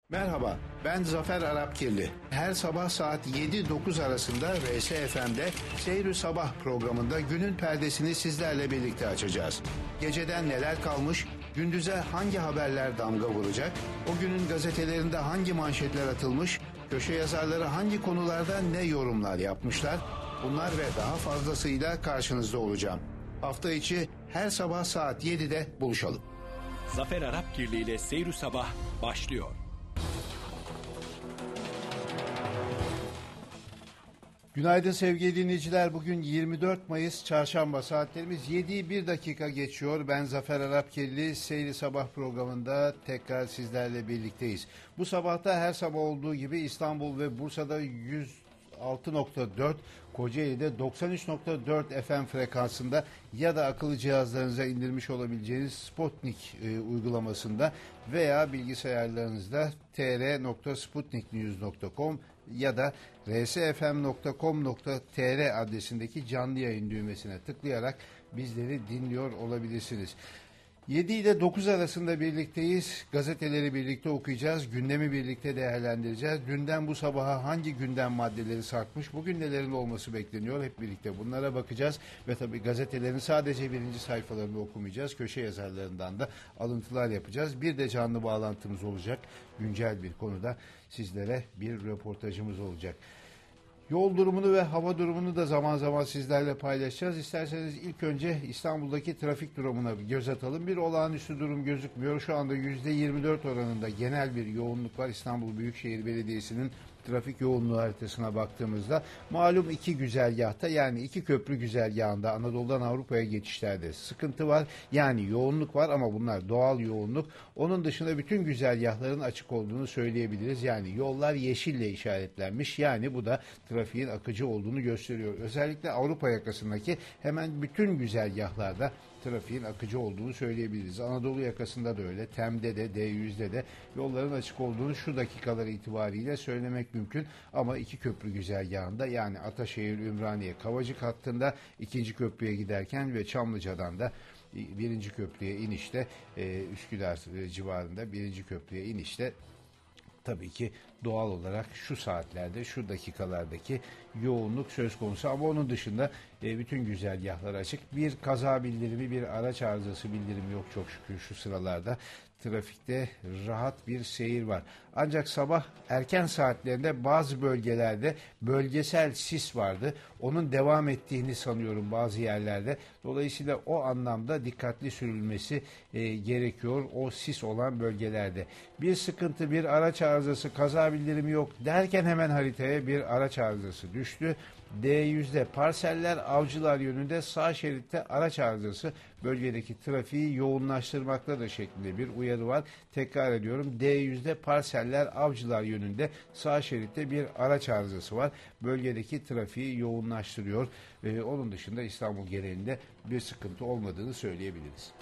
Merhaba, ben Zafer Arapkirli. Her sabah saat 7-9 arasında RSFM'de Seyri Sabah programında günün perdesini sizlerle birlikte açacağız. Geceden neler kalmış, gündüze hangi haberler damga vuracak, o günün gazetelerinde hangi manşetler atılmış, köşe yazarları hangi konularda ne yorumlar yapmışlar, bunlar ve daha fazlasıyla karşınızda olacağım. Hafta içi her sabah saat 7'de buluşalım. Zafer Arapkirli ile Seyri Sabah başlıyor. Günaydın sevgili dinleyiciler. Bugün 24 Mayıs Çarşamba, saatlerimiz 7'yi 1 dakika geçiyor. Ben Zafer Arapkirli, Seyri Sabah programında tekrar sizlerle birlikteyiz. Bu sabahta her sabah olduğu gibi İstanbul ve Bursa'da 106.4, Kocaeli'de 93.4 FM frekansında ya da akıllı cihazlarınıza indirmiş olabileceğiniz Sputnik uygulamasında veya bilgisayarlarınızda tr.sputniknews.com ya da rsfm.com.tr adresindeki canlı yayın düğmesine tıklayarak bizleri dinliyor olabilirsiniz. 7 ile 9 arasında birlikteyiz. Gazeteleri birlikte okuyacağız. Gündemi birlikte değerlendireceğiz. Dünden bu sabaha hangi gündem maddeleri sarkmış, bugün nelerin olması bekleniyor, hep birlikte bunlara bakacağız. Ve tabii gazetelerin sadece birinci sayfalarını okumayacağız. Köşe yazarlarından da alıntılar yapacağız. Bir de canlı bağlantımız olacak. Güncel bir konuda sizlere bir röportajımız olacak. Yol durumunu ve hava durumunu da zaman zaman sizlerle paylaşacağız. İsterseniz ilk önce İstanbul'daki trafik durumuna bir göz atalım. Bir olağanüstü durum gözükmüyor. Şu anda %24 oranında genel bir yoğunluk var. İstanbul Büyükşehir Belediyesi'nin trafik yoğunluğu haritasına baktığımızda malum iki güzergahta, yani iki köprü güzergahında Anadolu'dan Avrupa'ya geçişlerde sıkıntı var. Yani yoğunluk var ama bunlar doğal yoğunluk. Onun dışında bütün güzergahların açık olduğunu söyleyebiliriz. Yani yollar yeşille işaretlenmiş. Yani bu da trafiğin akıcı olduğunu gösteriyor. Özellikle Avrupa yakasındaki hemen bütün güzergahlarda trafiğin akıcı olduğunu söyleyebiliriz. Anadolu yakasında da öyle. TEM'de de D100'de de yolların açık olduğunu şu dakikalar itibariyle söylemek mümkün. Ama iki köprü güzergahında, yani Ataşehir, Ümraniye, Kavacık hattında ikinci köprüye giderken ve Çamlıca'dan da birinci köprüye inişte, Üsküdar civarında birinci köprüye inişte tabii ki doğal olarak şu saatlerde, şu dakikalardaki yoğunluk söz konusu. Ama onun dışında bütün güzergahlar açık. Bir kaza bildirimi, bir araç arızası bildirimi yok çok şükür şu sıralarda. Trafikte rahat bir seyir var. Ancak sabah erken saatlerinde bazı bölgelerde bölgesel sis vardı. Onun devam ettiğini sanıyorum bazı yerlerde. Dolayısıyla o anlamda dikkatli sürülmesi gerekiyor o sis olan bölgelerde. Bir sıkıntı, bir araç arızası, kaza bildirimi yok derken hemen haritaya bir araç arızası düştü. D100'de Parseller Avcılar yönünde sağ şeritte araç arızası bölgedeki trafiği yoğunlaştırmaktadır şeklinde bir uyarı var. Tekrar ediyorum, D100'de Parseller Avcılar yönünde sağ şeritte bir araç arızası var. Bölgedeki trafiği yoğunlaştırıyor. Onun dışında İstanbul genelinde bir sıkıntı olmadığını söyleyebiliriz.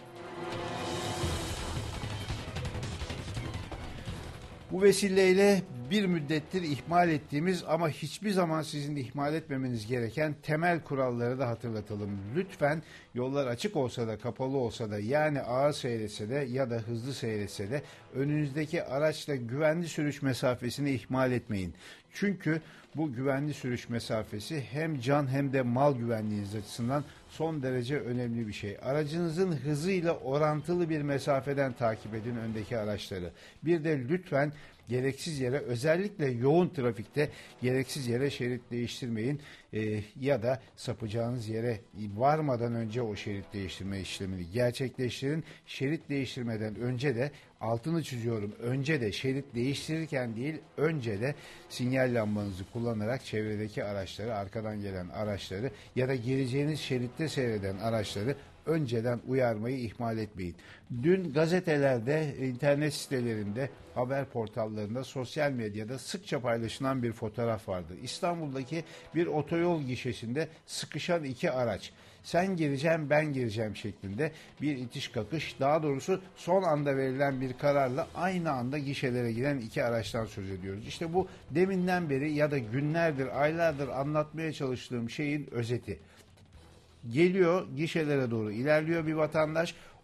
Bu vesileyle bir müddettir ihmal ettiğimiz ama hiçbir zaman sizin ihmal etmemeniz gereken temel kuralları da hatırlatalım. Lütfen yollar açık olsa da kapalı olsa da, yani ağır seyretse de ya da hızlı seyretse de önünüzdeki araçla güvenli sürüş mesafesini ihmal etmeyin. Çünkü bu güvenli sürüş mesafesi hem can hem de mal güvenliğiniz açısından son derece önemli bir şey. Aracınızın hızıyla orantılı bir mesafeden takip edin öndeki araçları. Bir de lütfen gereksiz yere, özellikle yoğun trafikte gereksiz yere şerit değiştirmeyin ya da sapacağınız yere varmadan önce o şerit değiştirme işlemini gerçekleştirin. Şerit değiştirmeden önce de, altını çiziyorum, önce de şerit değiştirirken değil, önce de sinyal lambanızı kullanarak çevredeki araçları, arkadan gelen araçları ya da gireceğiniz şeritte seyreden araçları önceden uyarmayı ihmal etmeyin. Dün gazetelerde, internet sitelerinde, haber portallarında, sosyal medyada sıkça paylaşılan bir fotoğraf vardı. İstanbul'daki bir otoyol gişesinde sıkışan iki araç. Sen gireceğim, ben gireceğim şeklinde bir itiş kakış, daha doğrusu son anda verilen bir kararla aynı anda gişelere giren iki araçtan söz ediyoruz. İşte bu deminden beri ya da günlerdir, aylardır anlatmaya çalıştığım şeyin özeti. Geliyor, gişelere doğru ilerliyor bir vatandaş.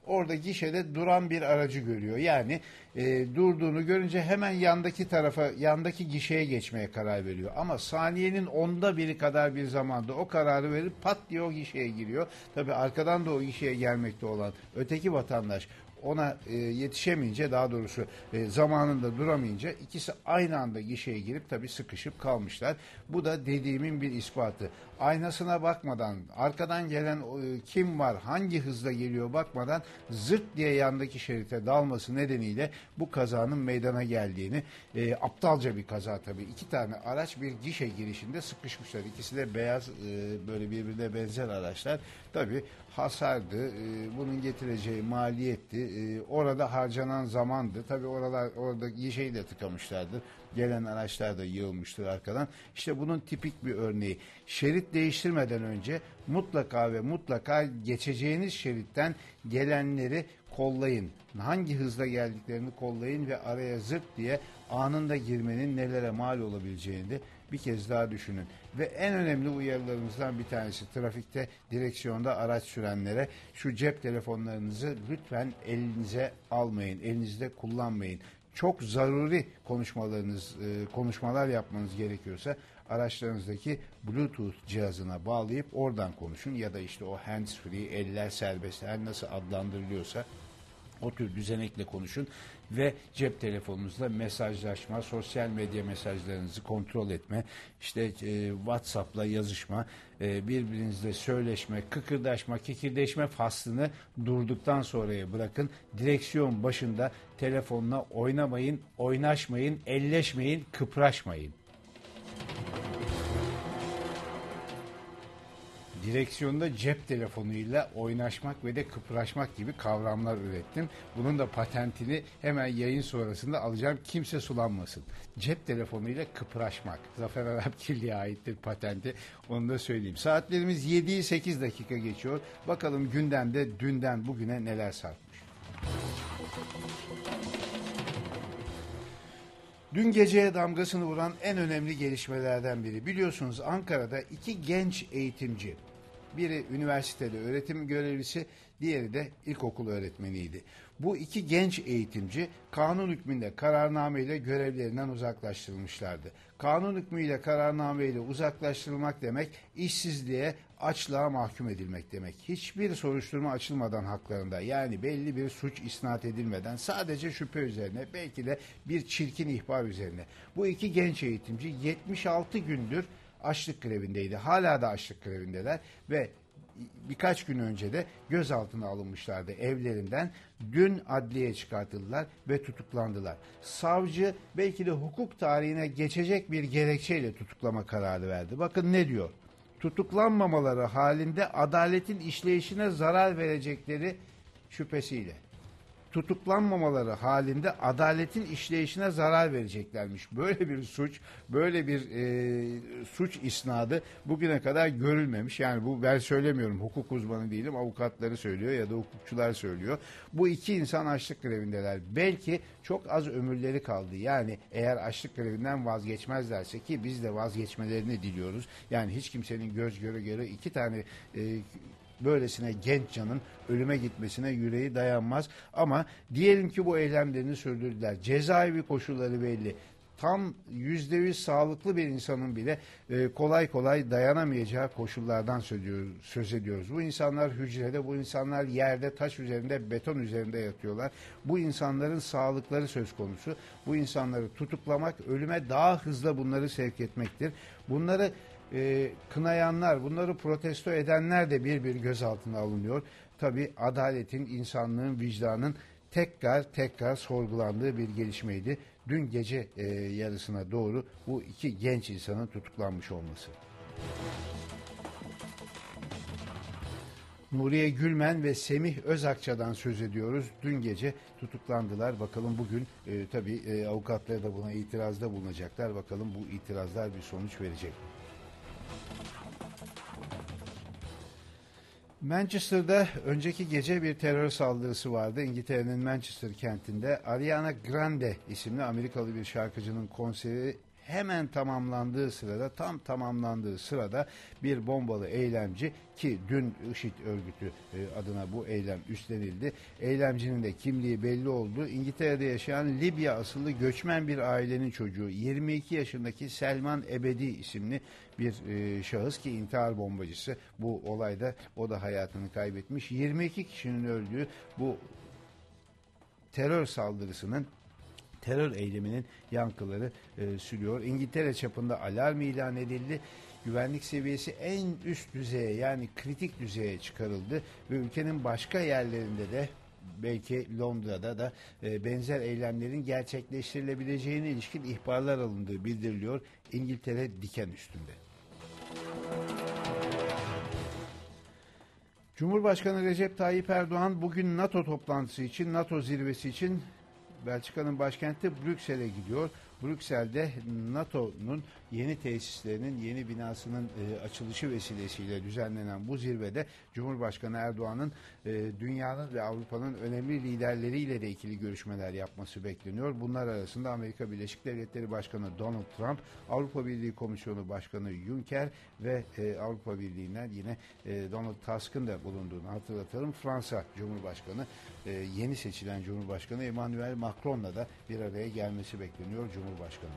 orada gişede duran bir aracı görüyor. Yani durduğunu görünce hemen yandaki gişeye geçmeye karar veriyor. Ama saniyenin 1/10 kadar bir zamanda o kararı verip pat diye o gişeye giriyor. Tabii arkadan da o gişeye gelmekte olan öteki vatandaş ona yetişemeyince, daha doğrusu zamanında duramayınca ikisi aynı anda gişeye girip tabii sıkışıp kalmışlar. Bu da dediğimin bir ispatı. Aynasına bakmadan, arkadan gelen kim var, hangi hızla geliyor bakmadan zırt diye yandaki şerite dalması nedeniyle bu kazanın meydana geldiğini, aptalca bir kaza tabii. 2 tane araç bir gişe girişinde sıkışmışlar. İkisi de beyaz, böyle birbirine benzer araçlar. Tabii hasardı, bunun getireceği maliyetti, orada harcanan zamandı. Tabii orada gişeyi de tıkamışlardır. Gelen araçlar da yığılmıştır arkadan. İşte bunun tipik bir örneği. Şerit değiştirmeden önce mutlaka ve mutlaka geçeceğiniz şeritten gelenleri kollayın. Hangi hızla geldiklerini kollayın ve araya zırt diye anında girmenin nelere mal olabileceğini de bir kez daha düşünün. Ve en önemli uyarılarımızdan bir tanesi, trafikte, direksiyonda araç sürenlere, şu cep telefonlarınızı lütfen elinize almayın, elinizde kullanmayın. Çok zaruri konuşmalar yapmanız gerekiyorsa araçlarınızdaki Bluetooth cihazına bağlayıp oradan konuşun, ya da işte o hands free, eller serbest, her nasıl adlandırılıyorsa o tür düzenekle konuşun ve cep telefonunuzla mesajlaşma, sosyal medya mesajlarınızı kontrol etme, işte WhatsApp'la yazışma, birbirinizle söyleşme, kıkırdaşma, kikirdeşme faslını durduktan sonraya bırakın. Direksiyon başında telefonla oynamayın, oynaşmayın, elleşmeyin, kıpraşmayın. Direksiyonda cep telefonuyla oynaşmak ve de kıpraşmak gibi kavramlar ürettim. Bunun da patentini hemen yayın sonrasında alacağım. Kimse sulanmasın. Cep telefonuyla kıpraşmak. Zafer Arapkirli'ye aittir patenti. Onu da söyleyeyim. Saatlerimiz 7'yi 8 dakika geçiyor. Bakalım gündemde dünden bugüne neler sarkmış. Dün geceye damgasını vuran en önemli gelişmelerden biri. Biliyorsunuz Ankara'da 2 genç eğitimci, biri üniversitede öğretim görevlisi, diğeri de ilkokul öğretmeniydi. Bu 2 genç eğitimci kanun hükmünde kararnameyle görevlerinden uzaklaştırılmışlardı. Kanun hükmüyle kararnameyle uzaklaştırılmak demek işsizliğe, açlığa mahkum edilmek demek. Hiçbir soruşturma açılmadan haklarında, yani belli bir suç isnat edilmeden, sadece şüphe üzerine, belki de bir çirkin ihbar üzerine. Bu 2 genç eğitimci 76 gündür açlık grevindeydi. Hala da açlık grevindeler ve birkaç gün önce de gözaltına alınmışlardı evlerinden. Dün adliyeye çıkartıldılar ve tutuklandılar. Savcı belki de hukuk tarihine geçecek bir gerekçeyle tutuklama kararı verdi. Bakın ne diyor? Tutuklanmamaları halinde adaletin işleyişine zarar verecekleri şüphesiyle. Tutuklanmamaları halinde adaletin işleyişine zarar vereceklermiş. Böyle bir suç, böyle bir suç isnadı bugüne kadar görülmemiş. Yani bu ben söylemiyorum, hukuk uzmanı değilim, avukatları söylüyor ya da hukukçular söylüyor. Bu 2 insan açlık grevindeler. Belki çok az ömürleri kaldı. Yani eğer açlık grevinden vazgeçmezlerse, ki biz de vazgeçmelerini diliyoruz. Yani hiç kimsenin göz göre göre 2 tane böylesine genç canın ölüme gitmesine yüreği dayanmaz. Ama diyelim ki bu eylemlerini sürdürdüler. Cezaevi koşulları belli. Tam %100 sağlıklı bir insanın bile kolay kolay dayanamayacağı koşullardan söz ediyoruz. Bu insanlar hücrede, bu insanlar yerde, taş üzerinde, beton üzerinde yatıyorlar. Bu insanların sağlıkları söz konusu. Bu insanları tutuklamak, ölüme daha hızlı bunları sevk etmektir. Bunları kınayanlar, bunları protesto edenler de bir gözaltına alınıyor. Tabii adaletin, insanlığın, vicdanın tekrar sorgulandığı bir gelişmeydi. Dün gece yarısına doğru bu 2 genç insanın tutuklanmış olması. Nuriye Gülmen ve Semih Özakça'dan söz ediyoruz. Dün gece tutuklandılar. Bakalım bugün tabii avukatları da buna itirazda bulunacaklar. Bakalım bu itirazlar bir sonuç verecek mi? Manchester'da önceki gece bir terör saldırısı vardı. İngiltere'nin Manchester kentinde Ariana Grande isimli Amerikalı bir şarkıcının konseri hemen tamamlandığı sırada, tam tamamlandığı sırada bir bombalı eylemci, ki dün IŞİD örgütü adına bu eylem üstlenildi. Eylemcinin de kimliği belli oldu. İngiltere'de yaşayan Libya asıllı göçmen bir ailenin çocuğu, 22 yaşındaki Selman Ebedi isimli bir şahıs ki intihar bombacısı. Bu olayda o da hayatını kaybetmiş. 22 kişinin öldüğü bu terör saldırısının, terör eyleminin yankıları sürüyor. İngiltere çapında alarm ilan edildi. Güvenlik seviyesi en üst düzeye, yani kritik düzeye çıkarıldı ve ülkenin başka yerlerinde de, belki Londra'da da benzer eylemlerin gerçekleştirilebileceğine ilişkin ihbarlar alındığı bildiriliyor. İngiltere diken üstünde. Cumhurbaşkanı Recep Tayyip Erdoğan bugün NATO toplantısı için, NATO zirvesi için Belçika'nın başkenti Brüksel'e gidiyor. Brüksel'de NATO'nun yeni tesislerinin, yeni binasının açılışı vesilesiyle düzenlenen bu zirvede Cumhurbaşkanı Erdoğan'ın dünyanın ve Avrupa'nın önemli liderleriyle de ikili görüşmeler yapması bekleniyor. Bunlar arasında Amerika Birleşik Devletleri Başkanı Donald Trump, Avrupa Birliği Komisyonu Başkanı Juncker ve Avrupa Birliği'nden yine Donald Tusk'ın da bulunduğunu hatırlatalım. Fransa Cumhurbaşkanı, yeni seçilen Cumhurbaşkanı Emmanuel Macron'la da bir araya gelmesi bekleniyor Cumhurbaşkanı.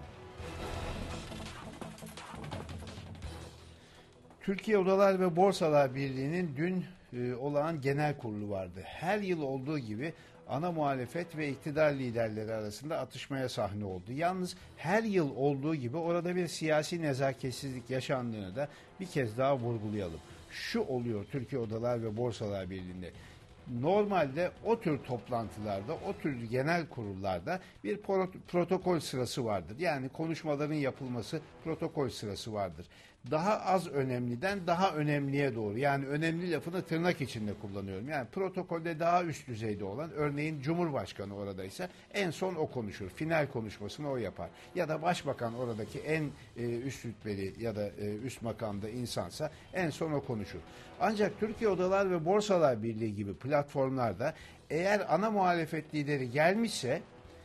Türkiye Odalar ve Borsalar Birliği'nin dün olağan genel kurulu vardı. Her yıl olduğu gibi ana muhalefet ve iktidar liderleri arasında atışmaya sahne oldu. Yalnız her yıl olduğu gibi orada bir siyasi nezaketsizlik yaşandığını da bir kez daha vurgulayalım. Şu oluyor Türkiye Odalar ve Borsalar Birliği'nde. Normalde o tür toplantılarda, o tür genel kurullarda bir protokol sırası vardır. Yani konuşmaların yapılması protokol sırası vardır. Daha az önemliden daha önemliye doğru. Yani önemli lafını tırnak içinde kullanıyorum. Yani protokolde daha üst düzeyde olan, örneğin Cumhurbaşkanı oradaysa en son o konuşur. Final konuşmasını o yapar. Ya da Başbakan oradaki en üst rütbeli ya da üst makamda insansa en son o konuşur. Ancak Türkiye Odalar ve Borsalar Birliği gibi platformlarda eğer ana muhalefet lideri gelmişse,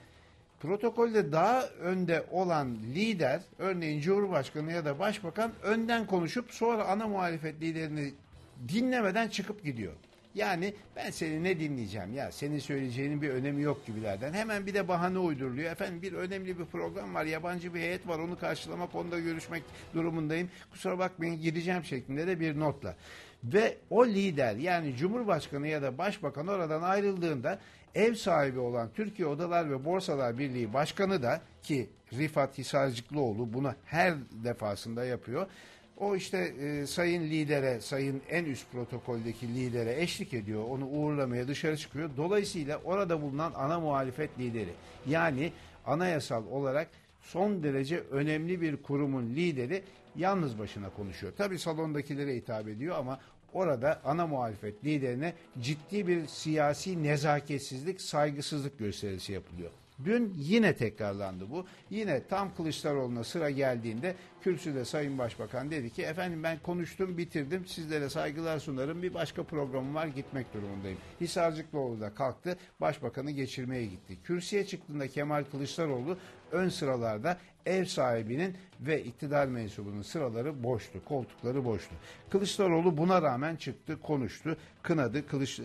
protokolde daha önde olan lider, örneğin Cumhurbaşkanı ya da Başbakan, önden konuşup sonra ana muhalefet liderini dinlemeden çıkıp gidiyor. Yani ben seni ne dinleyeceğim ya, senin söyleyeceğinin bir önemi yok gibilerden. Hemen bir de bahane uyduruluyor. Efendim bir önemli bir program var, yabancı bir heyet var, onu karşılamak, onda görüşmek durumundayım. Kusura bakmayın gideceğim şeklinde de bir notla. Ve o lider, yani Cumhurbaşkanı ya da Başbakan oradan ayrıldığında ev sahibi olan Türkiye Odalar ve Borsalar Birliği Başkanı da, ki Rifat Hisarcıklıoğlu bunu her defasında yapıyor, o işte sayın lidere, sayın en üst protokoldeki lidere eşlik ediyor. Onu uğurlamaya dışarı çıkıyor. Dolayısıyla orada bulunan ana muhalefet lideri, yani anayasal olarak son derece önemli bir kurumun lideri yalnız başına konuşuyor. Tabii salondakilere hitap ediyor ama orada ana muhalefet liderine ciddi bir siyasi nezaketsizlik, saygısızlık gösterisi yapılıyor. Dün yine tekrarlandı bu. Yine tam Kılıçdaroğlu'na sıra geldiğinde kürsüde Sayın Başbakan dedi ki, efendim ben konuştum, bitirdim, sizlere saygılar sunarım, bir başka programım var, gitmek durumundayım. Hisarcıklıoğlu da kalktı, Başbakanı geçirmeye gitti. Kürsüye çıktığında Kemal Kılıçdaroğlu ön sıralarda, ev sahibinin ve iktidar mensubunun sıraları boştu, koltukları boştu. Kılıçdaroğlu buna rağmen çıktı, konuştu, kınadı,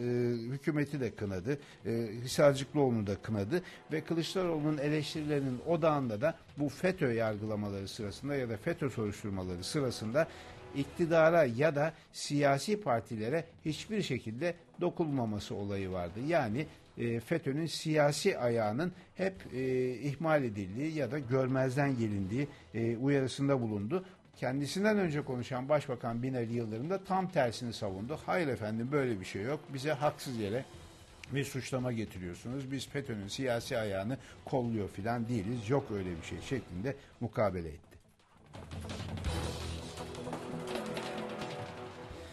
hükümeti de kınadı, Hisarcıklıoğlu'nu da kınadı ve Kılıçdaroğlu'nun eleştirilerinin odağında da bu FETÖ yargılamaları sırasında ya da FETÖ soruşturmaları sırasında iktidara ya da siyasi partilere hiçbir şekilde dokunmaması olayı vardı. Yani FETÖ'nün siyasi ayağının hep ihmal edildiği ya da görmezden gelindiği uyarısında bulundu. Kendisinden önce konuşan Başbakan Binali Yıldırım da tam tersini savundu. Hayır efendim, böyle bir şey yok. Bize haksız yere bir suçlama getiriyorsunuz. Biz FETÖ'nün siyasi ayağını kolluyor filan değiliz. Yok öyle bir şey şeklinde mukabele etti.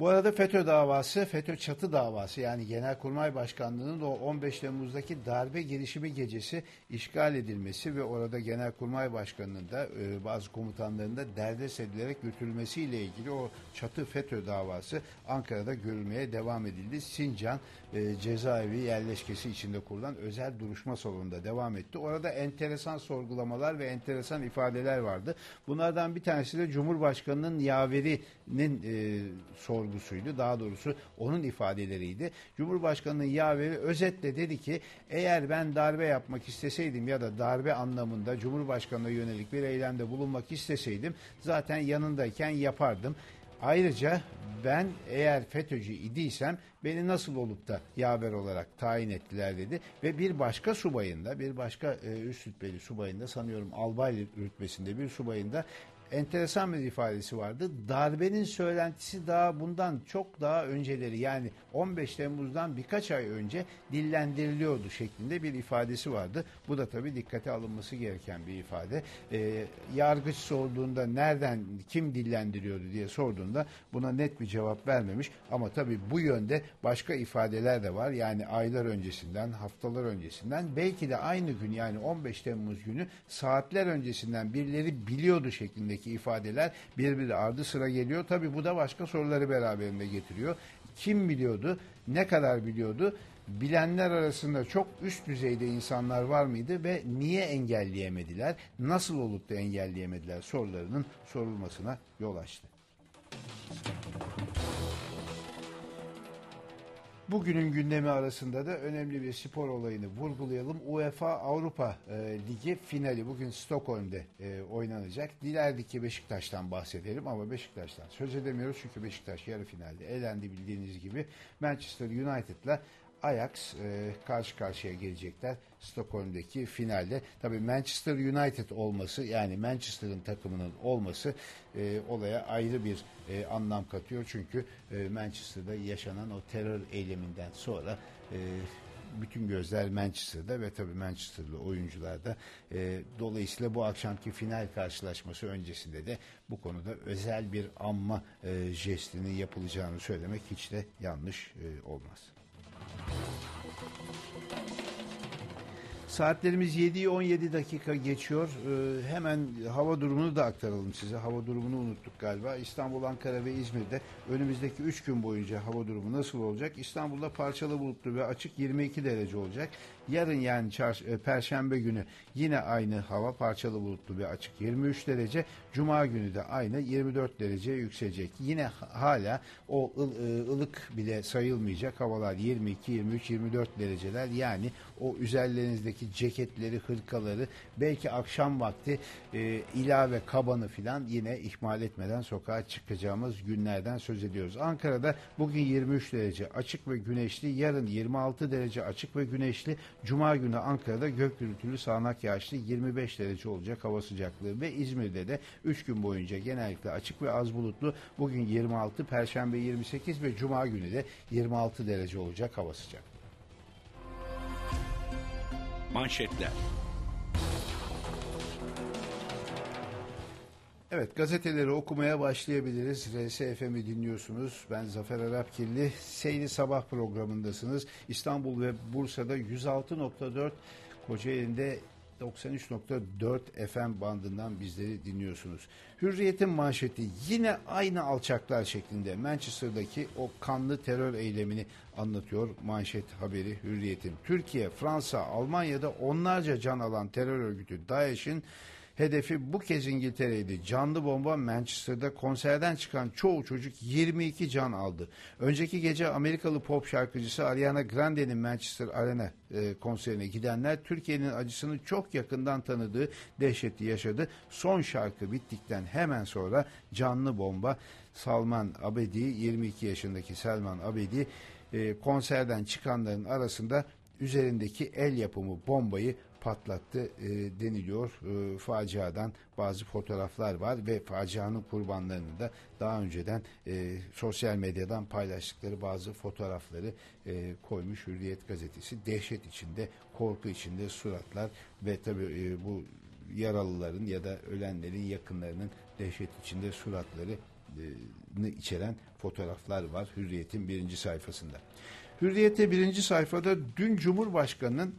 Bu arada FETÖ davası, FETÖ çatı davası, yani Genelkurmay Başkanlığı'nın o 15 Temmuz'daki darbe girişimi gecesi işgal edilmesi ve orada Genelkurmay Başkanı'nın da bazı komutanların da derdest edilerek götürülmesiyle ilgili o çatı FETÖ davası Ankara'da görülmeye devam edildi. Sincan cezaevi yerleşkesi içinde kurulan özel duruşma salonunda devam etti. Orada enteresan sorgulamalar ve enteresan ifadeler vardı. Bunlardan bir tanesi de Cumhurbaşkanı'nın yaverinin sorgusuydu. Daha doğrusu onun ifadeleriydi. Cumhurbaşkanı'nın yaveri özetle dedi ki, eğer ben darbe yapmak isteseydim ya da darbe anlamında Cumhurbaşkanı'na yönelik bir eylemde bulunmak isteseydim zaten yanındayken yapardım. Ayrıca ben eğer FETÖ'cü idiysem beni nasıl olup da yaver olarak tayin ettiler dedi. Ve bir başka subayında, bir başka üst rütbeli subayında, sanıyorum albay rütbesinde bir subayında enteresan bir ifadesi vardı. Darbenin söylentisi daha bundan çok daha önceleri, yani 15 Temmuz'dan birkaç ay önce dillendiriliyordu şeklinde bir ifadesi vardı. Bu da tabii dikkate alınması gereken bir ifade. Yargıç sorduğunda nereden, kim dillendiriyordu diye sorduğunda buna net bir cevap vermemiş. Ama tabii bu yönde başka ifadeler de var. Yani aylar öncesinden, haftalar öncesinden, belki de aynı gün, yani 15 Temmuz günü saatler öncesinden birileri biliyordu şeklindeki ifadeler birbiri ardı sıra geliyor. Tabii bu da başka soruları beraberinde getiriyor. Kim biliyordu? Ne kadar biliyordu? Bilenler arasında çok üst düzeyde insanlar var mıydı ve niye engelleyemediler? Nasıl olup da engelleyemediler sorularının sorulmasına yol açtı. Bugünün gündemi arasında da önemli bir spor olayını vurgulayalım. UEFA Avrupa Ligi finali bugün Stockholm'de oynanacak. Dilerdik ki Beşiktaş'tan bahsedelim ama Beşiktaş'tan söz edemiyoruz. Çünkü Beşiktaş yarı finalde elendi bildiğiniz gibi. Manchester United'la Ajax karşı karşıya gelecekler Stockholm'deki finalde. Tabii Manchester United olması, yani Manchester'ın takımının olması olaya ayrı bir anlam katıyor. Çünkü Manchester'da yaşanan o terör eyleminden sonra bütün gözler Manchester'da ve tabii Manchester'lı oyuncular da. Dolayısıyla bu akşamki final karşılaşması öncesinde de bu konuda özel bir anma jestinin yapılacağını söylemek hiç de yanlış olmaz. Saatlerimiz 7'yi 17 dakika geçiyor. Hemen hava durumunu da aktaralım size. Hava durumunu unuttuk galiba. İstanbul, Ankara ve İzmir'de önümüzdeki 3 gün boyunca hava durumu nasıl olacak? İstanbul'da parçalı bulutlu ve açık 22 derece olacak. Yarın, yani Perşembe günü yine aynı hava, parçalı bulutlu ve açık 23 derece. Cuma günü de aynı 24 derece yükselecek. Yine hala o ılık bile sayılmayacak havalar 22, 23, 24 dereceler. Yani o üzerlerinizdeki ceketleri, hırkaları, belki akşam vakti ilave kabanı filan yine ihmal etmeden sokağa çıkacağımız günlerden söz ediyoruz. Ankara'da bugün 23 derece açık ve güneşli, yarın 26 derece açık ve güneşli, Cuma günü Ankara'da gök gürültülü sağanak yağışlı 25 derece olacak hava sıcaklığı ve İzmir'de de 3 gün boyunca genellikle açık ve az bulutlu. Bugün 26, Perşembe 28 ve Cuma günü de 26 derece olacak hava sıcaklığı. Manşetler. Evet, gazeteleri okumaya başlayabiliriz. RSFM'i dinliyorsunuz. Ben Zafer Arapkirli. Seyri Sabah programındasınız. İstanbul ve Bursa'da 106.4, Kocaeli'nde 93.4 FM bandından bizleri dinliyorsunuz. Hürriyet'in manşeti yine aynı alçaklar şeklinde Manchester'daki o kanlı terör eylemini anlatıyor manşet haberi Hürriyet'in. Türkiye, Fransa, Almanya'da onlarca can alan terör örgütü DAEŞ'in hedefi bu kez İngiltere'ydi. Canlı bomba Manchester'da konserden çıkan çoğu çocuk 22 can aldı. Önceki gece Amerikalı pop şarkıcısı Ariana Grande'nin Manchester Arena konserine gidenler Türkiye'nin acısını çok yakından tanıdığı dehşeti yaşadı. Son şarkı bittikten hemen sonra canlı bomba Salman Abedi, 22 yaşındaki Salman Abedi konserden çıkanların arasında üzerindeki el yapımı bombayı patlattı deniliyor. Faciadan bazı fotoğraflar var ve facianın kurbanlarını da daha önceden sosyal medyadan paylaştıkları bazı fotoğrafları koymuş Hürriyet gazetesi. Dehşet içinde, korku içinde suratlar ve tabii bu yaralıların ya da ölenlerin yakınlarının dehşet içinde suratları içeren fotoğraflar var Hürriyet'in birinci sayfasında. Hürriyet'te birinci sayfada dün Cumhurbaşkanı'nın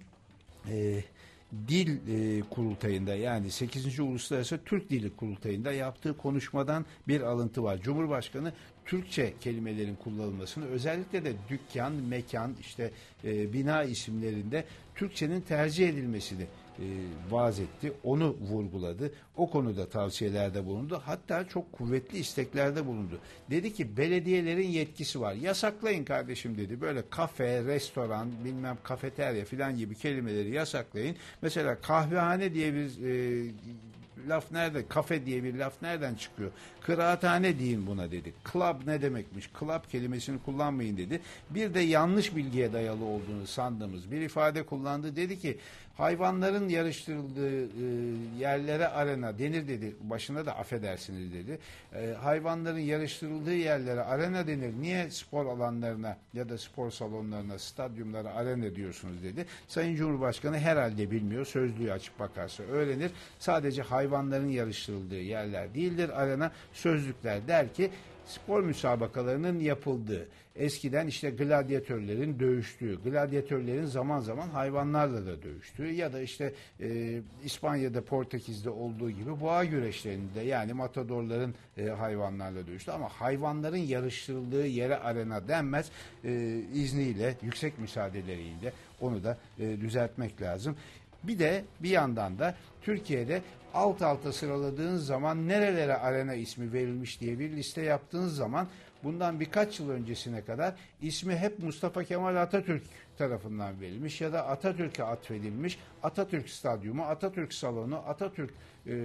dil kurultayında, yani 8. Uluslararası Türk Dili Kurultayı'nda yaptığı konuşmadan bir alıntı var. Cumhurbaşkanı Türkçe kelimelerin kullanılmasını, özellikle de dükkan, mekan, işte bina isimlerinde Türkçenin tercih edilmesini vaaz etti. Onu vurguladı. O konuda tavsiyelerde bulundu. Hatta çok kuvvetli isteklerde bulundu. Dedi ki belediyelerin yetkisi var. Yasaklayın kardeşim dedi. Böyle kafe, restoran, bilmem kafeterya filan gibi kelimeleri yasaklayın. Mesela kahvehane diye bir laf nerede? Kafe diye bir laf nereden çıkıyor? Kıraathane deyin buna dedi. Club ne demekmiş? Club kelimesini kullanmayın dedi. Bir de yanlış bilgiye dayalı olduğunu sandığımız bir ifade kullandı. Dedi ki hayvanların yarıştırıldığı yerlere arena denir dedi. Başına da affedersiniz dedi. Hayvanların yarıştırıldığı yerlere arena denir. Niye spor alanlarına ya da spor salonlarına, stadyumlara arena diyorsunuz dedi. Sayın Cumhurbaşkanı herhalde bilmiyor. Sözlüğü açıp bakarsa öğrenir. Sadece hayvanların yarıştırıldığı yerler değildir arena. Sözlükler der ki spor müsabakalarının yapıldığı, eskiden işte gladyatörlerin dövüştüğü, gladyatörlerin zaman zaman hayvanlarla da dövüştüğü ya da işte İspanya'da, Portekiz'de olduğu gibi boğa güreşlerinde, yani matadorların hayvanlarla dövüştüğü, ama hayvanların yarıştırıldığı yere arena denmez. İzniyle, yüksek müsaadeleriyle onu da düzeltmek lazım. Bir de bir yandan da Türkiye'de alt alta sıraladığınız zaman nerelere arena ismi verilmiş diye bir liste yaptığınız zaman bundan birkaç yıl öncesine kadar ismi hep Mustafa Kemal Atatürk tarafından verilmiş ya da Atatürk'e atfedilmiş Atatürk Stadyumu, Atatürk Salonu, Atatürk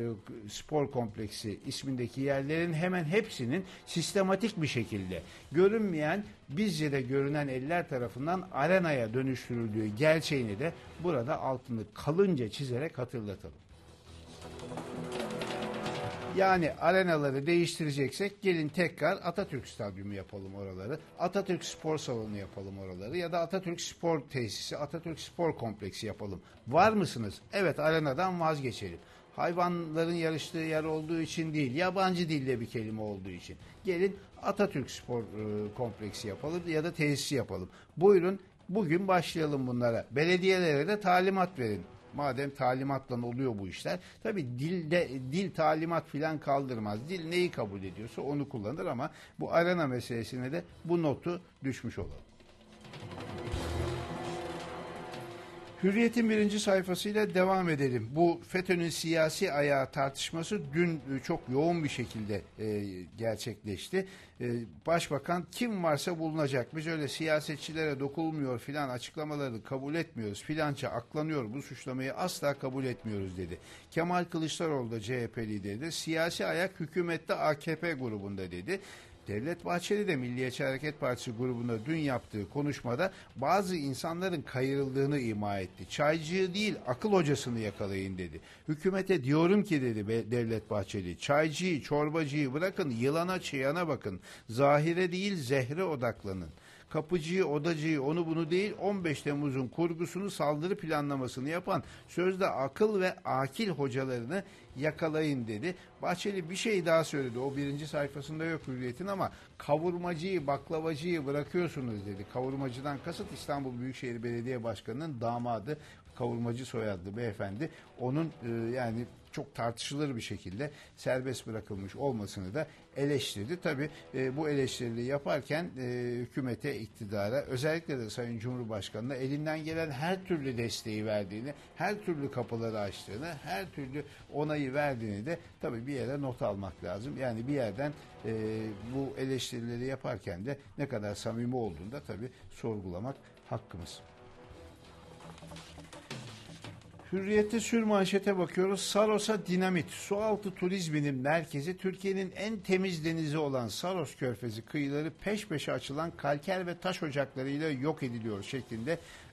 Spor Kompleksi ismindeki yerlerin hemen hepsinin sistematik bir şekilde görünmeyen, bizce de görünen eller tarafından arenaya dönüştürüldüğü gerçeğini de burada altını kalınca çizerek hatırlatalım. Yani arenaları değiştireceksek gelin tekrar Atatürk Stadyumu yapalım oraları. Atatürk Spor Salonu yapalım oraları. Ya da Atatürk Spor Tesisi, Atatürk Spor Kompleksi yapalım. Var mısınız? Evet, arenadan vazgeçelim. Hayvanların yarıştığı yer olduğu için değil, yabancı dilde bir kelime olduğu için. Gelin Atatürk Spor Kompleksi yapalım ya da tesisi yapalım. Buyurun, bugün başlayalım bunlara. Belediyelere de talimat verin. Madem talimatla oluyor bu işler. Tabii dil talimat filan kaldırmaz. Dil neyi kabul ediyorsa onu kullanır, ama bu arena meselesine de bu notu düşmüş olalım. Hürriyet'in birinci sayfasıyla devam edelim. Bu FETÖ'nün siyasi ayağı tartışması dün çok yoğun bir şekilde gerçekleşti. Başbakan kim varsa bulunacak. Biz öyle siyasetçilere dokunulmuyor filan açıklamalarını kabul etmiyoruz. Filanca aklanıyor, bu suçlamayı asla kabul etmiyoruz dedi. Kemal Kılıçdaroğlu da CHP lideri de siyasi ayak hükümette AKP grubunda dedi. Devlet Bahçeli de Milliyetçi Hareket Partisi grubunda dün yaptığı konuşmada bazı insanların kayırıldığını ima etti. Çaycıyı değil akıl hocasını yakalayın dedi. Hükümete diyorum ki dedi Devlet Bahçeli, çaycıyı, çorbacıyı bırakın, yılana çıyana bakın. Zahire değil zehre odaklanın. Kapıcıyı, odacıyı, onu bunu değil, 15 Temmuz'un kurgusunu, saldırı planlamasını yapan sözde akıl ve akil hocalarını yakalayın dedi. Bahçeli bir şey daha söyledi. O birinci sayfasında yok Hürriyet'in, ama kavurmacıyı, baklavacıyı bırakıyorsunuz dedi. Kavurmacıdan kasıt İstanbul Büyükşehir Belediye Başkanı'nın damadı, kavurmacı soyadlı beyefendi. Onun yani çok tartışılır bir şekilde serbest bırakılmış olmasını da eleştirdi. Tabii bu eleştirileri yaparken hükümete, iktidara, özellikle de Sayın Cumhurbaşkanı'na elinden gelen her türlü desteği verdiğini, her türlü kapıları açtığını, her türlü onayı verdiğini de tabii bir yere not almak lazım. Yani bir yerden bu eleştirileri yaparken de ne kadar samimi olduğunu da tabii sorgulamak hakkımız. Hürriyet'te sürmanşete bakıyoruz. Saros'a dinamit. Sualtı turizminin merkezi, Türkiye'nin en temiz denizi olan Saros Körfezi kıyıları peş peşe açılan kalker ve taş ocaklarıyla yok ediliyor şeklinde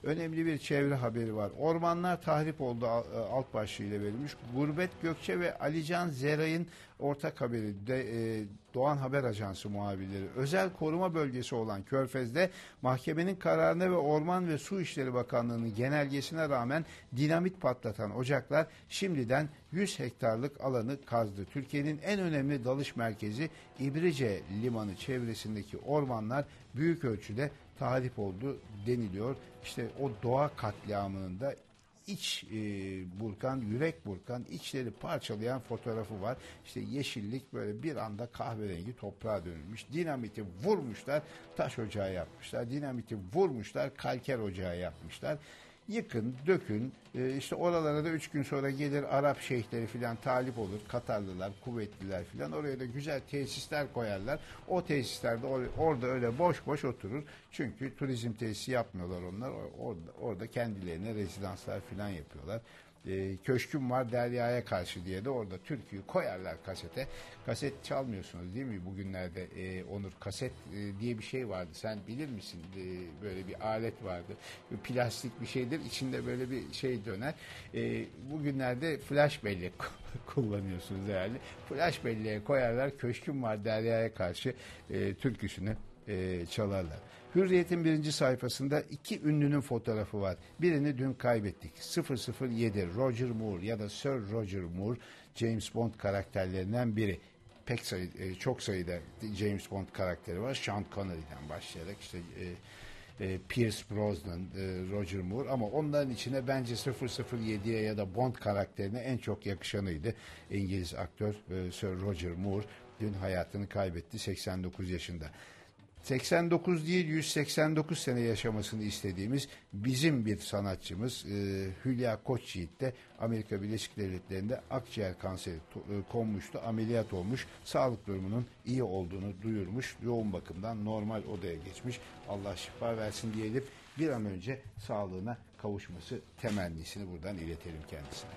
önemli bir çevre haberi var. Ormanlar tahrip oldu alt başlığıyla verilmiş. Gurbet Gökçe ve Alican Zeray'ın ortak haberi de Doğan Haber Ajansı muhabirleri. Özel koruma bölgesi olan Körfez'de mahkemenin kararına ve Orman ve Su İşleri Bakanlığı'nın genelgesine rağmen dinamit patlatan ocaklar şimdiden 100 hektarlık alanı kazdı. Türkiye'nin en önemli dalış merkezi İbrice Limanı çevresindeki ormanlar büyük ölçüde tahrip oldu deniliyor. İşte o doğa katliamının da iç burkan, yürek burkan, içleri parçalayan fotoğrafı var. İşte yeşillik böyle bir anda kahverengi toprağa dönülmüş. Dinamiti vurmuşlar, taş ocağı yapmışlar. Dinamiti vurmuşlar, kalker ocağı yapmışlar. Yıkın, dökün, işte oralara da 3 gün sonra gelir Arap şeyhleri filan talip olur. Katarlılar, kuvvetliler filan. Oraya da güzel tesisler koyarlar. O tesislerde orada öyle boş boş oturur. Çünkü turizm tesisi yapmıyorlar onlar. Orada kendilerine rezidanslar filan yapıyorlar. Köşküm var Derya'ya karşı diye de orada türküyü koyarlar kasete. Kaset çalmıyorsunuz değil mi bugünlerde? Onur, kaset diye bir şey vardı. Sen bilir misin? Böyle bir alet vardı. Bir plastik bir şeydir. İçinde böyle bir şey döner. Bugünlerde flash bellek kullanıyorsunuz herhalde. Flash belleğe koyarlar. Köşküm var Derya'ya karşı türküsünü çalarlar. Hürriyet'in birinci sayfasında iki ünlünün fotoğrafı var. Birini dün kaybettik. 007 Roger Moore ya da Sir Roger Moore James Bond karakterlerinden biri. Çok sayıda James Bond karakteri var. Sean Connery'den başlayarak işte Pierce Brosnan, Roger Moore ama onların içine bence 007'ye ya da Bond karakterine en çok yakışanıydı. İngiliz aktör Sir Roger Moore dün hayatını kaybetti 89 yaşında. 89 değil 189 sene yaşamasını istediğimiz bizim bir sanatçımız Hülya Koçyiğit de Amerika Birleşik Devletleri'nde akciğer kanseri konmuştu. Ameliyat olmuş. Sağlık durumunun iyi olduğunu duyurmuş. Yoğun bakımdan normal odaya geçmiş. Allah şifa versin diyelim. Bir an önce sağlığına kavuşması temennisini buradan iletelim kendisine.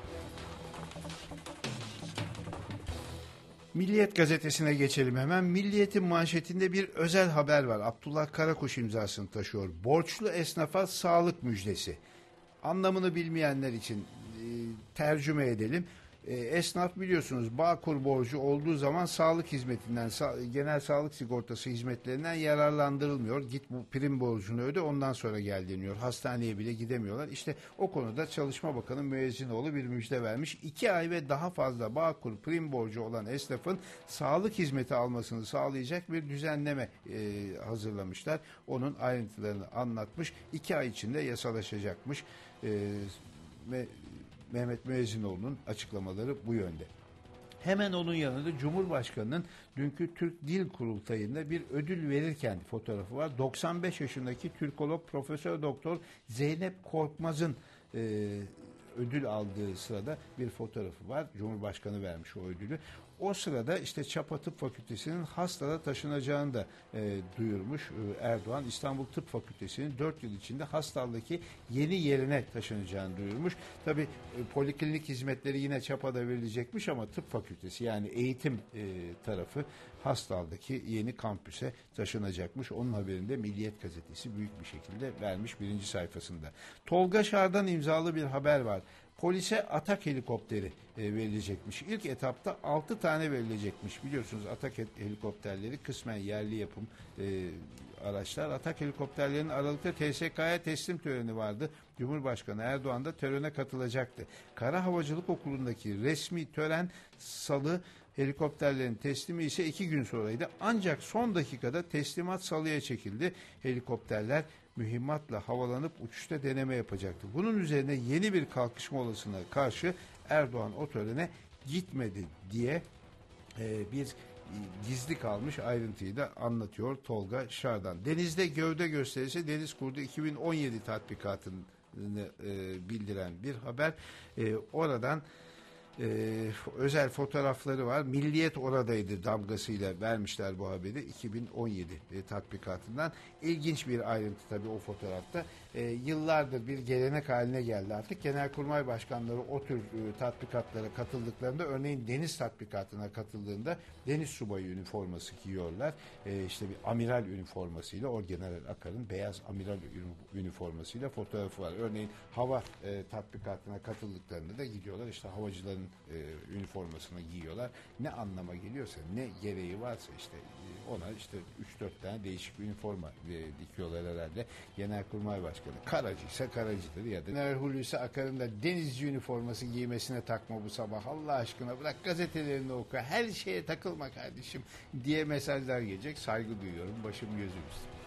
Milliyet gazetesine geçelim hemen. Milliyet'in manşetinde bir özel haber var. Abdullah Karakuş imzasını taşıyor. Borçlu esnafa sağlık müjdesi. Anlamını bilmeyenler için tercüme edelim. Esnaf biliyorsunuz Bağkur borcu olduğu zaman sağlık hizmetinden, genel sağlık sigortası hizmetlerinden yararlandırılmıyor. Git bu prim borcunu öde ondan sonra gel deniyor. Hastaneye bile gidemiyorlar. İşte o konuda Çalışma Bakanı Müezzinoğlu bir müjde vermiş. 2 ay ve daha fazla Bağkur prim borcu olan esnafın sağlık hizmeti almasını sağlayacak bir düzenleme hazırlamışlar. Onun ayrıntılarını anlatmış. 2 ay içinde yasalaşacakmış. Mehmet Müezzinoğlu'nun açıklamaları bu yönde. Hemen onun yanında Cumhurbaşkanı'nın dünkü Türk Dil Kurultayı'nda bir ödül verirken fotoğrafı var. 95 yaşındaki Türkolog Profesör Doktor Zeynep Korkmaz'ın ödül aldığı sırada bir fotoğrafı var. Cumhurbaşkanı vermiş o ödülü. O sırada işte Çapa Tıp Fakültesi'nin Hastal'a taşınacağını da duyurmuş Erdoğan. İstanbul Tıp Fakültesi'nin 4 yıl içinde Hastal'daki yeni yerine taşınacağını duyurmuş. Tabii poliklinik hizmetleri yine Çapa'da verilecekmiş ama Tıp Fakültesi yani eğitim tarafı Hastal'daki yeni kampüse taşınacakmış. Onun haberini de Milliyet Gazetesi büyük bir şekilde vermiş birinci sayfasında. Tolga Şar'dan imzalı bir haber var. Polise Atak helikopteri verilecekmiş. İlk etapta 6 tane verilecekmiş. Biliyorsunuz Atak helikopterleri kısmen yerli yapım araçlar. Atak helikopterlerinin Aralık'ta TSK'ya teslim töreni vardı. Cumhurbaşkanı Erdoğan da törene katılacaktı. Kara Havacılık Okulu'ndaki resmi tören Salı, helikopterlerin teslimi ise 2 gün sonraydı. Ancak son dakikada teslimat Salı'ya çekildi. Helikopterler mühimmatla havalanıp uçuşta deneme yapacaktı. Bunun üzerine yeni bir kalkışma olasılığına karşı Erdoğan o törene gitmedi diye bir gizli kalmış ayrıntıyı da anlatıyor Tolga Şardan. Denizde gövde gösterisi Deniz Kurdu 2017 tatbikatını bildiren bir haber. Oradan özel fotoğrafları var. Milliyet oradaydı damgasıyla vermişler bu haberi 2017 tatbikatından. İlginç bir ayrıntı tabii o fotoğrafta. yıllardır bir gelenek haline geldi artık. Genelkurmay başkanları o tür tatbikatlara katıldıklarında, örneğin deniz tatbikatına katıldığında deniz subayı üniforması giyiyorlar. İşte bir amiral üniformasıyla, Orgeneral Akar'ın beyaz amiral üniformasıyla fotoğrafı var. Örneğin hava tatbikatına katıldıklarında da gidiyorlar, işte havacıların üniformasını giyiyorlar. Ne anlama geliyorsa, ne gereği varsa işte ona işte 3-4 tane değişik üniforma dikiyorlar herhalde. Genelkurmay Başkanı karacıysa karacıdır, ya da General Hulusi Akar'ın da denizci üniforması giymesine takma bu sabah. Allah aşkına bırak gazetelerini oku. Her şeye takılma kardeşim diye mesajlar gelecek. Saygı duyuyorum. Başım gözüm üstüne.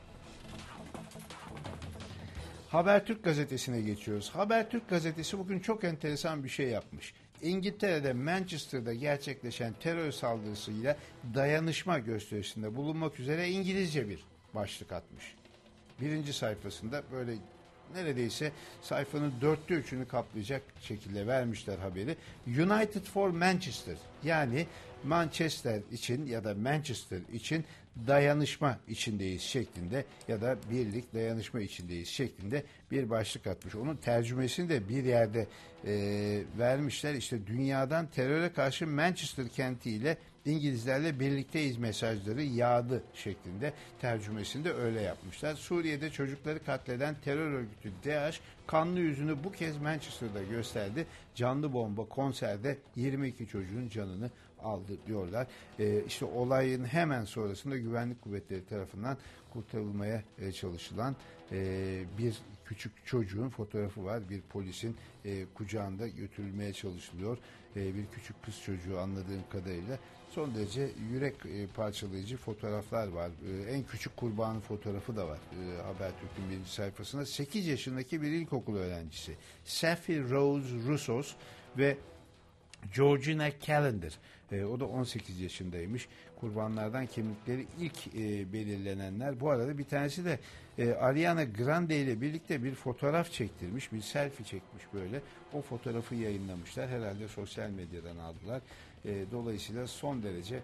Habertürk gazetesine geçiyoruz. Habertürk gazetesi bugün çok enteresan bir şey yapmış. İngiltere'de Manchester'da gerçekleşen terör saldırısıyla dayanışma gösterisinde bulunmak üzere İngilizce bir başlık atmış. Birinci sayfasında böyle neredeyse sayfanın 3/4'ünü kaplayacak şekilde vermişler haberi. United for Manchester, yani Manchester için ya da Manchester için dayanışma içindeyiz şeklinde, ya da birlik dayanışma içindeyiz şeklinde bir başlık atmış. Onun tercümesini de bir yerde vermişler. İşte dünyadan teröre karşı Manchester kentiyle İngilizlerle birlikteyiz mesajları yağdı şeklinde tercümesini de öyle yapmışlar. Suriye'de çocukları katleden terör örgütü DAEŞ kanlı yüzünü bu kez Manchester'da gösterdi. Canlı bomba konserde 22 çocuğun canını aldı diyorlar. İşte olayın hemen sonrasında güvenlik kuvvetleri tarafından kurtarılmaya çalışılan bir küçük çocuğun fotoğrafı var. Bir polisin kucağında götürülmeye çalışılıyor. Bir küçük kız çocuğu anladığım kadarıyla. Son derece yürek parçalayıcı fotoğraflar var. En küçük kurbanın fotoğrafı da var Habertürk'ün birinci sayfasında. 8 yaşındaki bir ilkokul öğrencisi Safi Rose Russos ve Georgina Calendar. O da 18 yaşındaymış. Kurbanlardan kimlikleri ilk belirlenenler. Bu arada bir tanesi de Ariana Grande ile birlikte bir fotoğraf çektirmiş. Bir selfie çekmiş böyle. O fotoğrafı yayınlamışlar. Herhalde sosyal medyadan aldılar. Dolayısıyla son derece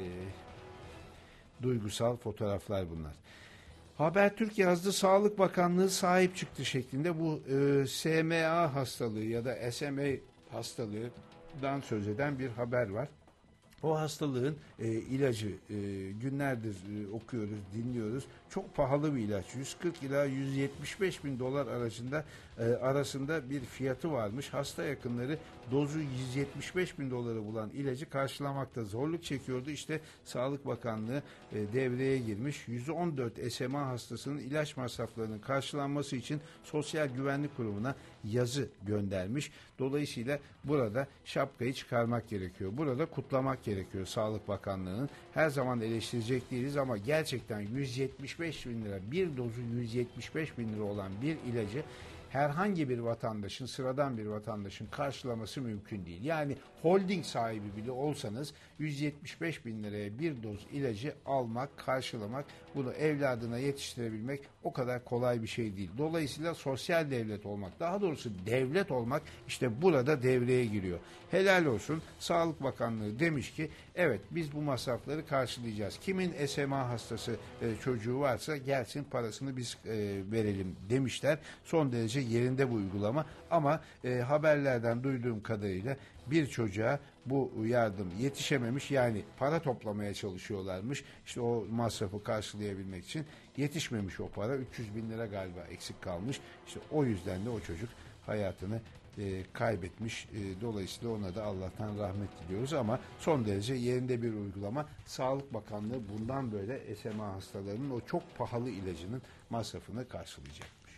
duygusal fotoğraflar bunlar. Habertürk yazdı, Sağlık Bakanlığı sahip çıktı şeklinde bu SMA hastalığı ya da SMA hastalığından söz eden bir haber var. O hastalığın ilacı günlerdir okuyoruz, dinliyoruz. Çok pahalı bir ilaç. 140 ila 175 bin dolar arasında bir fiyatı varmış. Hasta yakınları dozu 175 bin doları bulan ilacı karşılamakta zorluk çekiyordu. İşte Sağlık Bakanlığı devreye girmiş. 114 SMA hastasının ilaç masraflarının karşılanması için Sosyal Güvenlik Kurumu'na yazı göndermiş. Dolayısıyla burada şapkayı çıkarmak gerekiyor. Burada kutlamak gerekiyor Sağlık Bakanlığı'nın. Her zaman eleştirecek değiliz ama gerçekten 175 bin lira, bir dozu 175 bin lira olan bir ilacı herhangi bir vatandaşın, sıradan bir vatandaşın karşılaması mümkün değil. Yani holding sahibi bile olsanız 175 bin liraya bir doz ilacı almak, karşılamak, bunu evladına yetiştirebilmek o kadar kolay bir şey değil. Dolayısıyla sosyal devlet olmak, daha doğrusu devlet olmak işte burada devreye giriyor. Helal olsun, Sağlık Bakanlığı demiş ki evet biz bu masrafları karşılayacağız. Kimin SMA hastası çocuğu varsa gelsin parasını biz verelim demişler. Son derece yerinde bu uygulama ama haberlerden duyduğum kadarıyla bir çocuğa bu yardım yetişememiş, yani para toplamaya çalışıyorlarmış. İşte o masrafı karşılayabilmek için yetişmemiş o para. 300 bin lira galiba eksik kalmış. İşte o yüzden de o çocuk hayatını kaybetmiş. Dolayısıyla ona da Allah'tan rahmet diliyoruz ama son derece yerinde bir uygulama. Sağlık Bakanlığı bundan böyle SMA hastalarının o çok pahalı ilacının masrafını karşılayacakmış.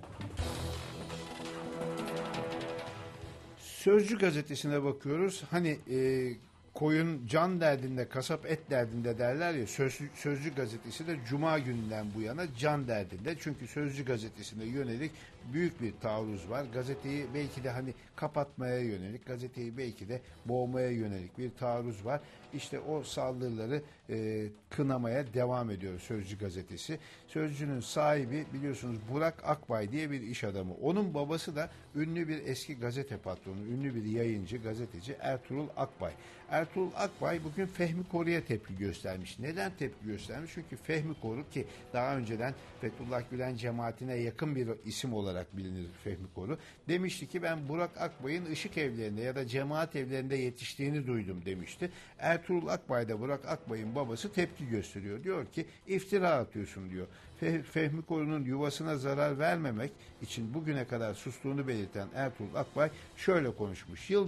Sözcü gazetesine bakıyoruz. Hani koyun can derdinde, kasap et derdinde derler ya. Sözcü gazetesi de Cuma gününden bu yana can derdinde. Çünkü Sözcü gazetesine yönelik büyük bir taarruz var. Gazeteyi belki de hani kapatmaya yönelik, gazeteyi belki de boğmaya yönelik bir taarruz var. İşte o saldırıları kınamaya devam ediyor Sözcü gazetesi. Sözcü'nün sahibi biliyorsunuz Burak Akbay diye bir iş adamı. Onun babası da ünlü bir eski gazete patronu, ünlü bir yayıncı, gazeteci Ertuğrul Akbay. Ertuğrul Akbay bugün Fehmi Koru'ya tepki göstermiş. Neden tepki göstermiş? Çünkü Fehmi Koru, ki daha önceden Fethullah Gülen cemaatine yakın bir isim olarak bilinir Fehmi Koru, demişti ki ben Burak Akbay'ın ışık evlerinde ya da cemaat evlerinde yetiştiğini duydum demişti. Ertuğrul Akbay da Burak Akbay'ın babası tepki gösteriyor. Diyor ki iftira atıyorsun diyor. Fehmi Koru'nun yuvasına zarar vermemek için bugüne kadar sustuğunu belirten Ertuğrul Akbay şöyle konuşmuş. Yıl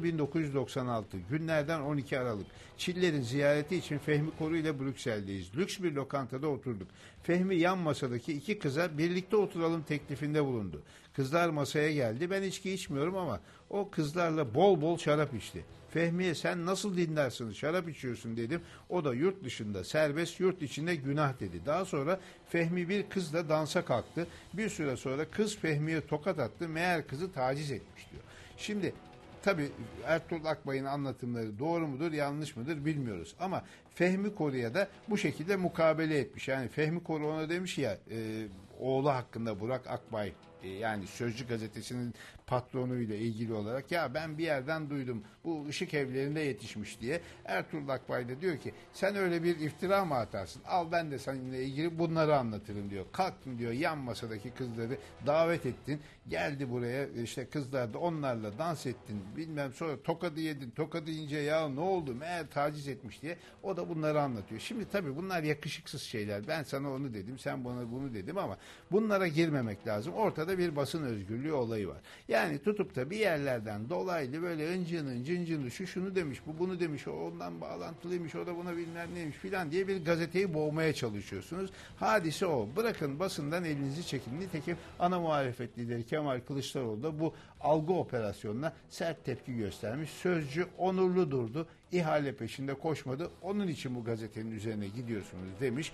1996, günlerden 12 Aralık. Çillerin ziyareti için Fehmi Koru ile Brüksel'deyiz. Lüks bir lokantada oturduk. Fehmi yan masadaki iki kıza birlikte oturalım teklifinde bulundu. Kızlar masaya geldi. Ben içki içmiyorum ama o kızlarla bol bol şarap içti. Fehmi'ye sen nasıl dinlersin, şarap içiyorsun dedim. O da yurt dışında serbest, yurt içinde günah dedi. Daha sonra Fehmi bir kızla dansa kalktı. Bir süre sonra kız Fehmi'ye tokat attı. Meğer kızı taciz etmiş diyor. Şimdi tabii Ertuğrul Akbay'ın anlatımları doğru mudur, yanlış mıdır bilmiyoruz. Ama Fehmi Koru'ya da bu şekilde mukabele etmiş. Yani Fehmi Koru ona demiş ya, oğlu hakkında Burak Akbay, yani Sözcü gazetesinin patronuyla ilgili olarak, ya ben bir yerden duydum bu ışık evlerinde yetişmiş diye. Ertuğrul Akbay da diyor ki sen öyle bir iftira mı atarsın? Al ben de seninle ilgili bunları anlatırım diyor. Kalktın diyor, yan masadaki kızları davet ettin. Geldi buraya, işte kızlar da onlarla dans ettin. Bilmem, sonra tokadı yedin. Tokadı yiyince ya ne oldu? Meğer taciz etmiş diye. O da bunları anlatıyor. Şimdi tabii bunlar yakışıksız şeyler. Ben sana onu dedim, sen bana bunu dedim ama bunlara girmemek lazım. Ortada bir basın özgürlüğü olayı var. Yani tutup da bir yerlerden dolaylı böyle ıncını cıncını şu şunu demiş, bu bunu demiş, o ondan bağlantılıymış, o da buna bilmem neymiş filan diye bir gazeteyi boğmaya çalışıyorsunuz. Hadise o. Bırakın basından elinizi çekin. Nitekim ana muhalefet lideri Kemal Kılıçdaroğlu da bu algı operasyonuna sert tepki göstermiş. Sözcü onurlu durdu. İhale peşinde koşmadı. Onun için bu gazetenin üzerine gidiyorsunuz demiş.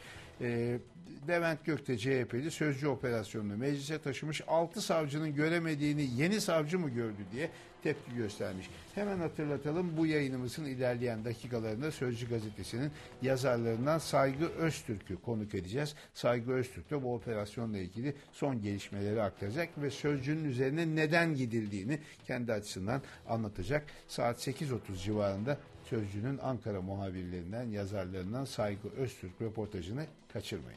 Levent Gökte CHP'li Sözcü operasyonunu meclise taşımış. 6 savcının göremediğini yeni savcı mı gördü diye tepki göstermiş. Hemen hatırlatalım, bu yayınımızın ilerleyen dakikalarında Sözcü gazetesinin yazarlarından Saygı Öztürk'ü konuk edeceğiz. Saygı Öztürk de bu operasyonla ilgili son gelişmeleri aktaracak ve Sözcü'nün üzerine neden gidildiğini kendi açısından anlatacak. Saat 8.30 civarında Sözcü'nün Ankara muhabirlerinden, yazarlarından Saygı Öztürk röportajını kaçırmayın.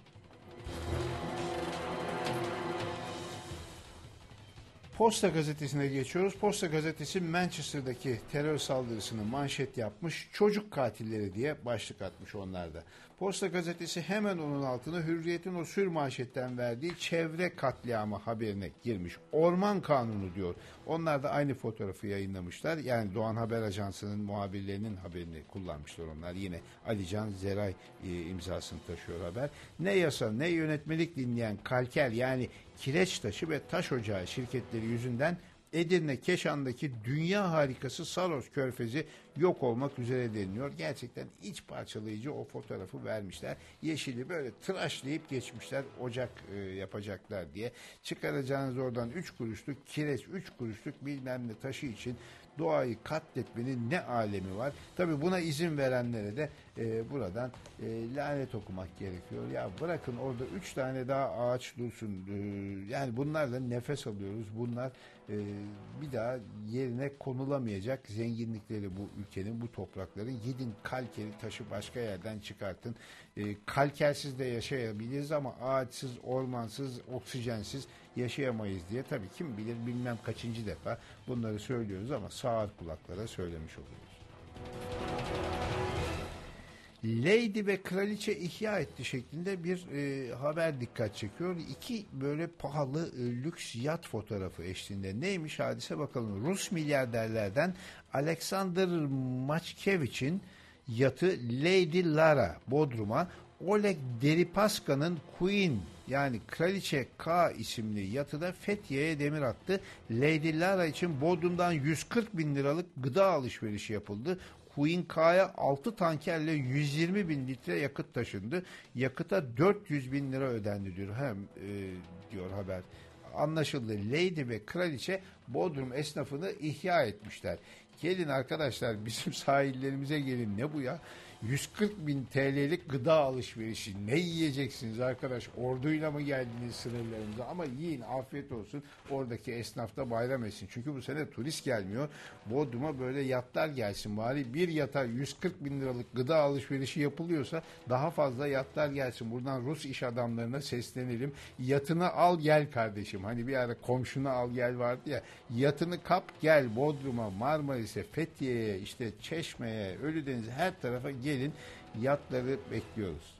Posta gazetesine geçiyoruz. Posta gazetesi Manchester'daki terör saldırısını manşet yapmış. Çocuk katilleri diye başlık atmış onlarda. Posta gazetesi hemen onun altına Hürriyet'in o sür manşetten verdiği çevre katliamı haberine girmiş. Orman kanunu diyor. Onlar da aynı fotoğrafı yayınlamışlar. Yani Doğan Haber Ajansı'nın muhabirlerinin haberini kullanmışlar onlar. Yine Alican Zeray imzasını taşıyor haber. Ne yasa ne yönetmelik dinleyen kalker, yani kireç taşı ve taş ocağı şirketleri yüzünden Edirne Keşan'daki dünya harikası Saros Körfezi yok olmak üzere deniliyor. Gerçekten iç parçalayıcı o fotoğrafı vermişler. Yeşili böyle tıraşlayıp geçmişler, ocak yapacaklar diye. Çıkaracağınız oradan 3 kuruşluk kireç, 3 kuruşluk bilmem ne taşı için doğayı katletmenin ne alemi var. Tabii buna izin verenlere de buradan lanet okumak gerekiyor. Ya bırakın orada 3 tane daha ağaç dursun. Yani bunlarla nefes alıyoruz. Bunlar bir daha yerine konulamayacak zenginlikleri bu ülkenin, bu toprakların. Gidin kalkeri taşı başka yerden çıkartın. Kalkersiz de yaşayabiliriz ama ağaçsız, ormansız, oksijensiz yaşayamayız diye. Tabii kim bilir bilmem kaçıncı defa bunları söylüyoruz ama sağır kulaklara söylemiş oluyoruz. Lady ve Kraliçe ihya etti şeklinde bir haber dikkat çekiyor. İki böyle pahalı lüks yat fotoğrafı eşliğinde. Neymiş hadise bakalım. Rus milyarderlerden Alexander Maçkevich'in yatı Lady Lara Bodrum'a, Oleg Deripaska'nın Queen yani Kraliçe K isimli yatıda da Fethiye'ye demir attı. Lady Lara için Bodrum'dan 140 bin liralık gıda alışverişi yapıldı. Queen K'ya 6 tankerle 120 bin litre yakıt taşındı. Yakıta 400 bin lira ödendi diyor. Hem diyor haber. Anlaşıldı. Lady ve kraliçe Bodrum esnafını ihya etmişler. Gelin arkadaşlar bizim sahillerimize gelin. Ne bu ya? 140 bin TL'lik gıda alışverişi. Ne yiyeceksiniz arkadaş? Orduyla mı geldiniz sınırlarımıza? Ama yiyin, afiyet olsun. Oradaki esnaf da bayram etsin. Çünkü bu sene turist gelmiyor. Bodrum'a böyle yatlar gelsin. Bari bir yata 140 bin liralık gıda alışverişi yapılıyorsa daha fazla yatlar gelsin. Buradan Rus iş adamlarına seslenelim. Yatını al gel kardeşim. Hani bir ara komşunu al gel vardı ya. Yatını kap gel Bodrum'a, Marmaris'e, Fethiye'ye, işte Çeşme'ye, Ölüdeniz'e, her tarafa gelin. Yatları bekliyoruz.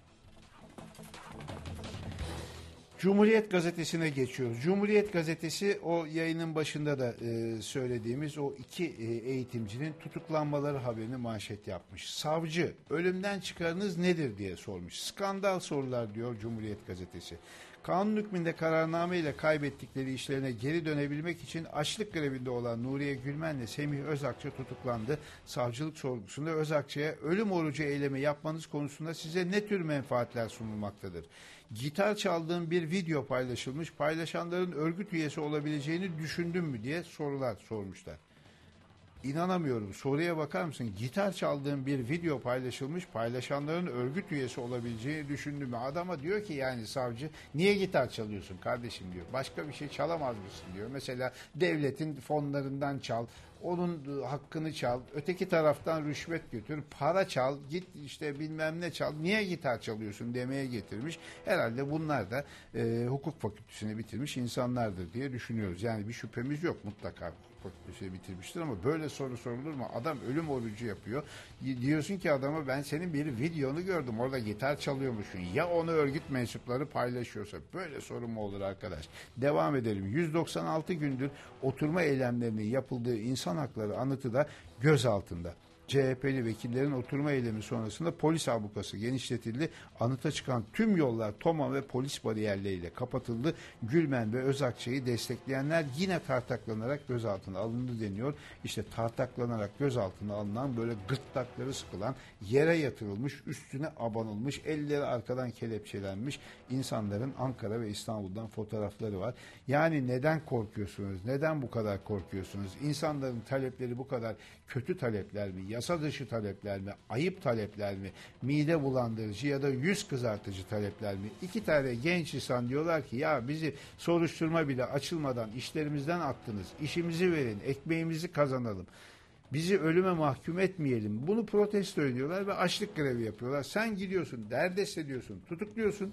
Cumhuriyet Gazetesi'ne geçiyoruz. Cumhuriyet Gazetesi o yayının başında da söylediğimiz o iki eğitimcinin tutuklanmaları haberini manşet yapmış. Savcı, ölümden çıkarınız nedir diye sormuş. Skandal sorular diyor Cumhuriyet Gazetesi. Kanun hükmünde kararname ile kaybettikleri işlerine geri dönebilmek için açlık grevinde olan Nuriye Gülmen ile Semih Özakça tutuklandı. Savcılık sorgusunda Özakçı'ya ölüm orucu eylemi yapmanız konusunda size ne tür menfaatler sunulmaktadır? Gitar çaldığım bir video paylaşılmış, paylaşanların örgüt üyesi olabileceğini düşündün mü diye sorular sormuşlar. İnanamıyorum. Soruya bakar mısın? Gitar çaldığım bir video paylaşılmış, paylaşanların örgüt üyesi olabileceğini düşündüm mü? Adama diyor ki yani savcı, niye gitar çalıyorsun kardeşim diyor. Başka bir şey çalamaz mısın diyor. Mesela devletin fonlarından çal, onun hakkını çal, öteki taraftan rüşvet götür, para çal, git işte bilmem ne çal, niye gitar çalıyorsun demeye getirmiş. Herhalde bunlar da hukuk fakültesini bitirmiş insanlardır diye düşünüyoruz. Yani bir şüphemiz yok, mutlaka fakültesini bitirmiştir ama böyle soru sorulur mu? Adam ölüm orucu yapıyor. Diyorsun ki adama ben senin bir videonu gördüm, orada gitar çalıyormuşsun. Ya onu örgüt mensupları paylaşıyorsa böyle soru mu olur arkadaş? Devam edelim. 196 gündür oturma eylemlerinin yapıldığı insan hakları anıtı da gözaltında. CHP'li vekillerin oturma eylemi sonrasında polis ablukası genişletildi. Anıta çıkan tüm yollar TOMA ve polis bariyerleriyle kapatıldı. Gülmen ve Özakçı'yı destekleyenler yine tartaklanarak gözaltına alındı deniyor. İşte tartaklanarak gözaltına alınan, böyle gırtlakları sıkılan, yere yatırılmış, üstüne abanılmış, elleri arkadan kelepçelenmiş insanların Ankara ve İstanbul'dan fotoğrafları var. Yani neden korkuyorsunuz? Neden bu kadar korkuyorsunuz? İnsanların talepleri bu kadar kötü talepler mi? Yasa dışı talepler mi? Ayıp talepler mi? Mide bulandırıcı ya da yüz kızartıcı talepler mi? İki tane genç insan diyorlar ki ya bizi soruşturma bile açılmadan işlerimizden attınız. İşimizi verin, ekmeğimizi kazanalım. Bizi ölüme mahkum etmeyelim. Bunu protesto ediyorlar ve açlık grevi yapıyorlar. Sen gidiyorsun, derdest ediyorsun, tutukluyorsun.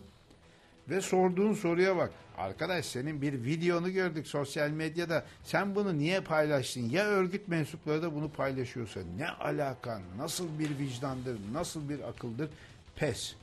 Ve sorduğun soruya bak. Arkadaş senin bir videonu gördük sosyal medyada. Sen bunu niye paylaştın? Ya örgüt mensupları da bunu paylaşıyorsa ne alaka? Nasıl bir vicdandır? Nasıl bir akıldır? Pes.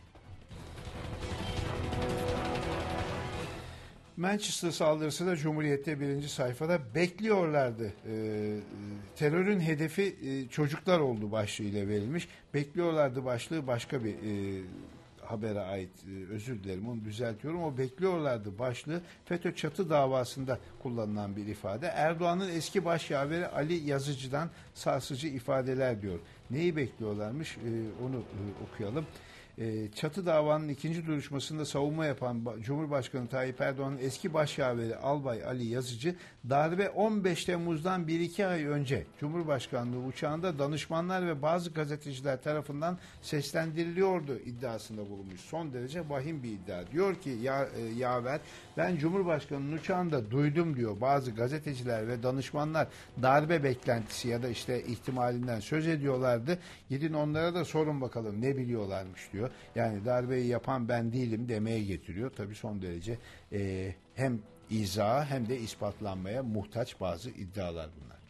Manchester saldırısı da Cumhuriyet'te birinci sayfada bekliyorlardı. Terörün hedefi çocuklar oldu başlığıyla verilmiş. Bekliyorlardı başlığı başka bir habere ait, özür dilerim onu düzeltiyorum. O bekliyorlardı başlığı FETÖ çatı davasında kullanılan bir ifade. Erdoğan'ın eski başyaveri Ali Yazıcı'dan sarsıcı ifadeler diyor. Neyi bekliyorlarmış onu okuyalım. Çatı davanın ikinci duruşmasında savunma yapan Cumhurbaşkanı Tayyip Erdoğan'ın eski başyaveri Albay Ali Yazıcı, darbe 15 Temmuz'dan 1-2 ay önce Cumhurbaşkanlığı uçağında danışmanlar ve bazı gazeteciler tarafından seslendiriliyordu iddiasında bulunmuş. Son derece vahim bir iddia. Diyor ki yaver, ben Cumhurbaşkanı'nın uçağında duydum diyor, bazı gazeteciler ve danışmanlar darbe beklentisi ya da işte ihtimalinden söz ediyorlardı. Gidin onlara da sorun bakalım ne biliyorlarmış diyor. Yani darbeyi yapan ben değilim demeye getiriyor. Tabii son derece hem izaha hem de ispatlanmaya muhtaç bazı iddialar bunlar.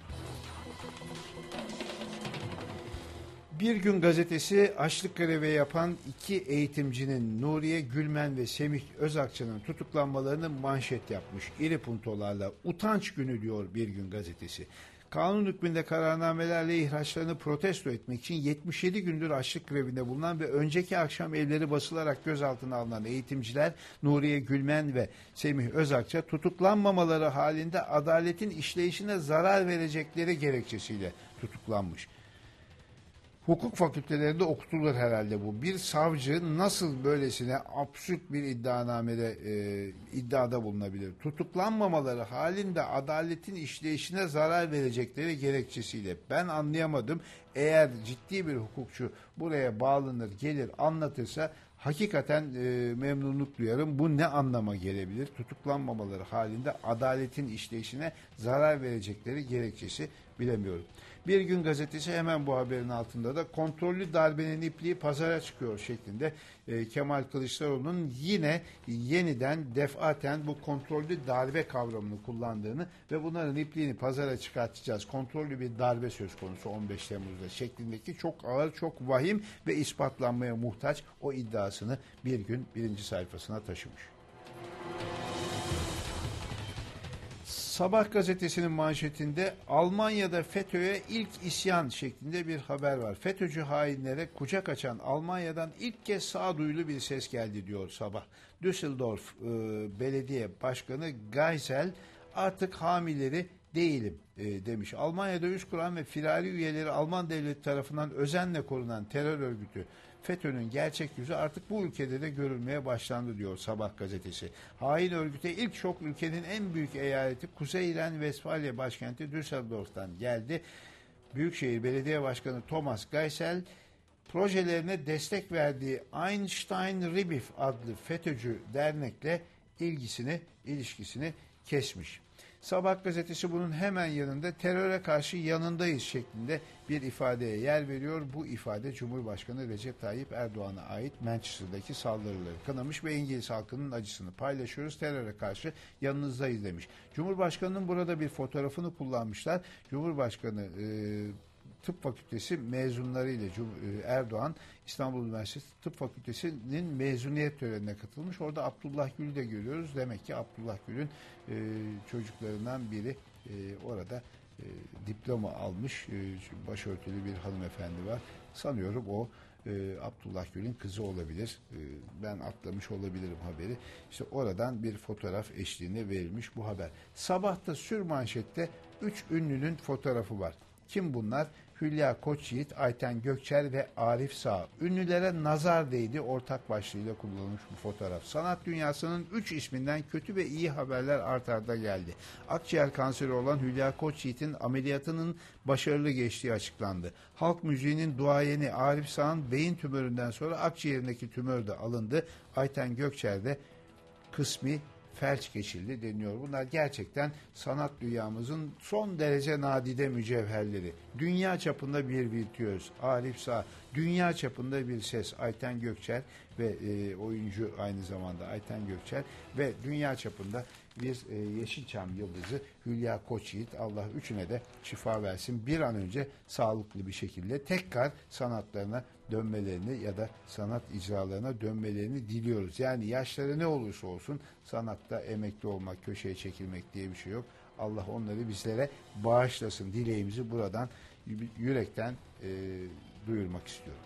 Bir Gün Gazetesi açlık grevi yapan iki eğitimcinin Nuriye Gülmen ve Semih Özakçı'nın tutuklanmalarını manşet yapmış. İri puntolarla utanç günü diyor Bir Gün Gazetesi. Kanun hükmünde kararnamelerle ihraçlarını protesto etmek için 77 gündür açlık grevinde bulunan ve önceki akşam evleri basılarak gözaltına alınan eğitimciler Nuriye Gülmen ve Semih Özakça tutuklanmamaları halinde adaletin işleyişine zarar verecekleri gerekçesiyle tutuklanmış. Hukuk fakültelerinde okutulur herhalde bu. Bir savcı nasıl böylesine absürt bir iddiada bulunabilir? Tutuklanmamaları halinde adaletin işleyişine zarar verecekleri gerekçesiyle. Ben anlayamadım. Eğer ciddi bir hukukçu buraya bağlanır, gelir, anlatırsa hakikaten memnunluk duyarım. Bu ne anlama gelebilir? Tutuklanmamaları halinde adaletin işleyişine zarar verecekleri gerekçesi, bilemiyorum. Bir Gün Gazetesi hemen bu haberin altında da kontrollü darbenin ipliği pazara çıkıyor şeklinde Kemal Kılıçdaroğlu'nun yine yeniden defaten bu kontrollü darbe kavramını kullandığını ve bunların ipliğini pazara çıkartacağız. Kontrollü bir darbe söz konusu 15 Temmuz'da şeklindeki çok ağır, çok vahim ve ispatlanmaya muhtaç o iddiasını Bir Gün birinci sayfasına taşımış. Sabah gazetesinin manşetinde Almanya'da FETÖ'ye ilk isyan şeklinde bir haber var. FETÖ'cü hainlere kucak açan Almanya'dan ilk kez sağduyulu bir ses geldi diyor Sabah. Düsseldorf Belediye Başkanı Geisel artık hamileri değilim demiş. Almanya'da üst kuran ve firari üyeleri Alman devleti tarafından özenle korunan terör örgütü FETÖ'nün gerçek yüzü artık bu ülkede de görülmeye başlandı diyor Sabah gazetesi. Hain örgüte ilk şok ülkenin en büyük eyaleti Kuzey Ren-Vesfalya başkenti Düsseldorf'tan geldi. Büyükşehir Belediye Başkanı Thomas Geisel projelerine destek verdiği Einstein-Ribif adlı FETÖ'cü dernekle ilişkisini kesmiş. Sabah gazetesi bunun hemen yanında teröre karşı yanındayız şeklinde bir ifadeye yer veriyor. Bu ifade Cumhurbaşkanı Recep Tayyip Erdoğan'a ait Manchester'daki saldırıları kınamış ve İngiliz halkının acısını paylaşıyoruz. Teröre karşı yanınızdayız demiş. Cumhurbaşkanının burada bir fotoğrafını kullanmışlar. Cumhurbaşkanı Tıp Fakültesi mezunlarıyla Erdoğan İstanbul Üniversitesi Tıp Fakültesi'nin mezuniyet törenine katılmış. Orada Abdullah Gül'ü de görüyoruz. Demek ki Abdullah Gül'ün çocuklarından biri orada diploma almış. Başörtülü bir hanımefendi var. Sanıyorum o Abdullah Gül'ün kızı olabilir. Ben atlamış olabilirim haberi. İşte oradan bir fotoğraf eşliğinde verilmiş bu haber. Sabahta sürmanşette 3 ünlünün fotoğrafı var. Kim bunlar? Hülya Koçyiğit, Ayten Gökçer ve Arif Sağ. Ünlülere nazar değdi ortak başlığıyla kullanılmış bu fotoğraf. Sanat dünyasının 3 isminden kötü ve iyi haberler art arda geldi. Akciğer kanseri olan Hülya Koçyiğit'in ameliyatının başarılı geçtiği açıklandı. Halk müziğinin duayeni Arif Sağ'ın beyin tümöründen sonra akciğerindeki tümör de alındı. Ayten Gökçer de kısmi felç geçildi deniyor. Bunlar gerçekten sanat dünyamızın son derece nadide mücevherleri. Dünya çapında bir virtüöz Arif Sağ, dünya çapında bir ses Ayten Gökçer ve oyuncu aynı zamanda Ayten Gökçer ve dünya çapında bir Yeşilçam yıldızı Hülya Koçyiğit. Allah üçüne de şifa versin. Bir an önce sağlıklı bir şekilde tekrar sanatlarına dönmelerini ya da sanat icralarına dönmelerini diliyoruz. Yani yaşları ne olursa olsun sanatta emekli olmak, köşeye çekilmek diye bir şey yok. Allah onları bizlere bağışlasın. Dileğimizi buradan yürekten duyurmak istiyorum.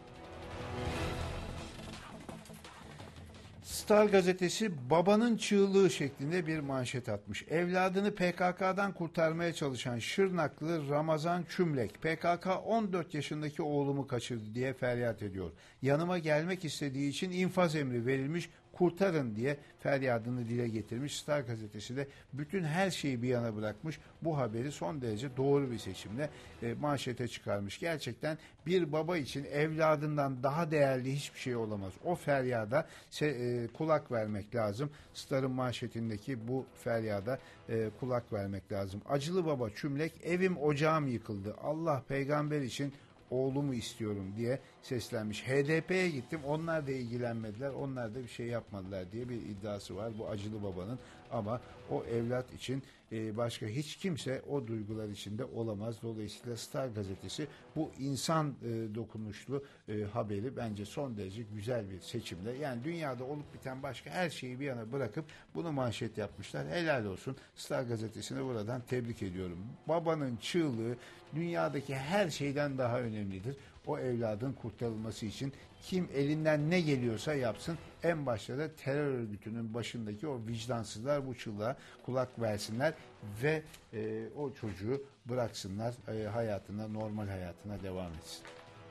Star gazetesi babanın çığlığı şeklinde bir manşet atmış. Evladını PKK'dan kurtarmaya çalışan Şırnaklı Ramazan Çümlek, PKK 14 yaşındaki oğlumu kaçırdı diye feryat ediyor. Yanıma gelmek istediği için infaz emri verilmiş, kurtarın diye feryadını dile getirmiş. Star gazetesi de bütün her şeyi bir yana bırakmış. Bu haberi son derece doğru bir seçimle manşete çıkarmış. Gerçekten bir baba için evladından daha değerli hiçbir şey olamaz. O feryada kulak vermek lazım. Star'ın manşetindeki bu feryada kulak vermek lazım. Acılı baba Çümlek, evim ocağım yıkıldı. Allah peygamber için oğlumu istiyorum diye seslenmiş. HDP'ye gittim. Onlar da ilgilenmediler. Onlar da bir şey yapmadılar diye bir iddiası var bu acılı babanın. Ama o evlat için başka hiç kimse o duygular içinde olamaz. Dolayısıyla Star gazetesi bu insan dokunuşlu haberi bence son derece güzel bir seçimle. Yani dünyada olup biten başka her şeyi bir yana bırakıp bunu manşet yapmışlar. Helal olsun. Star gazetesine buradan tebrik ediyorum. Babanın çığlığı dünyadaki her şeyden daha önemlidir. O evladın kurtarılması için kim elinden ne geliyorsa yapsın. En başta da terör örgütünün başındaki o vicdansızlar bu çığlığa kulak versinler ve o çocuğu bıraksınlar hayatına, normal hayatına devam etsin.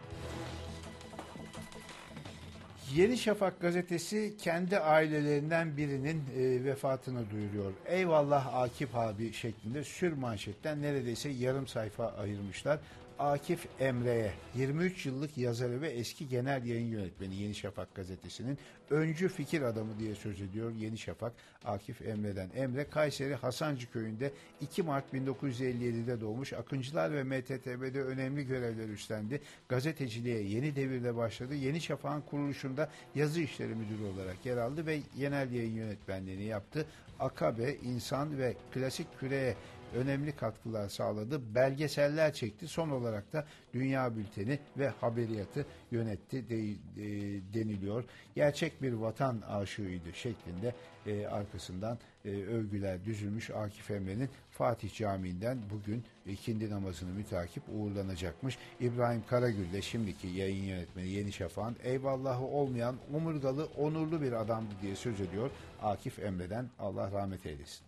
Yeni Şafak gazetesi kendi ailelerinden birinin vefatını duyuruyor. Eyvallah Akif abi şeklinde sür manşetten neredeyse yarım sayfa ayırmışlar. Akif Emre'ye 23 yıllık yazarı ve eski genel yayın yönetmeni Yeni Şafak gazetesinin öncü fikir adamı diye söz ediyor Yeni Şafak Akif Emre'den. Emre Kayseri Hasancı köyünde 2 Mart 1957'de doğmuş. Akıncılar ve MTTB'de önemli görevler üstlendi. Gazeteciliğe yeni devirde başladı. Yeni Şafak'ın kuruluşunda yazı işleri müdürü olarak yer aldı ve genel yayın yönetmenliğini yaptı. Akabe, İnsan ve Klasik Küre'ye önemli katkılar sağladı. Belgeseller çekti. Son olarak da Dünya Bülteni ve Haberiyatı yönetti deniliyor. Gerçek bir vatan aşığıydı şeklinde arkasından övgüler düzülmüş. Akif Emre'nin Fatih Camii'nden bugün ikindi namazını mütakip uğurlanacakmış. İbrahim Karagül de şimdiki yayın yönetmeni Yeni Şafak'ın eyvallahı olmayan omurgalı, onurlu bir adamdı diye söz ediyor. Akif Emre'den Allah rahmet eylesin.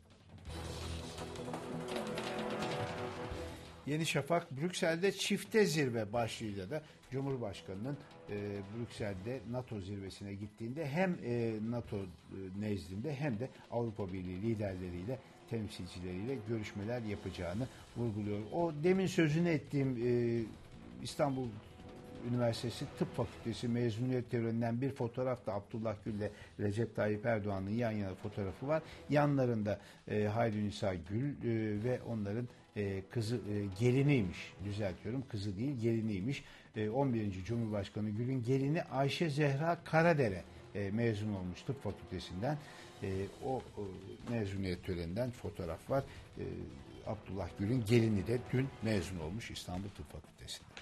Yeni Şafak Brüksel'de çifte zirve başlığıyla da Cumhurbaşkanı'nın Brüksel'de NATO zirvesine gittiğinde hem NATO nezdinde hem de Avrupa Birliği liderleriyle, temsilcileriyle görüşmeler yapacağını vurguluyor. O demin sözünü ettiğim İstanbul Üniversitesi Tıp Fakültesi mezuniyet töreninden bir fotoğraf da Abdullah Gül ile Recep Tayyip Erdoğan'ın yan yana fotoğrafı var. Yanlarında Hayri Nisa Gül ve onların kızı geliniymiş, düzeltiyorum, kızı değil geliniymiş. 11. Cumhurbaşkanı Gül'ün gelini Ayşe Zehra Karadere mezun olmuş tıp fakültesinden. O mezuniyet töreninden fotoğraf var. Abdullah Gül'ün gelini de dün mezun olmuş İstanbul Tıp Fakültesi'nden.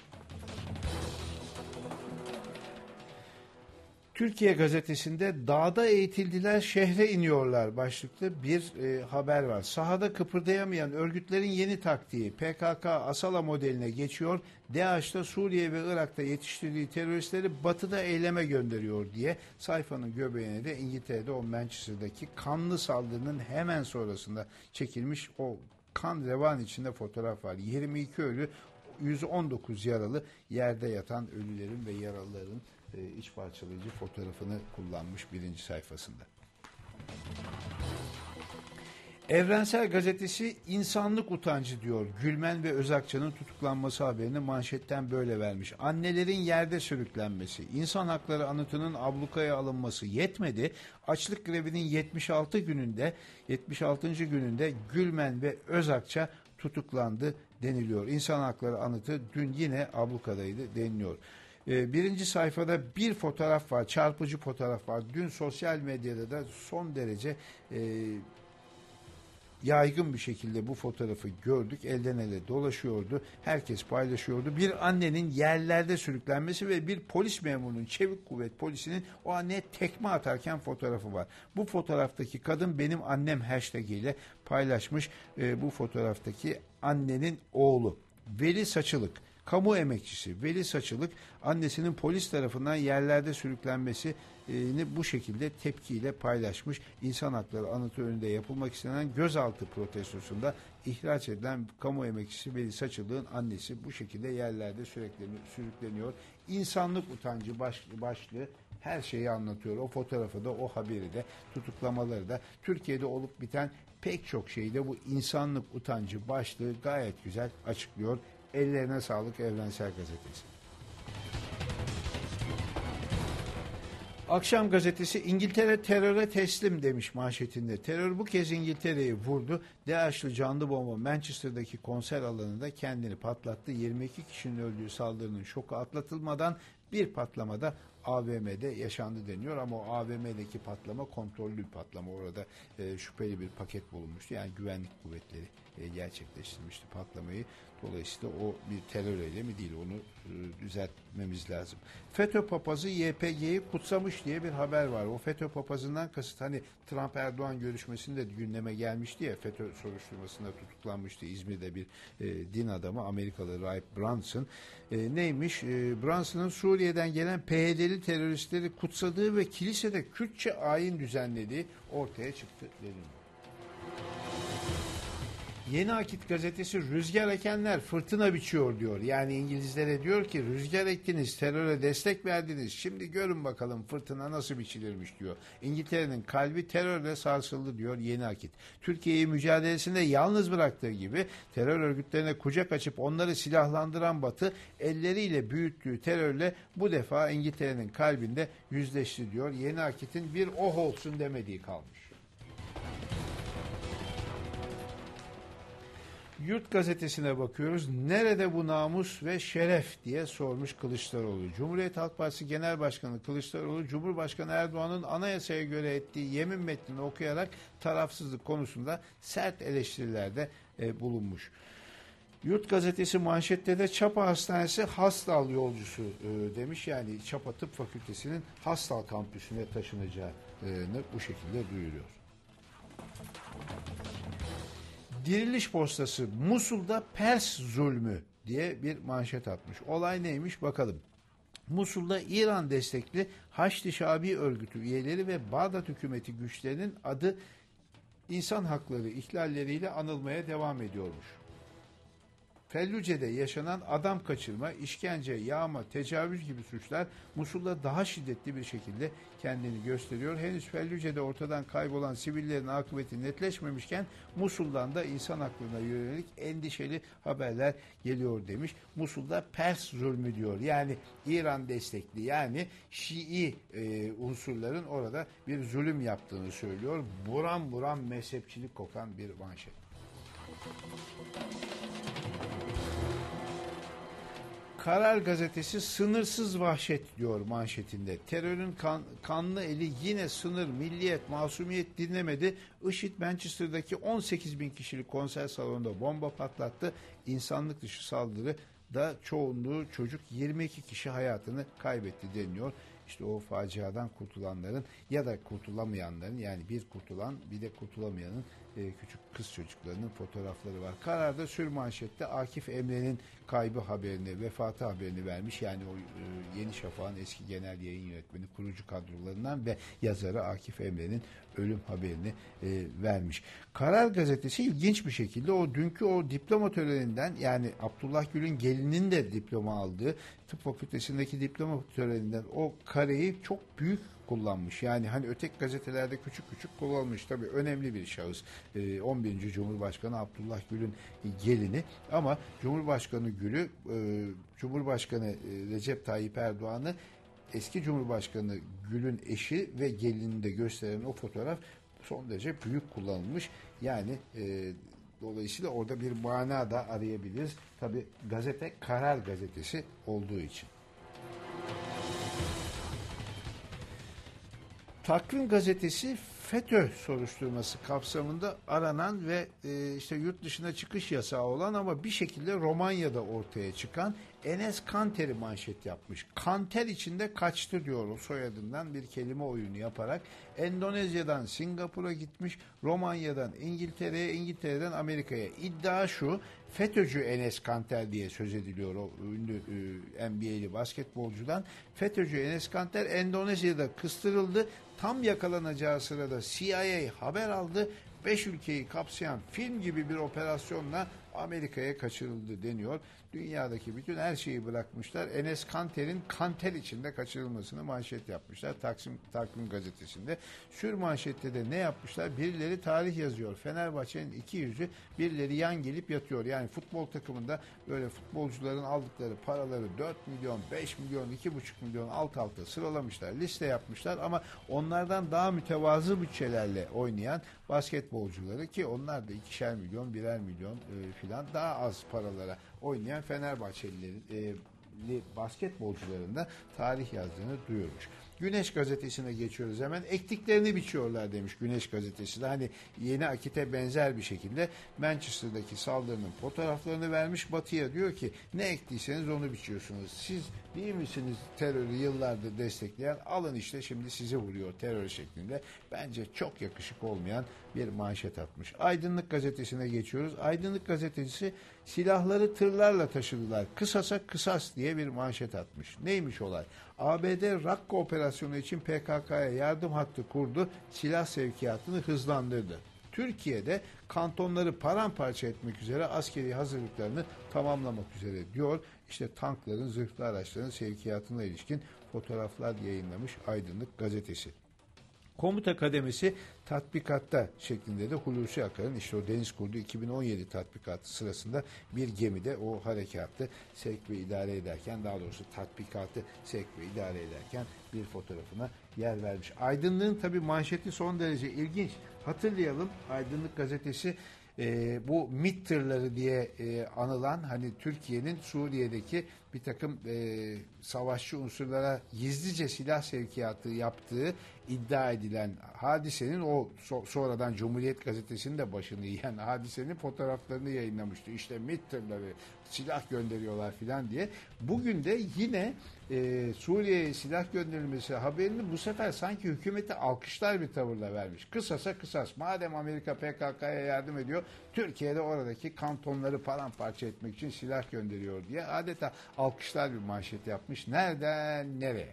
Türkiye Gazetesi'nde dağda eğitildiler şehre iniyorlar başlıklı bir haber var. Sahada kıpırdayamayan örgütlerin yeni taktiği PKK Asala modeline geçiyor. DAEŞ'ta Suriye ve Irak'ta yetiştirdiği teröristleri batıda eyleme gönderiyor diye sayfanın göbeğine de İngiltere'de o Manchester'daki kanlı saldırının hemen sonrasında çekilmiş o kan revan içinde fotoğraf var. 22 ölü, 119 yaralı, yerde yatan ölülerin ve yaralıların iç parçalayıcı fotoğrafını kullanmış birinci sayfasında. Evrensel Gazetesi insanlık utancı diyor. Gülmen ve Özakçı'nın tutuklanması haberini manşetten böyle vermiş. Annelerin yerde sürüklenmesi, insan hakları anıtının ablukaya alınması yetmedi. Açlık grevinin 76. gününde Gülmen ve Özakça tutuklandı deniliyor. İnsan hakları anıtı dün yine ablukadaydı deniliyor. Birinci sayfada bir fotoğraf var, çarpıcı fotoğraf var. Dün sosyal medyada da son derece yaygın bir şekilde bu fotoğrafı gördük. Elden ele dolaşıyordu. Herkes paylaşıyordu. Bir annenin yerlerde sürüklenmesi ve bir polis memurunun, çevik kuvvet polisinin o anneye tekme atarken fotoğrafı var. Bu fotoğraftaki kadın benim annem hashtag ile paylaşmış. Bu fotoğraftaki annenin oğlu Veli Saçılık. Kamu emekçisi Veli Saçılık annesinin polis tarafından yerlerde sürüklenmesini bu şekilde tepkiyle paylaşmış. İnsan hakları anıtı önünde yapılmak istenen gözaltı protestosunda ihraç edilen kamu emekçisi Veli Saçılık'ın annesi bu şekilde yerlerde sürükleniyor. İnsanlık utancı başlığı her şeyi anlatıyor. O fotoğrafı da, o haberi de, tutuklamaları da, Türkiye'de olup biten pek çok şeyi de bu insanlık utancı başlığı gayet güzel açıklıyor. Ellerine sağlık Evrensel Gazetesi. Akşam Gazetesi İngiltere teröre teslim demiş manşetinde. Terör bu kez İngiltere'yi vurdu. DAEŞ'li canlı bomba Manchester'daki konser alanında kendini patlattı. 22 kişinin öldüğü saldırının şoku atlatılmadan bir patlamada AVM'de yaşandı deniyor ama o AVM'deki patlama kontrollü bir patlama. Orada şüpheli bir paket bulunmuştu. Yani güvenlik kuvvetleri gerçekleştirmişti patlamayı. Dolayısıyla o bir terör eylemi değil. Onu düzeltmemiz lazım. FETÖ papazı YPG'yi kutsamış diye bir haber var. O FETÖ papazından kasıt hani Trump-Erdoğan görüşmesinde gündeme gelmişti ya, FETÖ soruşturmasında tutuklanmıştı İzmir'de bir din adamı Amerikalı rahip Brunson. Neymiş? Brunson'ın Suriye'den gelen PYD'li teröristleri kutsadığı ve kilisede Kürtçe ayin düzenlediği ortaya çıktı deniliyor. Yeni Akit gazetesi rüzgar ekenler fırtına biçiyor diyor. Yani İngilizlere diyor ki rüzgar ektiniz, teröre destek verdiniz. Şimdi görün bakalım fırtına nasıl biçilirmiş diyor. İngiltere'nin kalbi terörle sarsıldı diyor Yeni Akit. Türkiye'yi mücadelesinde yalnız bıraktığı gibi terör örgütlerine kucak açıp onları silahlandıran Batı elleriyle büyüttüğü terörle bu defa İngiltere'nin kalbinde yüzleşti diyor. Yeni Akit'in bir oh olsun demediği kalmış. Yurt gazetesine bakıyoruz. Nerede bu namus ve şeref diye sormuş Kılıçdaroğlu. Cumhuriyet Halk Partisi Genel Başkanı Kılıçdaroğlu, Cumhurbaşkanı Erdoğan'ın anayasaya göre ettiği yemin metnini okuyarak tarafsızlık konusunda sert eleştirilerde bulunmuş. Yurt gazetesi manşette de Çapa Hastanesi Hastal yolcusu demiş. Yani Çapa Tıp Fakültesi'nin Hastal kampüsüne taşınacağını bu şekilde duyuruyor. Diriliş Postası Musul'da Pers zulmü diye bir manşet atmış. Olay neymiş bakalım. Musul'da İran destekli Haçlı Şabi örgütü üyeleri ve Bağdat hükümeti güçlerinin adı insan hakları ihlalleriyle anılmaya devam ediyormuş. Felluce'de yaşanan adam kaçırma, işkence, yağma, tecavüz gibi suçlar Musul'da daha şiddetli bir şekilde kendini gösteriyor. Henüz Felluce'de ortadan kaybolan sivillerin akıbeti netleşmemişken Musul'dan da insan haklarına yönelik endişeli haberler geliyor demiş. Musul'da Pers zulmü diyor. Yani İran destekli yani Şii unsurların orada bir zulüm yaptığını söylüyor. Buram buram mezhepçilik kokan bir manşet. Karar gazetesi sınırsız vahşet diyor manşetinde. Terörün kanlı eli yine sınır, milliyet, masumiyet dinlemedi. IŞİD Manchester'daki 18 bin kişilik konser salonunda bomba patlattı. İnsanlık dışı saldırı da çoğunluğu çocuk 22 kişi hayatını kaybetti deniyor. İşte o faciadan kurtulanların ya da kurtulamayanların yani bir kurtulan bir de kurtulamayanın küçük kız çocuklarının fotoğrafları var. Kararda sürmanşette Akif Emre'nin kaybı haberini, vefatı haberini vermiş. Yani o Yeni Şafak'ın eski genel yayın yönetmeni, kurucu kadrolarından ve yazarı Akif Emre'nin ölüm haberini vermiş. Karar gazetesi ilginç bir şekilde o dünkü o diploma töreninden yani Abdullah Gül'ün gelinin de diploma aldığı tıp fakültesindeki diploma töreninden o kareyi çok büyük kullanmış. Yani hani öteki gazetelerde küçük küçük kullanmış. Tabii önemli bir şahıs. 11. Cumhurbaşkanı Abdullah Gül'ün gelini ama Cumhurbaşkanı Gül'ü Cumhurbaşkanı Recep Tayyip Erdoğan'ı eski Cumhurbaşkanı Gül'ün eşi ve gelinini de gösteren o fotoğraf son derece büyük kullanılmış. Yani dolayısıyla orada bir mana da arayabiliriz. Tabii gazete Karar gazetesi olduğu için. Takvim gazetesi FETÖ soruşturması kapsamında aranan ve işte yurt dışına çıkış yasağı olan ama bir şekilde Romanya'da ortaya çıkan Enes Kanter'i manşet yapmış. Kanter içinde kaçtı diyor o soyadından bir kelime oyunu yaparak. Endonezya'dan Singapur'a gitmiş, Romanya'dan İngiltere'ye, İngiltere'den Amerika'ya. İddia şu, FETÖ'cü Enes Kanter diye söz ediliyor o ünlü NBA'li basketbolcudan. FETÖ'cü Enes Kanter Endonezya'da kıstırıldı. Tam yakalanacağı sırada CIA haber aldı. 5 ülkeyi kapsayan film gibi bir operasyonla Amerika'ya kaçırıldı deniyor. Dünyadaki bütün her şeyi bırakmışlar. Enes Kanter'in kanter içinde kaçırılmasını manşet yapmışlar. Takvim gazetesinde. Sür manşette de ne yapmışlar? Birileri tarih yazıyor. Fenerbahçe'nin iki yüzü birileri yan gelip yatıyor. Yani futbol takımında böyle futbolcuların aldıkları paraları 4 milyon, 5 milyon, 2,5 milyon alt alta sıralamışlar. Liste yapmışlar ama onlardan daha mütevazı bütçelerle oynayan basketbolcuları ki onlar da 2'şer milyon, 1'er milyon filan daha az paralara oynayan Fenerbahçelilerin basketbolcuların da tarih yazdığını duyurmuş. Güneş gazetesine geçiyoruz hemen. Ektiklerini biçiyorlar demiş Güneş gazetesi de. Hani Yeni Akit'e benzer bir şekilde Manchester'daki saldırının fotoğraflarını vermiş. Batı'ya diyor ki ne ektiyseniz onu biçiyorsunuz. Siz değil misiniz terörü yıllardır destekleyen? Alın işte şimdi sizi vuruyor terör şeklinde. Bence çok yakışık olmayan bir manşet atmış. Aydınlık gazetesine geçiyoruz. Aydınlık gazetesi silahları tırlarla taşıdılar. Kısasa kısas diye bir manşet atmış. Neymiş olay? ABD Rakka operasyonu için PKK'ya yardım hattı kurdu. Silah sevkiyatını hızlandırdı. Türkiye'de kantonları paramparça etmek üzere askeri hazırlıklarını tamamlamak üzere diyor. İşte tankların, zırhlı araçların sevkiyatına ilişkin fotoğraflar yayınlamış Aydınlık Gazetesi. Komuta kademesi tatbikatta şeklinde de Hulusi Akar'ın işte o Deniz Kurdu 2017 tatbikatı sırasında bir gemide o harekatı sevk ve idare ederken, daha doğrusu tatbikatı sevk ve idare ederken bir fotoğrafına yer vermiş. Aydınlığın tabii manşeti son derece ilginç. Hatırlayalım, Aydınlık Gazetesi bu MİT tırları diye anılan, hani Türkiye'nin Suriye'deki bir takım savaşçı unsurlara gizlice silah sevkiyatı yaptığı iddia edilen hadisenin, o sonradan Cumhuriyet Gazetesi'nin de başını yiyen hadisenin fotoğraflarını yayınlamıştı. İşte MİT tırları silah gönderiyorlar filan diye. Bugün de yine Suriye'ye silah gönderilmesi haberini bu sefer sanki hükümeti alkışlar bir tavırla vermiş. Kısasa kısas. Madem Amerika PKK'ya yardım ediyor, Türkiye'de oradaki kantonları paramparça etmek için silah gönderiyor diye adeta alkışlar bir manşet yapmış. Nereden nereye?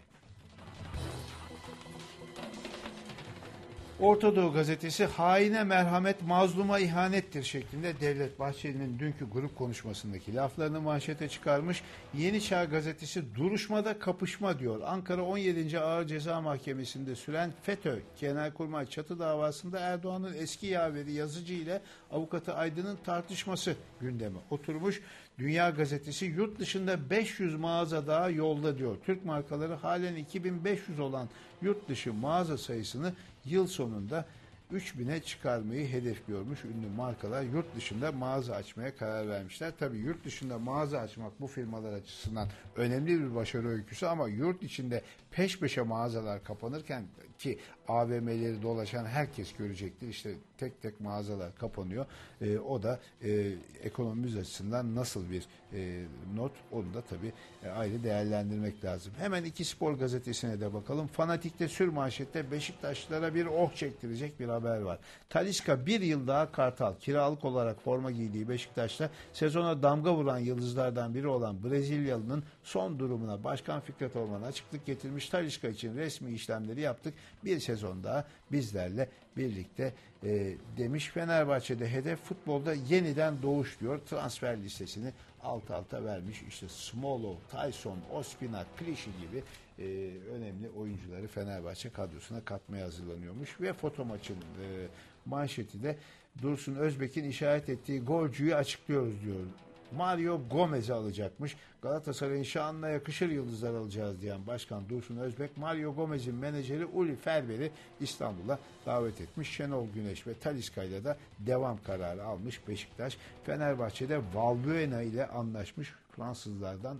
Orta Doğu Gazetesi haine merhamet mazluma ihanettir şeklinde Devlet Bahçeli'nin dünkü grup konuşmasındaki laflarını manşete çıkarmış. Yeni Çağ Gazetesi duruşmada kapışma diyor. Ankara 17. Ağır Ceza Mahkemesi'nde süren FETÖ Genelkurmay çatı davasında Erdoğan'ın eski yaveri Yazıcı ile avukatı Aydın'ın tartışması gündeme oturmuş. Dünya Gazetesi yurt dışında 500 mağaza daha yolda diyor. Türk markaları halen 2500 olan yurt dışı mağaza sayısını yıl sonunda 3000'e çıkarmayı hedefliyormuş. Ünlü markalar yurt dışında mağaza açmaya karar vermişler. Tabii yurt dışında mağaza açmak bu firmalar açısından önemli bir başarı öyküsü, ama yurt içinde peş peşe mağazalar kapanırken, ki AVM'leri dolaşan herkes görecektir, İşte tek tek mağazalar kapanıyor. O da ekonomimiz açısından nasıl bir not, onu da tabii ayrı değerlendirmek lazım. Hemen İki Spor Gazetesi'ne de bakalım. Fanatik'te sürmanşette Beşiktaşlılara bir oh çektirecek bir haber var. Talisca bir yıl daha Kartal. Kiralık olarak forma giydiği Beşiktaş'ta sezona damga vuran yıldızlardan biri olan Brezilyalı'nın son durumuna Başkan Fikret Orman açıklık getirmiş. Talisca için resmi işlemleri yaptık. Bir sezon daha bizlerle birlikte demiş. Fenerbahçe'de hedef futbolda yeniden doğuş diyor. Transfer listesini alt alta vermiş. İşte Smolov, Tyson, Ospina, Klişi gibi önemli oyuncuları Fenerbahçe kadrosuna katmaya hazırlanıyormuş. Ve foto maçın manşeti de Dursun Özbek'in işaret ettiği golcüyü açıklıyoruz diyor. Mario Gomez'i alacakmış. Galatasaray'ın şanına yakışır yıldızlar alacağız diyen Başkan Dursun Özbek, Mario Gomez'in menajeri Uli Ferber'i İstanbul'a davet etmiş. Şenol Güneş ve Talisca ile de devam kararı almış Beşiktaş. Fenerbahçe'de Valbuena ile anlaşmış. Fransızlardan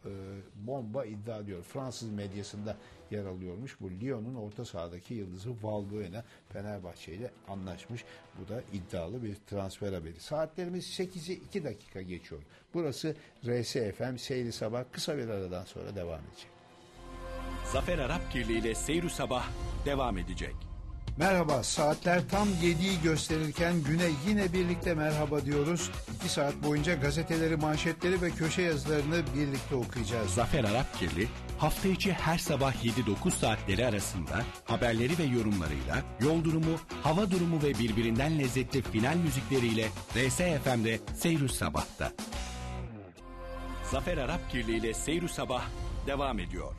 bomba iddia diyor. Fransız medyasında yer alıyormuş. Bu Lyon'un orta sahadaki yıldızı Valbuena Fenerbahçe ile anlaşmış. Bu da iddialı bir transfer haberi. Saatlerimiz 8'i 2 dakika geçiyor. Burası RSFM Seyri Sabah, kısa bir aradan sonra devam edecek. Zafer Arapkirli ile Seyru Sabah devam edecek. Merhaba, saatler tam 7'yi gösterirken güne yine birlikte merhaba diyoruz. 2 saat boyunca gazeteleri, manşetleri ve köşe yazılarını birlikte okuyacağız. Zafer Arapkirli hafta içi her sabah 7-9 saatleri arasında haberleri ve yorumlarıyla yol durumu, hava durumu ve birbirinden lezzetli final müzikleriyle RSFM'de Seyru Sabah'ta. Zafer Arapkirli ile Seyru Sabah devam ediyor.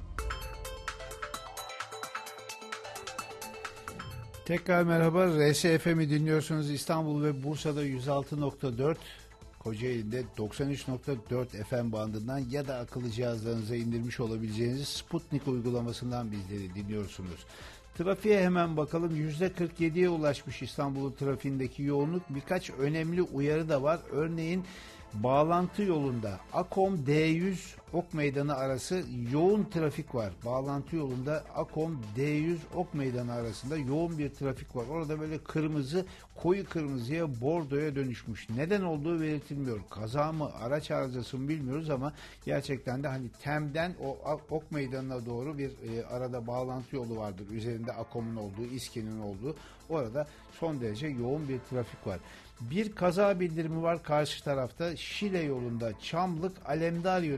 Tekrar merhaba. RSFM'i dinliyorsunuz. İstanbul ve Bursa'da 106.4, Kocaeli'de 93.4 FM bandından ya da akıllı cihazlarınıza indirmiş olabileceğiniz Sputnik uygulamasından bizleri dinliyorsunuz. Trafiğe hemen bakalım. %47'ye ulaşmış İstanbul'un trafiğindeki yoğunluk. Birkaç önemli uyarı da var. Örneğin bağlantı yolunda Akom D100 Ok Meydanı arası yoğun trafik var. Bağlantı yolunda Akom D100 Ok Meydanı arasında yoğun bir trafik var. Orada böyle kırmızı, koyu kırmızıya, bordoya dönüşmüş. Neden olduğu belirtilmiyor. Kaza mı, araç arızası mı bilmiyoruz, ama gerçekten de hani TEM'den o Ok Meydanı'na doğru bir arada bağlantı yolu vardır. Üzerinde Akom'un olduğu, İSKİ'nin olduğu. Orada son derece yoğun bir trafik var. Bir kaza bildirimi var karşı tarafta. Şile yolunda Çamlık Alemdar yönünde sağ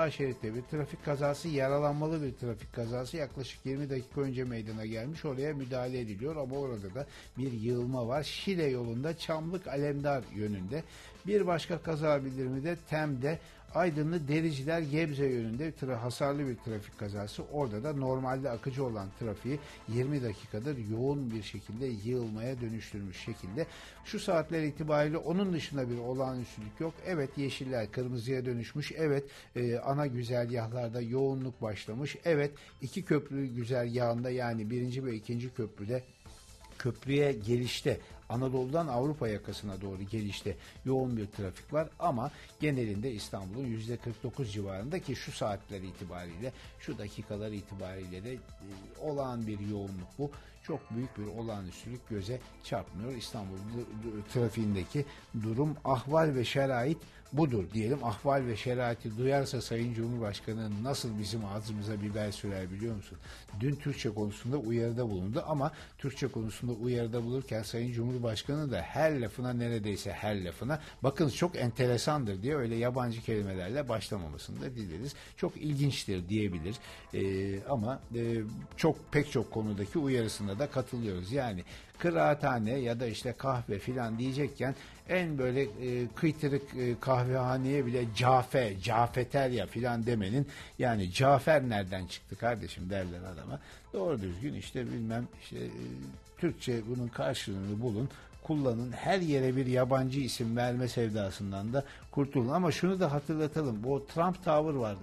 sağ şeritte bir trafik kazası, yaralanmalı bir trafik kazası yaklaşık 20 dakika önce meydana gelmiş. Oraya müdahale ediliyor ama orada da bir yığılma var. Şile yolunda Çamlık Alemdar yönünde. Bir başka kaza bildirimi de Tem'de Aydınlı Dericiler Gebze yönünde hasarlı bir trafik kazası. Orada da normalde akıcı olan trafiği 20 dakikadır yoğun bir şekilde yığılmaya dönüştürmüş şekilde. Şu saatler itibariyle onun dışında bir olağanüstülük yok. Evet, yeşiller kırmızıya dönüşmüş. Evet, ana güzergahlarda yoğunluk başlamış. Evet, iki köprü güzergahında yani birinci ve ikinci köprüde köprüye gelişte, Anadolu'dan Avrupa yakasına doğru gelişte yoğun bir trafik var ama genelinde İstanbul'un %49 civarında, ki şu saatler itibariyle, şu dakikalar itibariyle de olağan bir yoğunluk bu. Çok büyük bir olağanüstülük göze çarpmıyor. İstanbul trafiğindeki durum, ahval ve şerait budur diyelim. Ahval ve şeraiti duyarsa Sayın Cumhurbaşkanı nasıl bizim ağzımıza biber sürer biliyor musun? Dün Türkçe konusunda uyarıda bulundu ama Türkçe konusunda uyarıda bulurken Sayın Cumhurbaşkanı da her lafına, neredeyse her lafına, bakınız çok enteresandır diye öyle yabancı kelimelerle başlamamasını da dileriz. Çok ilginçtir diyebilir ama pek çok konudaki uyarısına da katılıyoruz. Yani kıraathane ya da işte kahve filan diyecekken en böyle kıytırık kahvehaneye bile cafeterya filan demenin, yani Cafer nereden çıktı kardeşim derler adama. Doğru düzgün işte bilmem işte Türkçe bunun karşılığını bulun, kullanın, her yere bir yabancı isim verme sevdasından da kurtulun. Ama şunu da hatırlatalım, bu Trump Tower var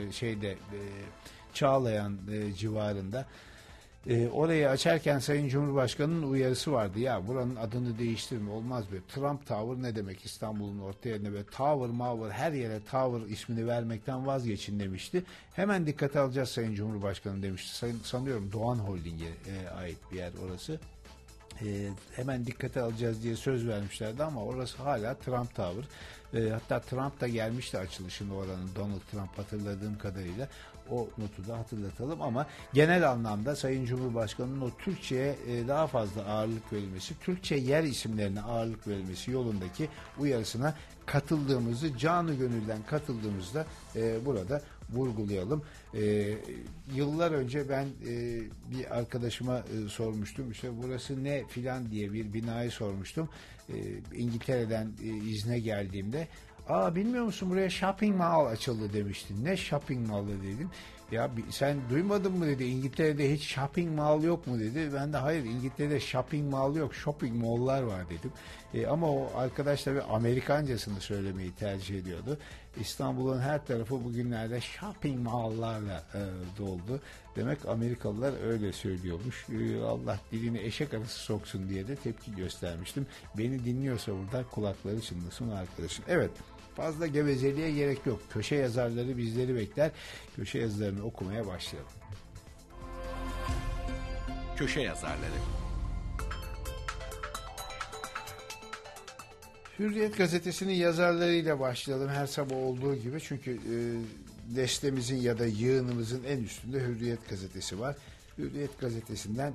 Çağlayan civarında. Orayı açarken Sayın Cumhurbaşkanı'nın uyarısı vardı. Ya buranın adını değiştirme, olmaz be. Trump Tower ne demek İstanbul'un orta yerine, ve Tower her yere Tower ismini vermekten vazgeçin demişti. Hemen dikkate alacağız Sayın Cumhurbaşkanı demişti. Sanıyorum Doğan Holding'e ait bir yer orası. Hemen dikkate alacağız diye söz vermişlerdi ama orası hala Trump Tower. Hatta Trump da gelmişti açılışında oranın, Donald Trump, hatırladığım kadarıyla. O notu da hatırlatalım ama genel anlamda Sayın Cumhurbaşkanı'nın o Türkçe'ye daha fazla ağırlık verilmesi, Türkçe yer isimlerine ağırlık verilmesi yolundaki uyarısına katıldığımızı, canı gönülden katıldığımızda burada vurgulayalım. Yıllar önce ben bir arkadaşıma sormuştum, işte burası ne filan diye bir binayı sormuştum. İngiltere'den izne geldiğimde, bilmiyor musun buraya shopping mall açıldı demiştin. Ne shopping mall'ı dedim. Ya sen duymadın mı dedi, İngiltere'de hiç shopping mall yok mu dedi. Ben de hayır, İngiltere'de shopping mall yok, shopping mall'lar var dedim. Ama o arkadaş tabii Amerikancasını söylemeyi tercih ediyordu. İstanbul'un her tarafı bugünlerde shopping mall'larla doldu. Demek Amerikalılar öyle söylüyormuş. Allah dilini eşek arası soksun diye de tepki göstermiştim. Beni dinliyorsa burada kulakları çınlasın arkadaşım. Evet, fazla gevezeliğe gerek yok. Köşe yazarları bizleri bekler. Köşe yazılarını okumaya başlayalım. Köşe yazarları. Hürriyet gazetesinin yazarlarıyla başlayalım her sabah olduğu gibi. Çünkü destemizin ya da yığınımızın en üstünde Hürriyet gazetesi var. Hürriyet gazetesinden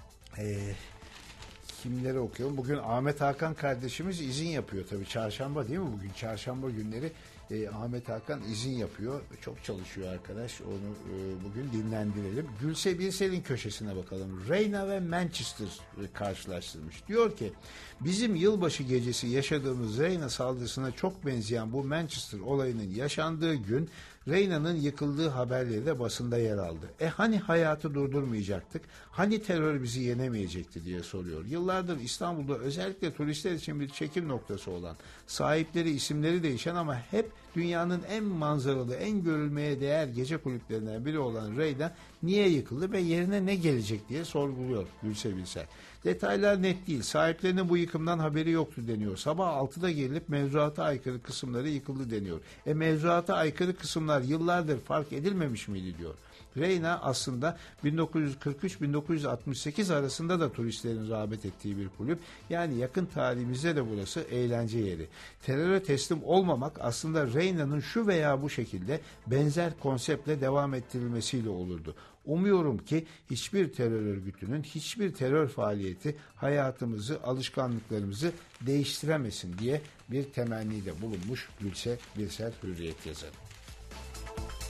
kimleri okuyalım? Bugün Ahmet Hakan kardeşimiz izin yapıyor tabii. Çarşamba değil mi bugün? Çarşamba günleri Ahmet Hakan izin yapıyor. Çok çalışıyor arkadaş. Onu bugün dinlendirelim. Gülse Birsel'in köşesine bakalım. Reyna ve Manchester karşılaştırmış. Diyor ki bizim yılbaşı gecesi yaşadığımız Reyna saldırısına çok benzeyen bu Manchester olayının yaşandığı gün Reyna'nın yıkıldığı haberleri de basında yer aldı. Hani hayatı durdurmayacaktık? Hani terör bizi yenemeyecekti diye soruyor. Yıllardır İstanbul'da özellikle turistler için bir çekim noktası olan, sahipleri, isimleri değişen ama hep dünyanın en manzaralı, en görülmeye değer gece kulüplerinden biri olan Reyna niye yıkıldı ve yerine ne gelecek diye sorguluyor Gülse Birsel. Detaylar net değil. Sahiplerinin bu yıkımdan haberi yoktu deniyor. Sabah 6'da gelip mevzuata aykırı kısımları yıkıldı deniyor. Mevzuata aykırı kısımlar yıllardır fark edilmemiş miydi diyor. Reyna aslında 1943-1968 arasında da turistlerin rağbet ettiği bir kulüp. Yani yakın tarihimizde de burası eğlence yeri. Teröre teslim olmamak aslında Reyna'nın şu veya bu şekilde benzer konseptle devam ettirilmesiyle olurdu. Umuyorum ki hiçbir terör örgütünün, hiçbir terör faaliyeti hayatımızı, alışkanlıklarımızı değiştiremesin diye bir temennide bulunmuş Gülse Birsel Hürriyet yazarı.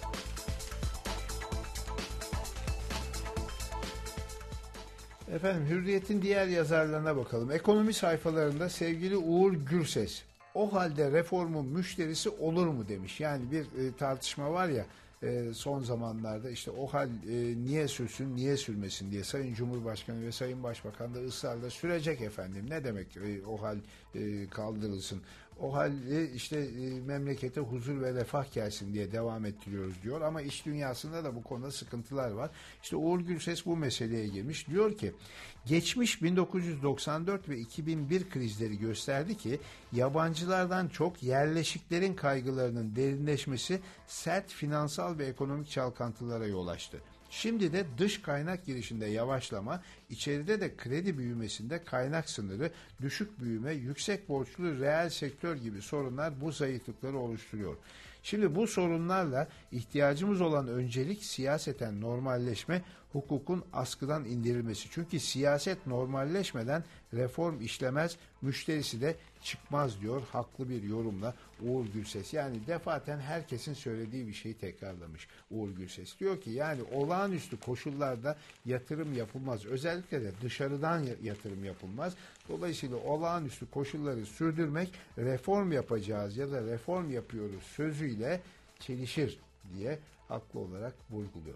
Efendim Hürriyet'in diğer yazarlarına bakalım. Ekonomi sayfalarında sevgili Uğur Gürses, o halde reformun müşterisi olur mu demiş. Yani bir tartışma var ya son zamanlarda, işte o hal niye sürsün, niye sürmesin diye Sayın Cumhurbaşkanı ve Sayın Başbakan da ısrarla sürecek efendim. Ne demek o hal kaldırılsın? O halde işte memlekete huzur ve refah gelsin diye devam ettiriyoruz diyor. Ama iş dünyasında da bu konuda sıkıntılar var. İşte Uğur Gürses bu meseleye girmiş. Diyor ki geçmiş 1994 ve 2001 krizleri gösterdi ki yabancılardan çok yerleşiklerin kaygılarının derinleşmesi sert finansal ve ekonomik çalkantılara yol açtı. Şimdi de dış kaynak girişinde yavaşlama, içeride de kredi büyümesinde kaynak sınırı, düşük büyüme, yüksek borçlu reel sektör gibi sorunlar bu zayıflıkları oluşturuyor. Şimdi bu sorunlarla ihtiyacımız olan öncelik siyaseten normalleşme, hukukun askıdan indirilmesi. Çünkü siyaset normalleşmeden reform işlemez, müşterisi de çıkmaz diyor haklı bir yorumla Uğur Gürses. Yani defaten herkesin söylediği bir şeyi tekrarlamış Uğur Gürses. Diyor ki yani olağanüstü koşullarda yatırım yapılmaz. Özellikle de dışarıdan yatırım yapılmaz. Dolayısıyla olağanüstü koşulları sürdürmek reform yapacağız ya da reform yapıyoruz sözüyle çelişir diye haklı olarak vurguluyor.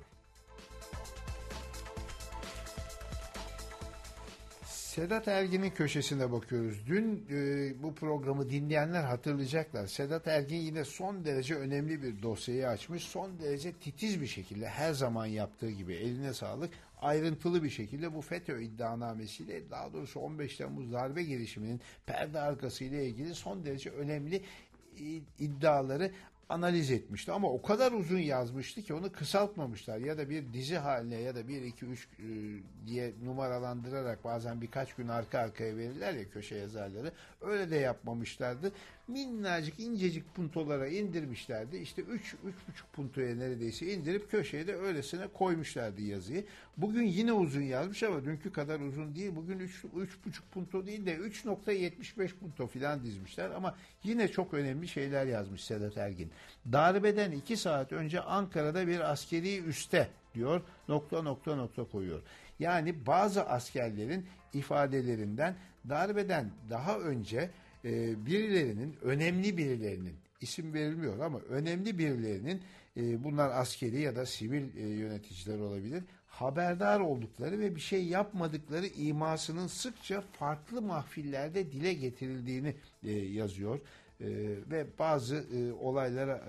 Sedat Ergin'in köşesine bakıyoruz. Dün bu programı dinleyenler hatırlayacaklar. Sedat Ergin yine son derece önemli bir dosyayı açmış. Son derece titiz bir şekilde her zaman yaptığı gibi eline sağlık ayrıntılı bir şekilde bu FETÖ iddianamesiyle, daha doğrusu 15 Temmuz darbe girişiminin perde arkası ile ilgili son derece önemli iddiaları analiz etmişti ama o kadar uzun yazmıştı ki onu kısaltmamışlar ya da bir dizi haline ya da 1 2 3 diye numaralandırarak bazen birkaç gün arka arkaya verirler ya köşe yazarları, öyle de yapmamışlardı. Minnacık incecik puntolara indirmişlerdi. İşte 3-3,5 puntoya neredeyse indirip köşeye de öylesine koymuşlardı yazıyı. Bugün yine uzun yazmış ama dünkü kadar uzun değil. Bugün 3,5 punto değil de 3,75 punto filan dizmişler ama yine çok önemli şeyler yazmış Sedat Ergin. Darbeden 2 saat önce Ankara'da bir askeri üste diyor, nokta koyuyor. Yani bazı askerlerin ifadelerinden darbeden daha önce birilerinin, önemli birilerinin, isim verilmiyor ama önemli birilerinin, bunlar askeri ya da sivil yöneticiler olabilir, haberdar oldukları ve bir şey yapmadıkları imasının sıkça farklı mahfillerde dile getirildiğini yazıyor. Ve bazı olaylara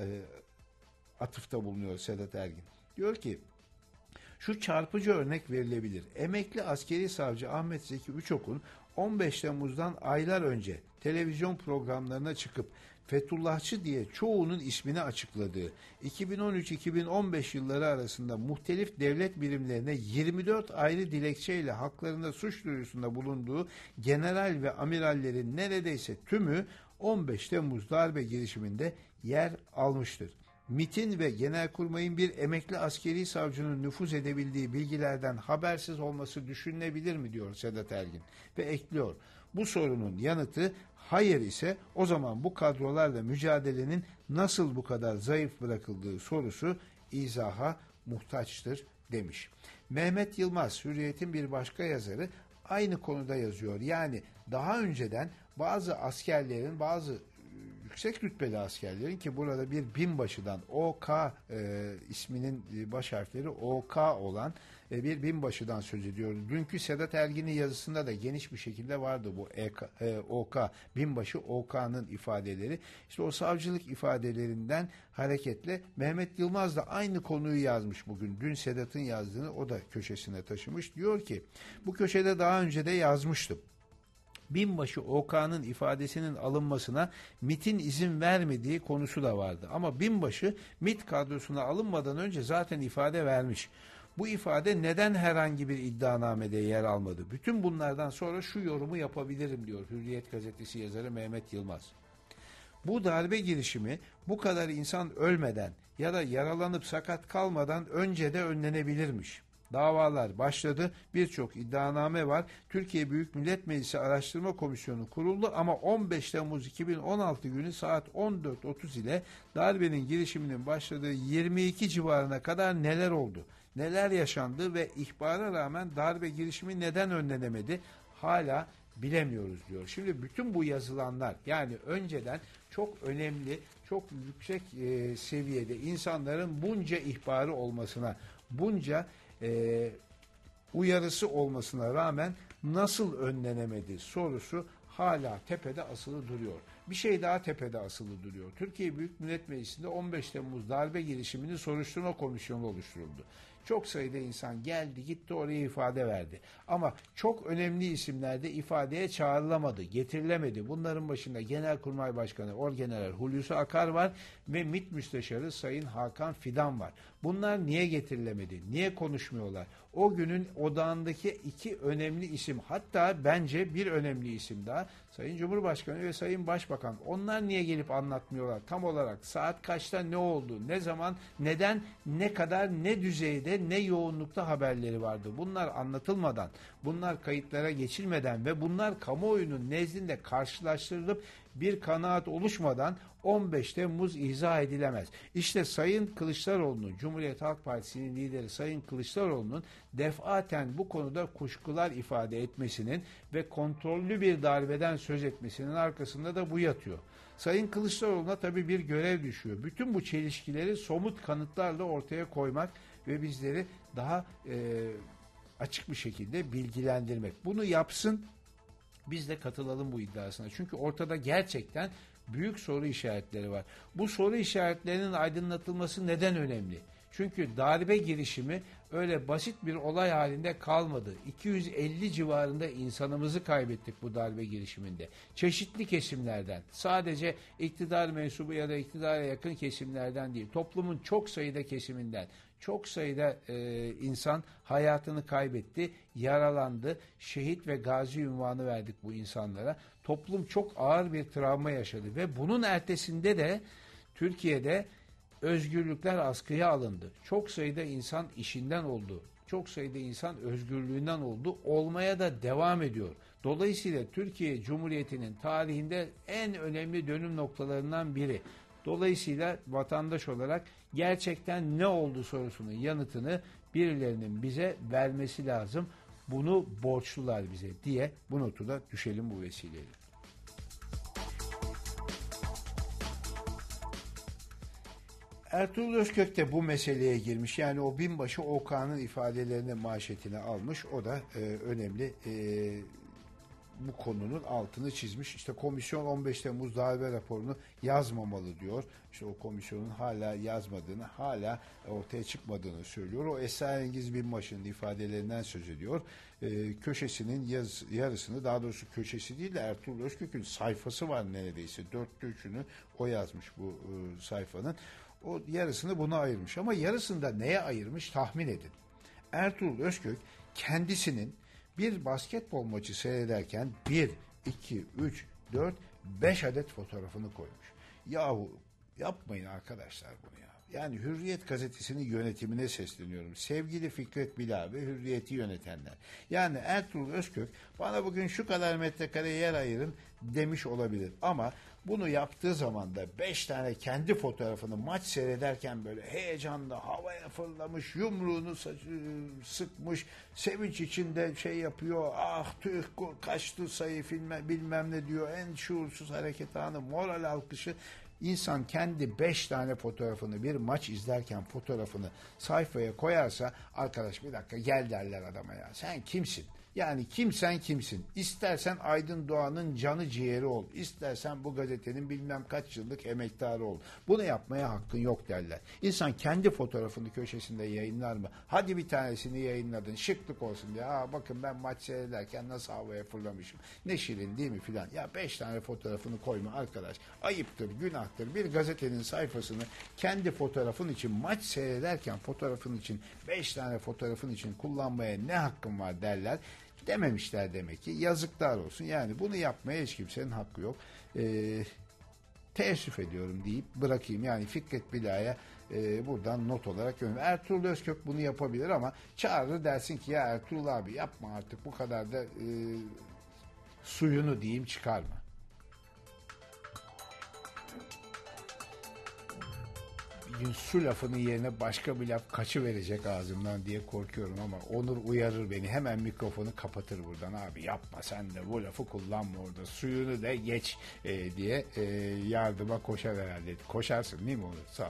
atıfta bulunuyor Sedat Ergin. Diyor ki şu çarpıcı örnek verilebilir. Emekli askeri savcı Ahmet Zeki Üçok'un 15 Temmuz'dan aylar önce televizyon programlarına çıkıp Fethullahçı diye çoğunun ismini açıkladığı, 2013-2015 yılları arasında muhtelif devlet birimlerine 24 ayrı dilekçeyle haklarında suç duyurusunda bulunduğu general ve amirallerin neredeyse tümü 15 Temmuz darbe girişiminde yer almıştır. MİT'in ve Genelkurmay'ın bir emekli askeri savcının nüfuz edebildiği bilgilerden habersiz olması düşünülebilir mi diyor Sedat Ergin ve ekliyor. Bu sorunun yanıtı hayır ise o zaman bu kadrolarla mücadelenin nasıl bu kadar zayıf bırakıldığı sorusu izaha muhtaçtır demiş. Mehmet Yılmaz, Hürriyet'in bir başka yazarı, aynı konuda yazıyor. Yani daha önceden bazı askerlerin, bazı yüksek rütbeli askerlerin, ki burada bir binbaşıdan OK isminin baş harfleri OK olan bir binbaşıdan söz ediyoruz. Dünkü Sedat Ergin'in yazısında da geniş bir şekilde vardı bu OK, binbaşı OK'nın ifadeleri. İşte o savcılık ifadelerinden hareketle Mehmet Yılmaz da aynı konuyu yazmış bugün. Dün Sedat'ın yazdığını o da köşesine taşımış. Diyor ki bu köşede daha önce de yazmıştım. Binbaşı OK'nın ifadesinin alınmasına MİT'in izin vermediği konusu da vardı. Ama binbaşı MİT kadrosuna alınmadan önce zaten ifade vermiş. Bu ifade neden herhangi bir iddianamede yer almadı? Bütün bunlardan sonra şu yorumu yapabilirim diyor Hürriyet gazetesi yazarı Mehmet Yılmaz. Bu darbe girişimi bu kadar insan ölmeden ya da yaralanıp sakat kalmadan önce de önlenebilirmiş. Davalar başladı, birçok iddianame var. Türkiye Büyük Millet Meclisi Araştırma Komisyonu kuruldu ama 15 Temmuz 2016 günü saat 14.30 ile darbenin girişiminin başladığı 22 civarına kadar neler oldu? neler yaşandı ve ihbara rağmen darbe girişimi neden önlenemedi hala bilemiyoruz diyor. Şimdi bütün bu yazılanlar, yani önceden çok önemli, çok yüksek seviyede insanların bunca ihbarı olmasına, bunca uyarısı olmasına rağmen nasıl önlenemedi sorusu hala tepede asılı duruyor. Bir şey daha tepede asılı duruyor. Türkiye Büyük Millet Meclisi'nde 15 Temmuz darbe girişimini soruşturma komisyonu oluşturuldu. Çok sayıda insan geldi gitti, oraya ifade verdi. Ama çok önemli isimler de ifadeye çağrılamadı, getirilemedi. Bunların başında Genelkurmay Başkanı Orgeneral Hulusi Akar var ve MİT Müsteşarı Sayın Hakan Fidan var. Bunlar niye getirilemedi? Niye konuşmuyorlar? O günün odağındaki iki önemli isim, hatta bence bir önemli isim daha, Sayın Cumhurbaşkanı ve Sayın Başbakan. Onlar niye gelip anlatmıyorlar? Tam olarak saat kaçta ne oldu, ne zaman, neden, ne kadar, ne düzeyde, ne yoğunlukta haberleri vardı. Bunlar anlatılmadan, bunlar kayıtlara geçilmeden ve bunlar kamuoyunun nezdinde karşılaştırılıp bir kanaat oluşmadan 15 Temmuz izah edilemez. İşte Sayın Kılıçdaroğlu'nun, Cumhuriyet Halk Partisi'nin lideri Sayın Kılıçdaroğlu'nun defaten bu konuda kuşkular ifade etmesinin ve kontrollü bir darbeden söz etmesinin arkasında da bu yatıyor. Sayın Kılıçdaroğlu'na tabii bir görev düşüyor. Bütün bu çelişkileri somut kanıtlarla ortaya koymak ve bizleri daha açık bir şekilde bilgilendirmek. Bunu yapsın, biz de katılalım bu iddiasına. Çünkü ortada gerçekten büyük soru işaretleri var. Bu soru işaretlerinin aydınlatılması neden önemli? Çünkü darbe girişimi öyle basit bir olay halinde kalmadı. 250 civarında insanımızı kaybettik bu darbe girişiminde. Çeşitli kesimlerden, sadece iktidar mensubu ya da iktidara yakın kesimlerden değil, toplumun çok sayıda kesiminden, çok sayıda insan hayatını kaybetti, yaralandı, şehit ve gazi unvanı verdik bu insanlara. Toplum çok ağır bir travma yaşadı ve bunun ertesinde de Türkiye'de özgürlükler askıya alındı. Çok sayıda insan işinden oldu. Çok sayıda insan özgürlüğünden oldu. Olmaya da devam ediyor. Dolayısıyla Türkiye Cumhuriyeti'nin tarihinde en önemli dönüm noktalarından biri. Dolayısıyla vatandaş olarak gerçekten ne oldu sorusunun yanıtını birilerinin bize vermesi lazım. Bunu borçlular bize diye bu notu da düşelim bu vesileyle. Ertuğrul Özkök de bu meseleye girmiş. Yani o binbaşı OK'nın ifadelerini manşetine almış. O da önemli bu konunun altını çizmiş. İşte komisyon 15 Temmuz darbe raporunu yazmamalı diyor. İşte o komisyonun hala yazmadığını, hala ortaya çıkmadığını söylüyor. O esrarengiz binbaşının ifadelerinden söz ediyor. Köşesinin yarısını, daha doğrusu köşesi değil de Ertuğrul Özkök'ün sayfası var neredeyse. 4/3'ünü o yazmış bu sayfanın. O yarısını buna ayırmış. Ama yarısını da neye ayırmış tahmin edin. Ertuğrul Özkök kendisinin bir basketbol maçı seyrederken 1, 2, 3, 4, 5 adet fotoğrafını koymuş. Yahu yapmayın arkadaşlar bunu ya. Yani Hürriyet gazetesinin yönetimine sesleniyorum. Sevgili Fikret Bilal ve Hürriyet'i yönetenler. Yani Ertuğrul Özkök bana bugün şu kadar metrekare yer ayırın demiş olabilir. Ama bunu yaptığı zaman da 5 tane kendi fotoğrafını maç seyrederken böyle heyecanla havaya fırlamış, yumruğunu sıkmış, sevinç içinde şey yapıyor. Ah tüh kaçtı sayı bilmem ne diyor. En şuursuz hareket anı, moral alkışı. İnsan kendi 5 tane fotoğrafını bir maç izlerken fotoğrafını sayfaya koyarsa arkadaş bir dakika gel derler adama ya. Sen kimsin? Yani kimsen kimsin? İstersen Aydın Doğan'ın canı ciğeri ol. İstersen bu gazetenin bilmem kaç yıllık emektarı ol. Bunu yapmaya hakkın yok derler. İnsan kendi fotoğrafını köşesinde yayınlar mı? Hadi bir tanesini yayınladın. Şıklık olsun diye. Aa bakın ben maç seyrederken nasıl havaya fırlamışım. Ne şirin değil mi filan. Ya 5 tane fotoğrafını koyma arkadaş. Ayıptır, günahtır. Bir gazetenin sayfasını kendi fotoğrafın için maç seyrederken fotoğrafın için 5 tane fotoğrafın için kullanmaya ne hakkın var derler. Dememişler demek ki. Yazıklar olsun. Yani bunu yapmaya hiç kimsenin hakkı yok. Teessüf ediyorum deyip bırakayım. Yani Fikret Bila'ya buradan not olarak gönderiyorum. Ertuğrul Özkök bunu yapabilir ama çağırır dersin ki ya Ertuğrul abi yapma artık bu kadar da suyunu diyeyim çıkarma. gün su lafının yerine başka bir laf kaçıverecek ağzımdan diye korkuyorum ama Onur uyarır beni. Hemen mikrofonu kapatır buradan. Abi yapma sen de bu lafı kullanma orada. Suyunu da geç diye yardıma koşar herhalde. Koşarsın değil mi Onur? Sağ ol.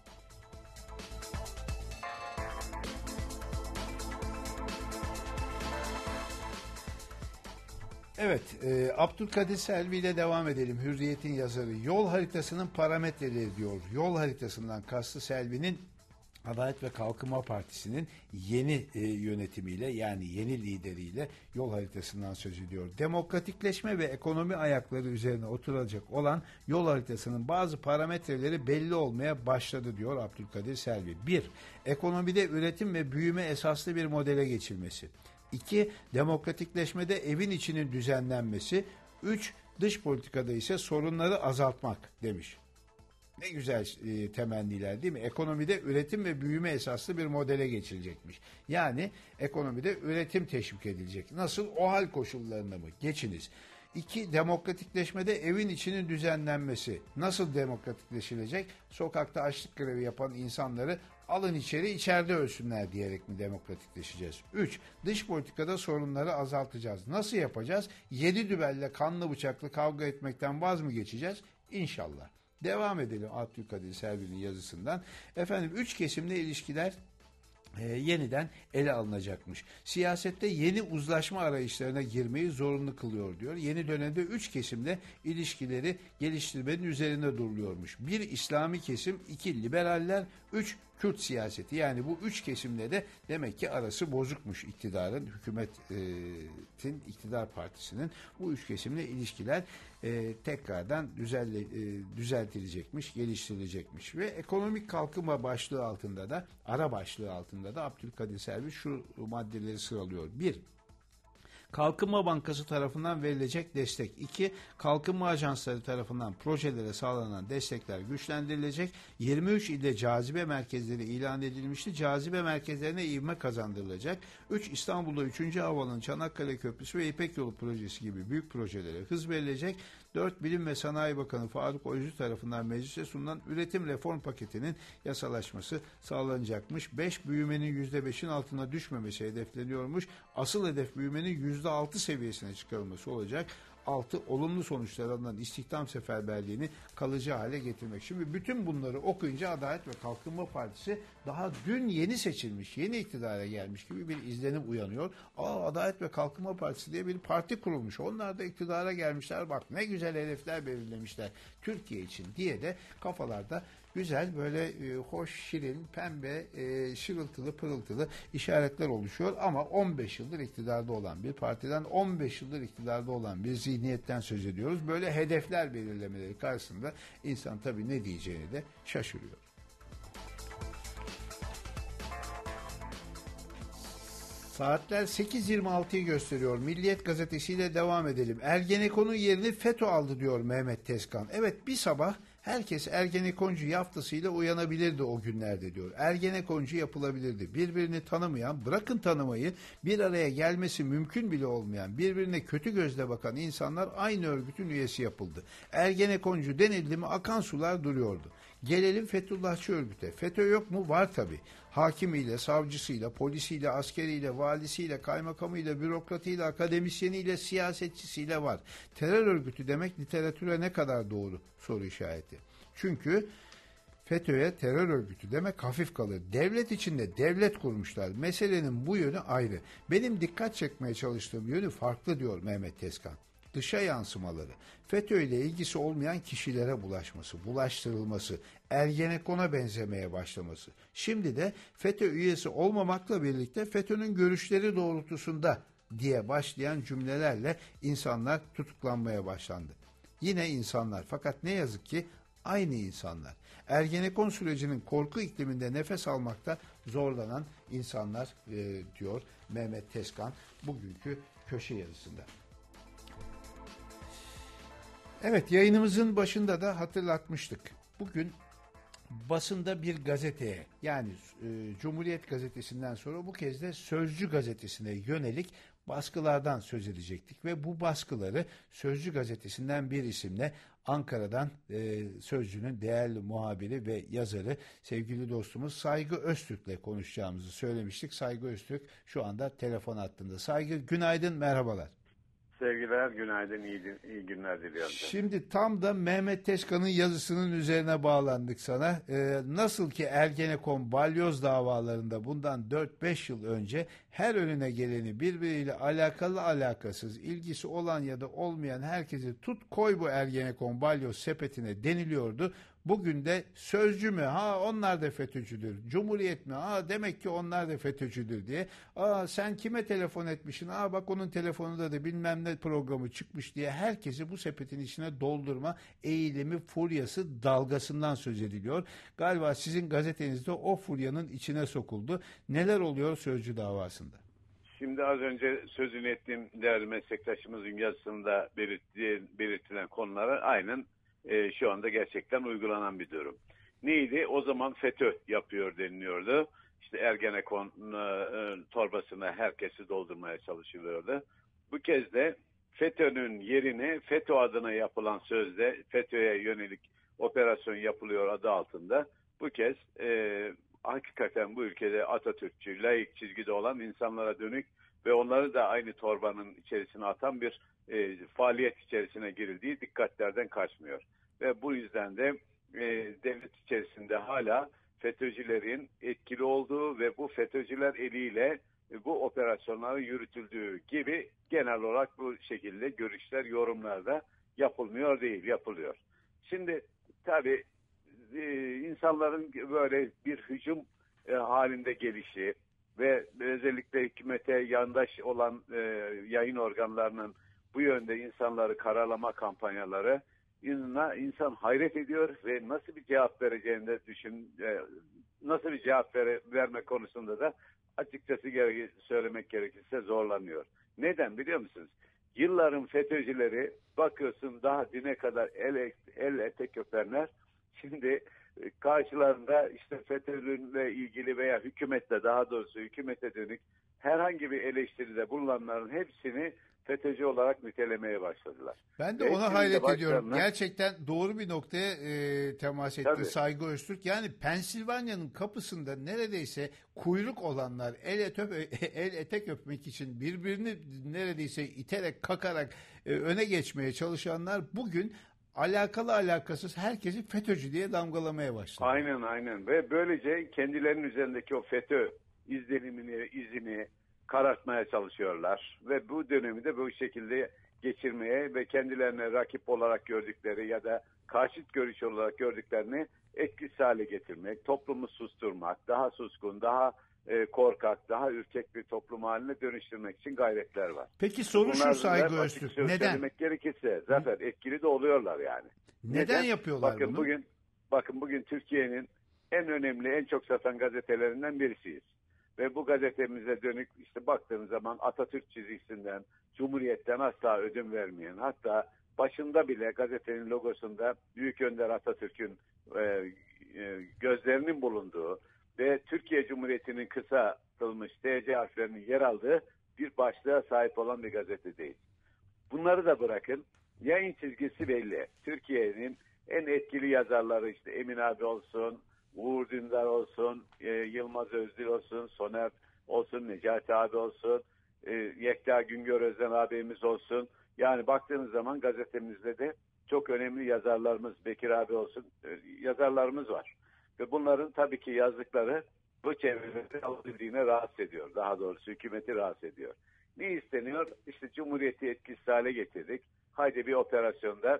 Evet, Abdülkadir Selvi ile devam edelim. Hürriyet'in yazarı. Yol haritasının parametreleri diyor. Yol haritasından kastı Selvi'nin Adalet ve Kalkınma Partisi'nin yeni yönetimiyle yani yeni lideriyle yol haritasından söz ediyor. Demokratikleşme ve ekonomi ayakları üzerine oturacak olan yol haritasının bazı parametreleri belli olmaya başladı diyor Abdülkadir Selvi. 1. Ekonomide üretim ve büyüme esaslı bir modele geçilmesi. 2. Demokratikleşmede evin içinin düzenlenmesi. 3. Dış politikada ise sorunları azaltmak demiş. Ne güzel temenniler değil mi? Ekonomide üretim ve büyüme esaslı bir modele geçilecekmiş. Yani ekonomide üretim teşvik edilecek. Nasıl? O hal koşullarına mı? Geçiniz. 2. Demokratikleşmede evin içinin düzenlenmesi. Nasıl demokratikleşilecek? Sokakta açlık grevi yapan insanları alın içeri, içeride ölsünler diyerek mi demokratikleşeceğiz? 3. Dış politikada sorunları azaltacağız. Nasıl yapacağız? 7 dübelle kanlı bıçaklı kavga etmekten vaz mı geçeceğiz? İnşallah. Devam edelim Abdülkadir Selvi'nin yazısından. Efendim 3 kesimle ilişkiler yeniden ele alınacakmış. Siyasette yeni uzlaşma arayışlarına girmeyi zorunlu kılıyor diyor. Yeni dönemde 3 kesimle ilişkileri geliştirmenin üzerinde duruluyormuş. 1. İslami kesim, 2. Liberaller, 3. Kürt siyaseti. Yani bu 3 kesimle de demek ki arası bozukmuş iktidarın, hükümetin, iktidar partisinin. Bu 3 kesimle ilişkiler tekrardan düzeltilecekmiş, geliştirilecekmiş. Ve ekonomik kalkınma başlığı altında da, ara başlığı altında da Abdülkadir Selvi şu maddeleri sıralıyor. 1. Kalkınma Bankası tarafından verilecek destek. 2. Kalkınma ajansları tarafından projelere sağlanan destekler güçlendirilecek. 23 ilde cazibe merkezleri ilan edilmişti. Cazibe merkezlerine ivme kazandırılacak. 3. İstanbul'da 3. Havaalanı, Çanakkale Köprüsü ve İpek Yolu projesi gibi büyük projelere hız verilecek. 4. Bilim ve Sanayi Bakanı Faruk Oycu tarafından meclise sunulan üretim reform paketinin yasalaşması sağlanacakmış. 5. Büyümenin %5'in altına düşmemesi hedefleniyormuş. Asıl hedef büyümenin %6 seviyesine çıkarılması olacak. 6. Olumlu sonuçlar alınan istihdam seferberliğini kalıcı hale getirmek. Şimdi bütün bunları okuyunca Adalet ve Kalkınma Partisi daha dün yeni seçilmiş, yeni iktidara gelmiş gibi bir izlenim uyanıyor. Adalet ve Kalkınma Partisi diye bir parti kurulmuş. Onlar da iktidara gelmişler. Bak ne güzel hedefler belirlemişler Türkiye için diye de kafalarda güzel böyle hoş, şirin, pembe, şırıltılı, pırıltılı işaretler oluşuyor. Ama 15 yıldır iktidarda olan bir partiden, 15 yıldır iktidarda olan bir zihniyetten söz ediyoruz. Böyle hedefler belirlemeleri karşısında insan tabii ne diyeceğini de şaşırıyor. Saatler 8.26'yı gösteriyor. Milliyet gazetesiyle devam edelim. Ergenekon'un yerini FETÖ aldı diyor Mehmet Tezkan. Evet, bir sabah herkes Ergenekoncu yaftasıyla uyanabilirdi o günlerde diyor. Ergenekoncu yapılabilirdi. Birbirini tanımayan, bırakın tanımayı, bir araya gelmesi mümkün bile olmayan, birbirine kötü gözle bakan insanlar aynı örgütün üyesi yapıldı. Ergenekoncu denildi mi akan sular duruyordu. Gelelim Fethullahçı örgüte. FETÖ yok mu? Var tabii. Hakimiyle, savcısıyla, polisiyle, askeriyle, valisiyle, kaymakamıyla, bürokratıyla, akademisyeniyle, siyasetçisiyle var. Terör örgütü demek literatüre ne kadar doğru? Soru işareti. Çünkü FETÖ'ye terör örgütü demek hafif kalır. Devlet içinde devlet kurmuşlar. Meselenin bu yönü ayrı. Benim dikkat çekmeye çalıştığım yönü farklı diyor Mehmet Tezkan. Dışa yansımaları, FETÖ ile ilgisi olmayan kişilere bulaşması, bulaştırılması, Ergenekon'a benzemeye başlaması. Şimdi de FETÖ üyesi olmamakla birlikte FETÖ'nün görüşleri doğrultusunda diye başlayan cümlelerle insanlar tutuklanmaya başlandı. Yine insanlar, fakat ne yazık ki aynı insanlar. Ergenekon sürecinin korku ikliminde nefes almakta zorlanan insanlar diyor Mehmet Tezkan bugünkü köşe yazısında. Evet, yayınımızın başında da hatırlatmıştık. Bugün basında bir gazeteye, yani Cumhuriyet Gazetesi'nden sonra bu kez de Sözcü Gazetesi'ne yönelik baskılardan söz edecektik ve bu baskıları Sözcü Gazetesi'nden bir isimle Ankara'dan Sözcü'nün değerli muhabiri ve yazarı sevgili dostumuz Saygı Öztürk'le konuşacağımızı söylemiştik. Saygı Öztürk şu anda telefon hattında. Saygı, günaydın, merhabalar. Sevgiler, günaydın, iyi günler diliyorum. Şimdi tam da Mehmet Teşkan'ın yazısının üzerine bağlandık sana. Nasıl ki Ergenekon balyoz davalarında bundan 4-5 yıl önce her önüne geleni birbiriyle alakalı alakasız, ilgisi olan ya da olmayan herkesi tut koy bu Ergenekon balyoz sepetine deniliyordu. Bugün de Sözcü mü? Ha, onlar da FETÖ'cüdür. Cumhuriyet mi? Ha, demek ki onlar da FETÖ'cüdür diye. Aa, sen kime telefon etmişsin? Aa, bak onun telefonunda da bilmem ne programı çıkmış diye herkesi bu sepetin içine doldurma eğilimi, furyası, dalgasından söz ediliyor. Galiba sizin gazetenizde o furyanın içine sokuldu. Neler oluyor Sözcü davasında? Şimdi az önce sözünü ettiğim değerli meslektaşımızın yazısında belirtilen konulara aynen şu anda gerçekten uygulanan bir durum. Neydi? O zaman FETÖ yapıyor deniliyordu. İşte Ergenekon torbasına herkesi doldurmaya çalışılıyordu. Bu kez de FETÖ'nün yerine FETÖ adına yapılan sözde FETÖ'ye yönelik operasyon yapılıyor adı altında. Bu kez hakikaten bu ülkede Atatürkçü, laik çizgide olan insanlara dönük ve onları da aynı torbanın içerisine atan bir faaliyet içerisine girildiği dikkatlerden kaçmıyor. Ve bu yüzden de devlet içerisinde hala FETÖ'cülerin etkili olduğu ve bu FETÖ'cüler eliyle bu operasyonların yürütüldüğü gibi genel olarak bu şekilde görüşler, yorumlar da yapılmıyor değil, yapılıyor. Şimdi tabii insanların böyle bir hücum halinde gelişi ve özellikle hükümete yandaş olan yayın organlarının bu yönde insanları karalama kampanyaları insan hayret ediyor ve nasıl bir cevap vereceğini de nasıl bir cevap verme konusunda da açıkçası söylemek gerekirse zorlanıyor. Neden biliyor musunuz? Yılların FETÖ'cüleri bakıyorsun daha düne kadar el etek öpenler. Şimdi karşılarında işte FETÖ'yle ilgili veya hükümetle, daha doğrusu hükümete dönük herhangi bir eleştiride bulunanların hepsini FETÖ'cü olarak nitelemeye başladılar. Ben de ona hayret ediyorum. Gerçekten doğru bir noktaya temas etti Saygı Öztürk. Yani Pensilvanya'nın kapısında neredeyse kuyruk olanlar el etek öpmek için birbirini neredeyse iterek kakarak öne geçmeye çalışanlar bugün alakalı alakasız herkesi FETÖ'cü diye damgalamaya başladı. Aynen ve böylece kendilerinin üzerindeki o FETÖ izini karartmaya çalışıyorlar ve bu dönemi de bu şekilde geçirmeye ve kendilerine rakip olarak gördükleri ya da karşıt görüş olarak gördüklerini etkisiz hale getirmek, toplumu susturmak, daha suskun, daha korkak, daha ürkek bir toplum haline dönüştürmek için gayretler var. Peki soru şu Saygı Öztürk, neden? Söylemek gerekirse Zafer, etkili de oluyorlar yani. Neden yapıyorlar bunu? Bakın bugün Türkiye'nin en önemli, en çok satan gazetelerinden birisiyiz. Ve bu gazetemize dönük işte baktığınız zaman Atatürk çizgisinden, Cumhuriyet'ten asla ödün vermeyen, hatta başında bile gazetenin logosunda Büyük Önder Atatürk'ün gözlerinin bulunduğu ve Türkiye Cumhuriyeti'nin kısaltılmış TC harflerinin yer aldığı bir başlığa sahip olan bir gazete değil. Bunları da bırakın, yayın çizgisi belli. Türkiye'nin en etkili yazarları işte Emin abi olsun, Uğur Dündar olsun, Yılmaz Özdil olsun, Soner olsun, Necati abi olsun, Yekta Güngör Özden abimiz olsun. Yani baktığınız zaman gazetemizde de çok önemli yazarlarımız, Bekir abi olsun, yazarlarımız var. Ve bunların tabii ki yazdıkları bu çevrede alabildiğine rahatsız ediyor. Daha doğrusu hükümeti rahatsız ediyor. Ne isteniyor? İşte Cumhuriyeti etkisiz hale getirdik. Haydi bir operasyonda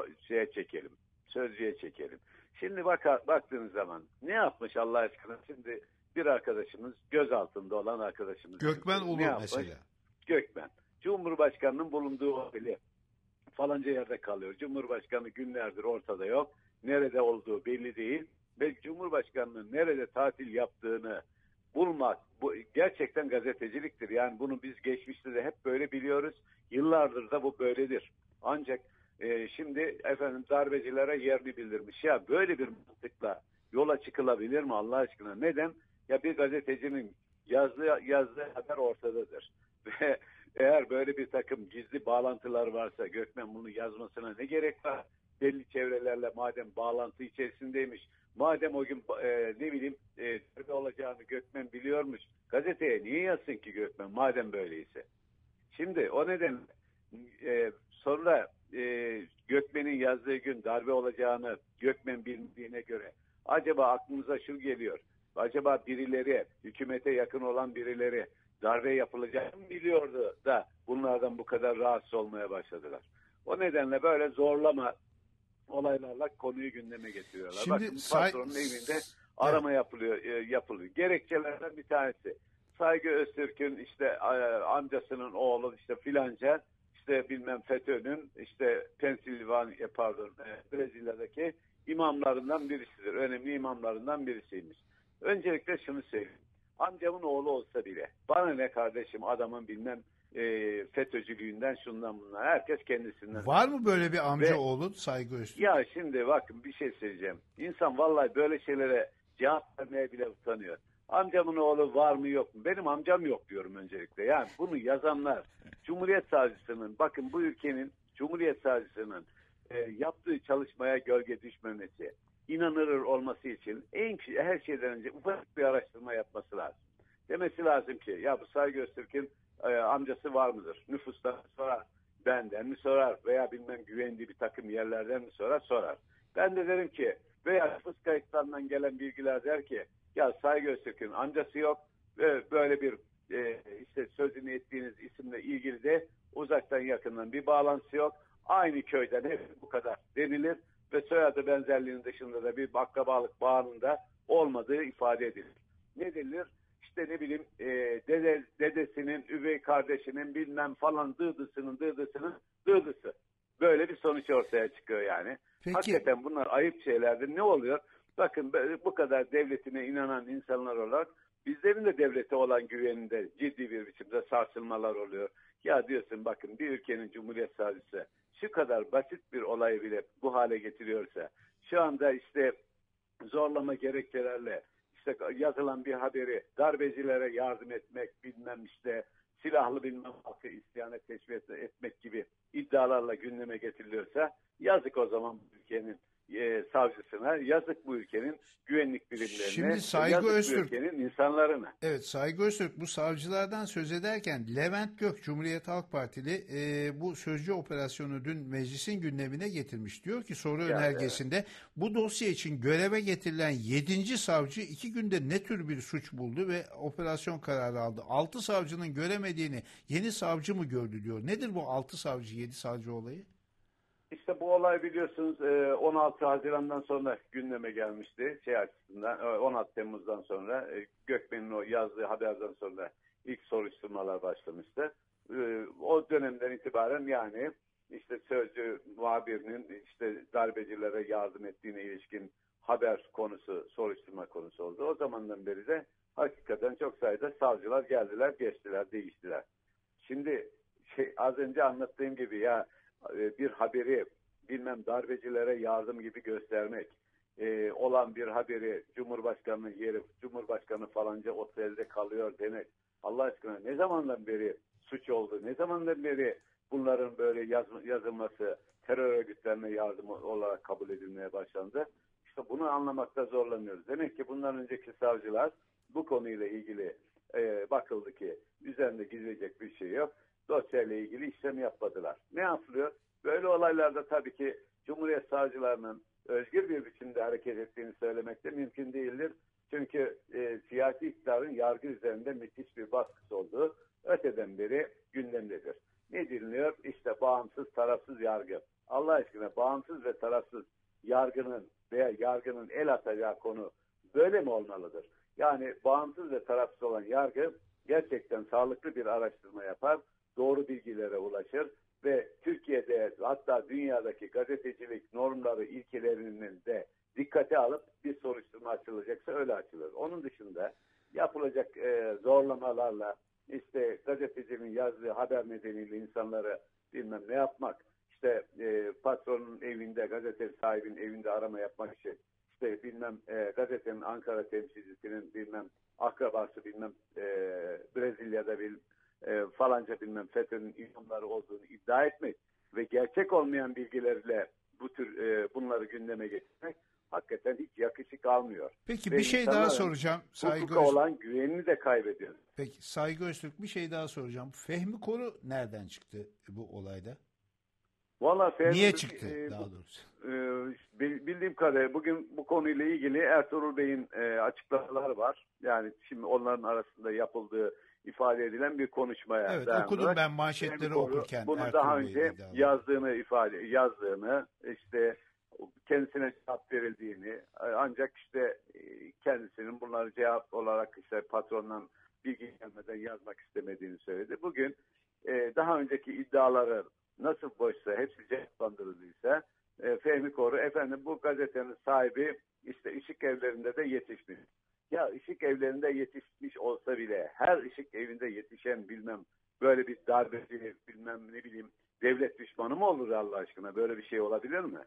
Sözcü'ye çekelim. Şimdi baktığınız zaman ne yapmış Allah aşkına? Şimdi bir arkadaşımız, gözaltında olan arkadaşımız. Gökmen Ulu mesela. Gökmen. Cumhurbaşkanının bulunduğu oteli falanca yerde kalıyor. Cumhurbaşkanı günlerdir ortada yok. Nerede olduğu belli değil. Ve Cumhurbaşkanının nerede tatil yaptığını bulmak bu gerçekten gazeteciliktir. Yani bunu biz geçmişte de hep böyle biliyoruz. Yıllardır da bu böyledir. Ancak şimdi darbecilere yerini bildirmiş. Ya böyle bir mantıkla yola çıkılabilir mi Allah aşkına? Neden? Ya bir gazetecinin yazdığı haber ortadadır. Ve eğer böyle bir takım gizli bağlantılar varsa Gökmen bunu yazmasına ne gerek var? belli çevrelerle madem bağlantı içerisindeymiş, madem o gün darbe olacağını Gökmen biliyormuş, gazeteye niye yazsın ki Gökmen madem böyleyse? Şimdi o nedenle sonra Gökmen'in yazdığı gün darbe olacağını Gökmen bildiğine göre acaba aklımıza şu geliyor. Acaba birileri, hükümete yakın olan birileri darbe yapılacağını biliyordu da bunlardan bu kadar rahatsız olmaya başladılar. O nedenle böyle zorlama olaylarla konuyu gündeme getiriyorlar. Şimdi bakın patronun evinde arama yapılıyor. Gerekçelerden bir tanesi. Saygı Öztürk'ün işte amcasının oğlu işte filanca işte bilmem FETÖ'nün işte Brezilya'daki imamlarından birisidir. Önemli imamlarından birisiymiş. Öncelikle şunu söyleyeyim. Amcamın oğlu olsa bile bana ne kardeşim adamın bilmem FETÖ'cülüğünden şundan bundan. Herkes kendisinden. Var mı böyle bir amca oğlu Saygı Öztürk? Ya şimdi bakın bir şey söyleyeceğim. İnsan vallahi böyle şeylere cevap vermeye bile utanıyor. Amcamın oğlu var mı yok mu? Benim amcam yok diyorum öncelikle. Yani bunu yazanlar Cumhuriyet Savcısının, bakın bu ülkenin Cumhuriyet Savcısının yaptığı çalışmaya gölge düşmemesi, inanılır olması için her şeyden önce ufak bir araştırma yapması lazım. Demesi lazım ki ya bu Saygı Öztürk'ün amcası var mıdır? Nüfustan sorar, benden mi sorar veya bilmem güvendiği bir takım yerlerden mi sorar. Ben de derim ki veya nüfus kayıtlarından gelen bilgiler der ki ya Saygı Öztürk'ün amcası yok ve böyle bir işte sözünü ettiğiniz isimle ilgili de uzaktan yakından bir bağlantısı yok. Aynı köyden hep bu kadar denilir ve soyadı benzerliğinin dışında da bir akrabalık bağının da olmadığı ifade edilir. Ne denilir? İşte ne bileyim dedesinin, üvey kardeşinin bilmem falan dıdısının dıdısı. Böyle bir sonuç ortaya çıkıyor yani. Peki. Hakikaten bunlar ayıp şeylerdir. Ne oluyor? Bakın bu kadar devletine inanan insanlar olarak bizlerin de devlete olan güveninde ciddi bir biçimde sarsılmalar oluyor. Ya diyorsun bakın bir ülkenin Cumhuriyet Savcısı şu kadar basit bir olayı bile bu hale getiriyorsa şu anda işte zorlama gerekçelerle işte yazılan bir haberi darbecilere yardım etmek bilmem işte silahlı bilmem halkı isyana teşvik etmek gibi iddialarla gündeme getiriliyorsa yazık o zaman bu ülkenin savcısına, yazık bu ülkenin güvenlik birimlerine, Şimdi Saygı yazık Öztürk, bu ülkenin insanlarına. Evet, Saygı Öztürk bu savcılardan söz ederken Levent Gök, Cumhuriyet Halk Partili bu sözcü operasyonu dün meclisin gündemine getirmiş. Diyor ki soru önergesinde bu dosya için göreve getirilen 7. savcı 2 günde ne tür bir suç buldu ve operasyon kararı aldı. 6 savcının göremediğini yeni savcı mı gördü diyor. Nedir bu 6 savcı 7 savcı olayı? İşte bu olay biliyorsunuz 16 Haziran'dan sonra gündeme gelmişti. Açısından 16 Temmuz'dan sonra Gökmen'in o yazdığı haberden sonra ilk soruşturmalar başlamıştı. O dönemden itibaren yani işte sözcü muhabirinin işte darbecilere yardım ettiğine ilişkin haber konusu, soruşturma konusu oldu. O zamandan beri de hakikaten çok sayıda savcılar geldiler, geçtiler, değiştiler. Şimdi az önce anlattığım gibi ya bir haberi bilmem darbecilere yardım gibi göstermek olan bir haberi Cumhurbaşkanı'nın yeri Cumhurbaşkanı falanca otelde kalıyor demek Allah aşkına ne zamandan beri suç oldu, ne zamandan beri bunların böyle yazılması terör örgütlerine yardım olarak kabul edilmeye başlandı. İşte bunu anlamakta zorlanıyoruz. Demek ki bundan önceki savcılar bu konuyla ilgili bakıldı ki üzerinde gizleyecek bir şey yok. Dosyayla ilgili işlem yapmadılar. Ne yapılıyor? Böyle olaylarda tabii ki Cumhuriyet savcılarının özgür bir biçimde hareket ettiğini söylemek de mümkün değildir. Çünkü siyasi iktidarın yargı üzerinde müthiş bir baskısı olduğu öteden beri gündemdedir. Ne deniliyor? İşte bağımsız, tarafsız yargı. Allah aşkına bağımsız ve tarafsız yargının veya yargının el atacağı konu böyle mi olmalıdır? Yani bağımsız ve tarafsız olan yargı gerçekten sağlıklı bir araştırma yapar, doğru bilgilere ulaşır ve Türkiye'de hatta dünyadaki gazetecilik normları, ilkelerinin de dikkate alıp bir soruşturma açılacaksa öyle açılır. Onun dışında yapılacak zorlamalarla işte gazetecinin yazdığı haber nedeniyle insanları bilmem ne yapmak, işte patronun evinde, gazete sahibinin evinde arama yapmak için işte bilmem gazetenin Ankara temsilcisinin bilmem akrabası bilmem Brezilya'da bir falanca bilmem FETÖ'nün imamları olduğunu iddia etmek ve gerçek olmayan bilgilerle bu tür bunları gündeme getirmek hakikaten hiç yakışık almıyor. Peki Ve bir şey daha insanların soracağım. hukuka olan güvenini de kaybediyor. Peki Saygı Öztürk, bir şey daha soracağım. Fehmi Koru nereden çıktı bu olayda? Vallahi Niye çıktı daha doğrusu? Bildiğim kadarıyla bugün bu konuyla ilgili Ertuğrul Bey'in açıklamaları var. Yani şimdi onların arasında yapıldığı ifade edilen bir konuşmaya Evet, dayanarak. okudum ben manşetleri Fehmi Koru okurken bunu Ertuğrul daha Bey'in önce yazdığını, işte kendisine cevap verildiğini, ancak işte kendisinin bunları cevap olarak işte patrondan bilgi gelmeden yazmak istemediğini söyledi. Bugün daha önceki iddiaları nasıl boşsa, hepsi cevaplandırıldıysa Fehmi Koru, efendim bu gazetenin sahibi işte Işık Evlerinde de yetişmiş. Ya Işık Evlerinde yetişmiş olsa bile her Işık Evinde yetişen bilmem böyle bir darbeci, bilmem ne bileyim devlet düşmanı mı olur Allah aşkına? Böyle bir şey olabilir mi?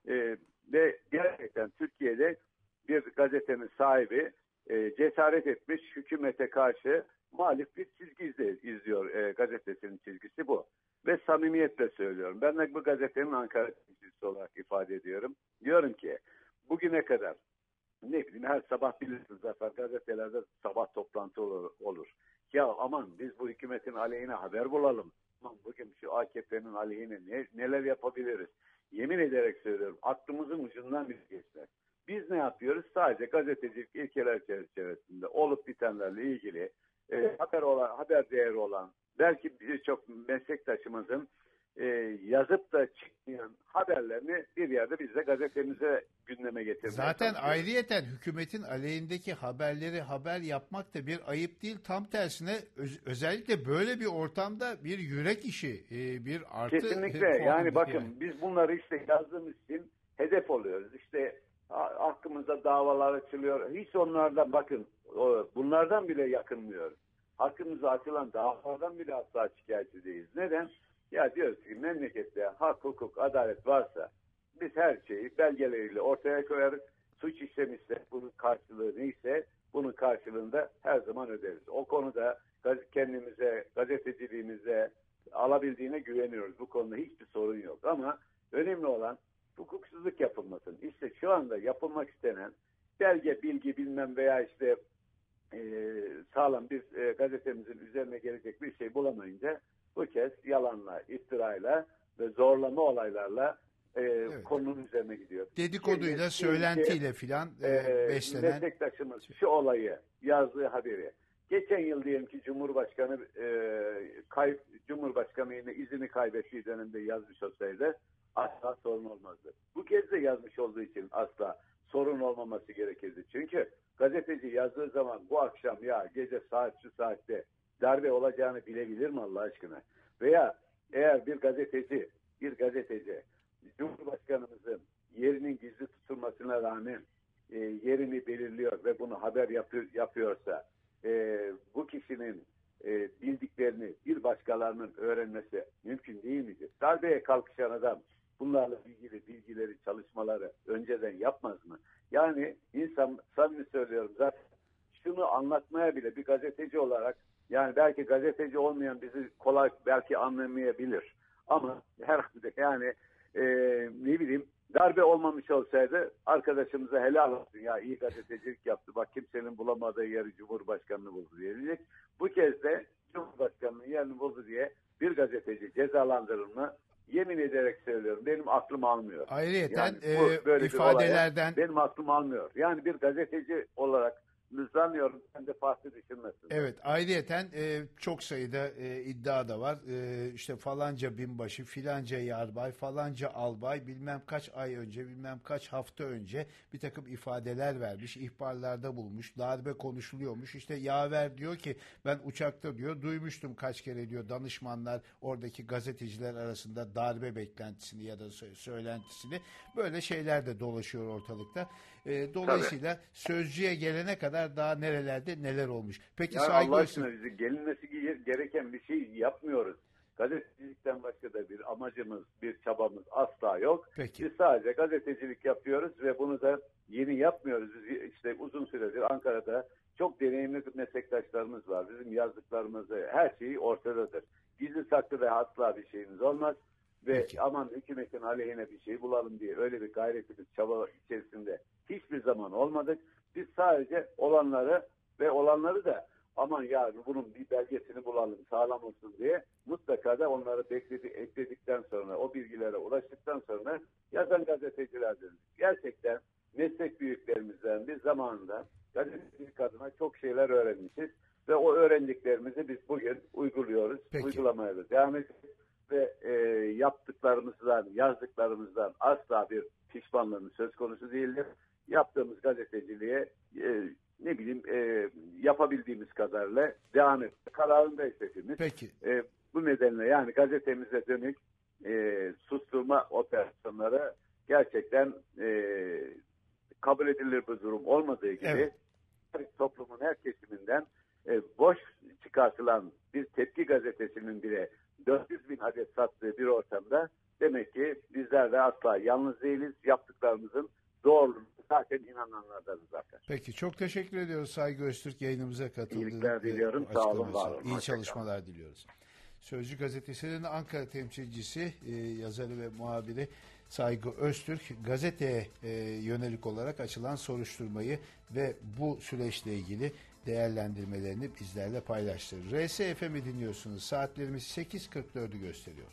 Ve gerçekten Türkiye'de bir gazetenin sahibi cesaret etmiş, hükümete karşı muhalif bir çizgi izliyor. Gazetesinin çizgisi bu. Ve samimiyetle söylüyorum. Ben de bu gazetenin Ankara temsilcisi olarak ifade ediyorum. Diyorum ki bugüne kadar ne bileyim her sabah bilirsiniz zaten gazetelerde sabah toplantı olur. Ya aman biz bu hükümetin aleyhine haber bulalım. Aman bugün şu AKP'nin aleyhine neler yapabiliriz? Yemin ederek söylüyorum. Aklımızın ucundan bir geçler. Biz ne yapıyoruz? Sadece gazetecilik ilkeler çerçevesinde olup bitenlerle ilgili haber değeri olan, belki birçok meslektaşımızın yazıp da çıkmayan haberlerini bir yerde biz de gazetemize gündeme getirmeye Zaten çalışıyoruz. ayrıyeten hükümetin aleyhindeki haberleri haber yapmak da bir ayıp değil. Tam tersine özellikle böyle bir ortamda bir yürek işi, bir artı. Kesinlikle. Yani bakın biz bunları işte yazdığımız için hedef oluyoruz. İşte hakkımızda davalar açılıyor. Hiç onlardan bakın bunlardan bile yakınmıyoruz. Hakkımıza açılan davalardan bile asla şikayetçi değiliz. Neden? Ya diyoruz ki memlekette hak, hukuk, adalet varsa biz her şeyi belgeleriyle ortaya koyarız. Suç işlemişse bunun karşılığı neyse bunun karşılığında her zaman öderiz. O konuda kendimize, gazeteciliğimize alabildiğine güveniyoruz. Bu konuda hiçbir sorun yok. Ama önemli olan hukuksuzluk yapılmasın. İşte şu anda yapılmak istenen belge, bilgi bilmem veya işte sağlam bir gazetemizin üzerine gelecek bir şey bulamayınca bu kez yalanla, iftirayla ve zorlama olaylarla Evet. konunun üzerine gidiyor. Dedikoduyla, söylentiyle filan beslenen. Meslektaşımız şu olayı yazdığı haberi. Geçen yıl diyelim ki Cumhurbaşkanı yine izini kaybettiği dönemde yazmış olsaydı asla sorun olmazdı. Bu kez de yazmış olduğu için asla sorun olmaması gerekirdi. Çünkü gazeteci yazdığı zaman bu akşam ya gece saat şu saatte darbe olacağını bilebilir mi Allah aşkına? Veya eğer bir gazeteci Cumhurbaşkanımızın yerinin gizli tutulmasına rağmen yerini belirliyor ve bunu haber yapıyorsa bu kişinin bildiklerini bir başkalarının öğrenmesi mümkün değil midir? Darbeye kalkışan adam bunlarla ilgili bilgileri, çalışmaları önceden yapmaz mı? Yani insan, samimi söylüyorum, zaten şunu anlatmaya bile bir gazeteci olarak, yani belki gazeteci olmayan bizi kolay belki anlamayabilir. Ama herhalde yani ne bileyim darbe olmamış olsaydı arkadaşımıza helal olsun ya iyi gazetecilik yaptı. Bak kimsenin bulamadığı yeri Cumhurbaşkanı'nı buldu diyecek. Bu kez de Cumhurbaşkanı'nın yerini buldu diye bir gazeteci cezalandırır mı? Yemin ederek söylüyorum. Benim aklım almıyor. Ayrıyeten Yani böyle ifadelerden benim aklım almıyor. Yani bir gazeteci olarak sanıyorum sen de farklı düşünmesin. evet, ayrıyeten çok sayıda iddia da var. İşte falanca binbaşı, filanca yarbay, falanca albay bilmem kaç ay önce, bilmem kaç hafta önce bir takım ifadeler vermiş, ihbarlarda bulmuş, darbe konuşuluyormuş. İşte yaver diyor ki ben uçakta diyor duymuştum kaç kere diyor danışmanlar oradaki gazeteciler arasında darbe beklentisini ya da söylentisini. Böyle şeyler de dolaşıyor ortalıkta. Dolayısıyla sözcüye gelene kadar daha nerelerde neler olmuş. Peki yani Saygı Allah Öztürk, aşkına bizi gelinmesi gereken bir şey yapmıyoruz. Gazetecilikten başka da bir amacımız, bir çabamız asla yok. Peki. Biz sadece gazetecilik yapıyoruz ve bunu da yeni yapmıyoruz. Biz işte uzun süredir Ankara'da çok deneyimli meslektaşlarımız var. Bizim yazdıklarımız, her şeyi ortadadır. Gizli saklı ve asla bir şeyimiz olmaz. ve Peki. aman hükümetin aleyhine bir şey bulalım diye öyle bir gayretimiz, çaba içerisinde hiçbir zaman olmadık. Biz sadece olanları da aman ya bunun bir belgesini bulalım sağlam olsun diye mutlaka da onları ekledikten sonra, o bilgilere ulaştıktan sonra yazan gazetecilerdir. Gerçekten meslek büyüklerimizden biz zamanında gazetecilik adına çok şeyler öğrenmişiz ve o öğrendiklerimizi biz bugün uyguluyoruz, Peki. uygulamaya da devam ediyoruz ve yaptıklarımızdan, yazdıklarımızdan asla bir pişmanlığımız söz konusu değildir. Yaptığımız gazeteciliğe yapabildiğimiz kadarıyla devam et. Kararındayız hepimiz. Peki. Bu nedenle yani gazetemize dönük susturma operasyonları gerçekten kabul edilir bir durum olmadığı gibi toplumun her kesiminden boş çıkartılan bir tepki gazetesinin bile 400 bin adet sattığı bir ortamda demek ki bizler de asla yalnız değiliz. Yaptıklarımızın doğruluğuna zaten inananlardanız zaten. Peki çok teşekkür ediyoruz Saygı Öztürk yayınımıza katıldığınız. İyilikler diliyorum. Sağ olun, var olun. İyi çalışmalar diliyoruz. Sözcü gazetesinin Ankara temsilcisi, yazarı ve muhabiri Saygı Öztürk gazeteye yönelik olarak açılan soruşturmayı ve bu süreçle ilgili değerlendirmelerini bizlerle paylaştı. RSFM'i dinliyorsunuz. Saatlerimiz 8.44'ü gösteriyor.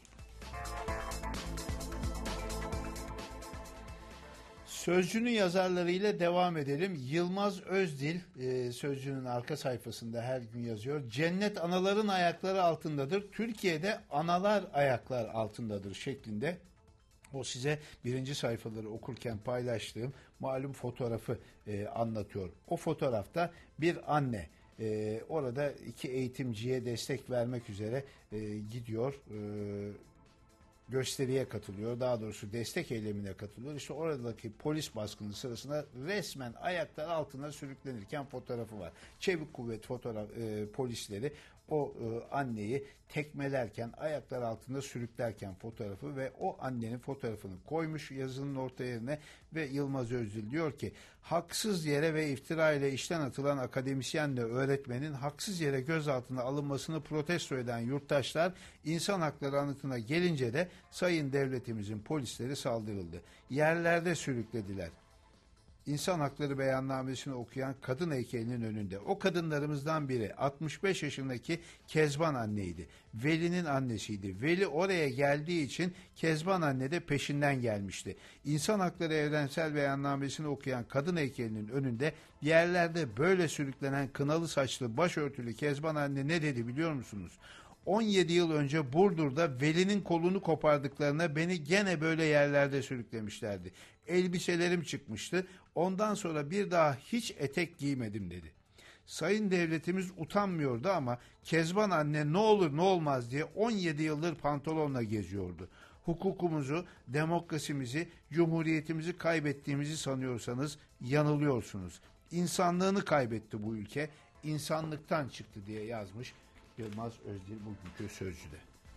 Sözcü'nün yazarlarıyla devam edelim. Yılmaz Özdil Sözcü'nün arka sayfasında her gün yazıyor. Cennet anaların ayakları altındadır. Türkiye'de analar ayaklar altındadır şeklinde. O size birinci sayfaları okurken paylaştığım malum fotoğrafı anlatıyor. O fotoğrafta bir anne orada iki eğitimciye destek vermek üzere gidiyor. Gösteriye katılıyor. Daha doğrusu destek eylemine katılıyor. İşte oradaki polis baskını sırasında resmen ayaklar altına sürüklenirken fotoğrafı var. Çevik kuvvet polisleri o anneyi tekmelerken, ayaklar altında sürüklerken fotoğrafı ve o annenin fotoğrafını koymuş yazının orta yerine ve Yılmaz Özdil diyor ki haksız yere ve iftira ile işten atılan akademisyenle öğretmenin haksız yere gözaltına alınmasını protesto eden yurttaşlar insan hakları anıtına gelince de sayın devletimizin polisleri saldırıldı. Yerlerde sürüklediler. İnsan Hakları Beyannamesini okuyan kadın heykelinin önünde. O kadınlarımızdan biri 65 yaşındaki Kezban anneydi. Veli'nin annesiydi. Veli oraya geldiği için Kezban anne de peşinden gelmişti. İnsan Hakları Evrensel Beyannamesini okuyan kadın heykelinin önünde yerlerde böyle sürüklenen kınalı saçlı başörtülü Kezban anne ne dedi biliyor musunuz? 17 yıl önce Burdur'da Veli'nin kolunu kopardıklarına beni gene böyle yerlerde sürüklemişlerdi. Elbiselerim çıkmıştı. Ondan sonra bir daha hiç etek giymedim dedi. Sayın devletimiz utanmıyordu ama Kezban anne ne olur ne olmaz diye 17 yıldır pantolonla geziyordu. Hukukumuzu, demokrasimizi, cumhuriyetimizi kaybettiğimizi sanıyorsanız yanılıyorsunuz. İnsanlığını kaybetti bu ülke, insanlıktan çıktı diye yazmış Yılmaz Özdil bugünkü Sözcü'de.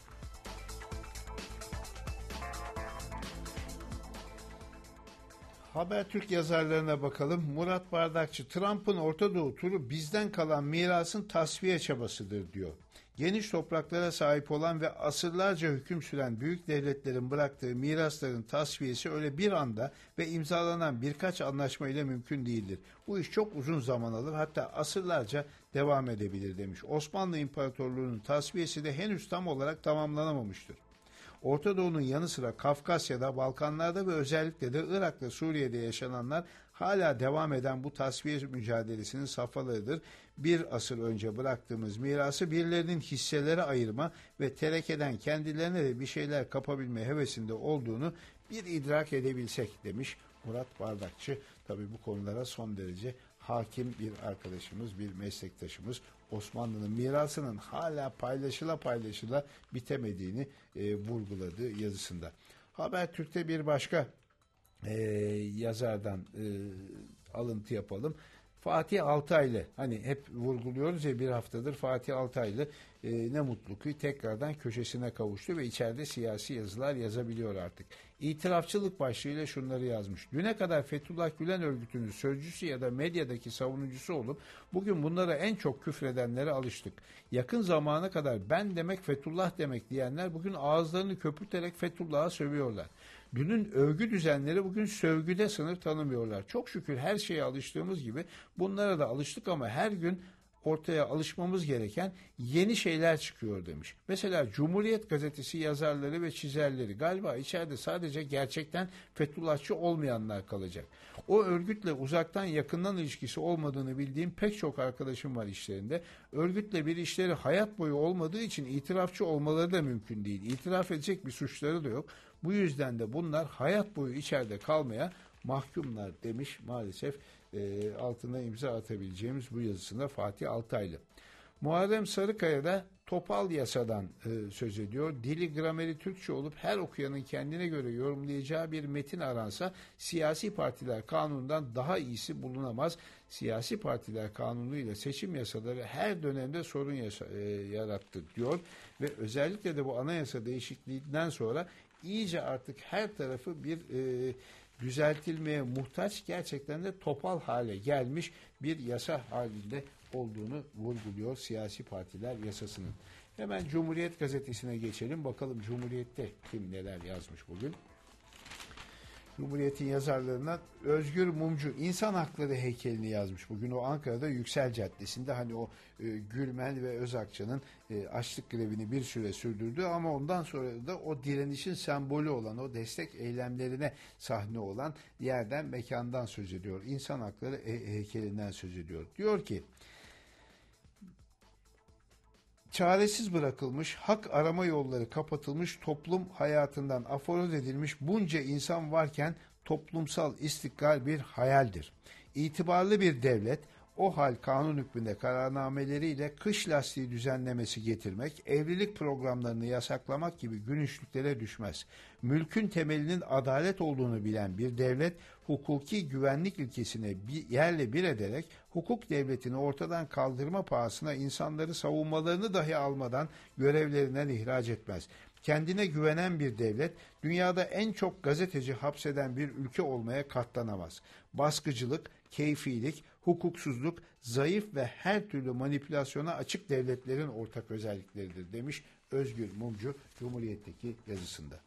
Habertürk yazarlarına bakalım. Murat Bardakçı, Trump'ın Orta Doğu turu bizden kalan mirasın tasfiye çabasıdır diyor. Geniş topraklara sahip olan ve asırlarca hüküm süren büyük devletlerin bıraktığı mirasların tasfiyesi öyle bir anda ve imzalanan birkaç anlaşma ile mümkün değildir. Bu iş çok uzun zaman alır, hatta asırlarca devam edebilir demiş. Osmanlı İmparatorluğu'nun tasfiyesi de henüz tam olarak tamamlanamamıştır. Orta Doğu'nun yanı sıra Kafkasya'da, Balkanlar'da ve özellikle de Irak'ta, Suriye'de yaşananlar hala devam eden bu tasfiye mücadelesinin safhalarıdır. Bir asır önce bıraktığımız mirası birilerinin hisselere ayırma ve terekeden kendilerine de bir şeyler kapabilme hevesinde olduğunu bir idrak edebilsek demiş Murat Bardakçı. Tabii bu konulara son derece hakim bir arkadaşımız, bir meslektaşımız. Osmanlı'nın mirasının hala paylaşıla bitemediğini vurguladı yazısında. Habertürk'te bir başka yazardan alıntı yapalım. Fatih Altaylı, hani hep vurguluyoruz ya, bir haftadır Fatih Altaylı ne mutlu ki tekrardan köşesine kavuştu ve içeride siyasi yazılar yazabiliyor artık. İtirafçılık başlığıyla şunları yazmış. Düne kadar Fethullah Gülen örgütünün sözcüsü ya da medyadaki savunucusu olup bugün bunlara en çok küfredenlere alıştık. Yakın zamana kadar ben demek Fethullah demek diyenler bugün ağızlarını köpürterek Fethullah'a sövüyorlar. Dünün övgü düzenleri bugün sövgüde sınır tanımıyorlar. Çok şükür her şeye alıştığımız gibi bunlara da alıştık ama her gün ortaya alışmamız gereken yeni şeyler çıkıyor demiş. Mesela Cumhuriyet Gazetesi yazarları ve çizerleri, galiba içeride sadece gerçekten Fethullahçı olmayanlar kalacak. O örgütle uzaktan yakından ilişkisi olmadığını bildiğim pek çok arkadaşım var işlerinde. Örgütle bir işleri hayat boyu olmadığı için itirafçı olmaları da mümkün değil. İtiraf edecek bir suçları da yok. Bu yüzden de bunlar hayat boyu içeride kalmaya mahkumlar demiş maalesef. Altına imza atabileceğimiz bu yazısında Fatih Altaylı. Muharrem Sarıkaya da topal yasadan söz ediyor. Dili grameri Türkçe olup her okuyanın kendine göre yorumlayacağı bir metin aransa siyasi partiler kanunundan daha iyisi bulunamaz. Siyasi partiler kanunu ile seçim yasaları her dönemde sorun yarattı diyor ve özellikle de bu anayasa değişikliğinden sonra iyice artık her tarafı bir düzeltilmeye muhtaç, gerçekten de topal hale gelmiş bir yasa halinde olduğunu vurguluyor siyasi partiler yasasının. Hemen Cumhuriyet Gazetesi'ne geçelim. Bakalım Cumhuriyet'te kim neler yazmış bugün. Cumhuriyet'in yazarlarından Özgür Mumcu insan hakları heykelini yazmış. Bugün o Ankara'da Yüksel Caddesi'nde, hani o Gülmen ve Özakçı'nın açlık grevini bir süre sürdürdü ama ondan sonra da o direnişin sembolü olan, o destek eylemlerine sahne olan yerden, mekandan söz ediyor. İnsan hakları heykelinden söz ediyor. Diyor ki, çaresiz bırakılmış, hak arama yolları kapatılmış, toplum hayatından aforoz edilmiş bunca insan varken toplumsal istiklal bir hayaldir. İtibarlı bir devlet, o hal kanun hükmünde kararnameleriyle kış lastiği düzenlemesi getirmek, evlilik programlarını yasaklamak gibi günüşlüklere düşmez. Mülkün temelinin adalet olduğunu bilen bir devlet, hukuki güvenlik ilkesine yerle bir ederek hukuk devletini ortadan kaldırma pahasına insanları savunmalarını dahi almadan görevlerinden ihraç etmez. Kendine güvenen bir devlet, dünyada en çok gazeteci hapseden bir ülke olmaya katlanamaz. Baskıcılık, keyfilik, hukuksuzluk, zayıf ve her türlü manipülasyona açık devletlerin ortak özellikleridir demiş Özgür Mumcu Cumhuriyet'teki yazısında.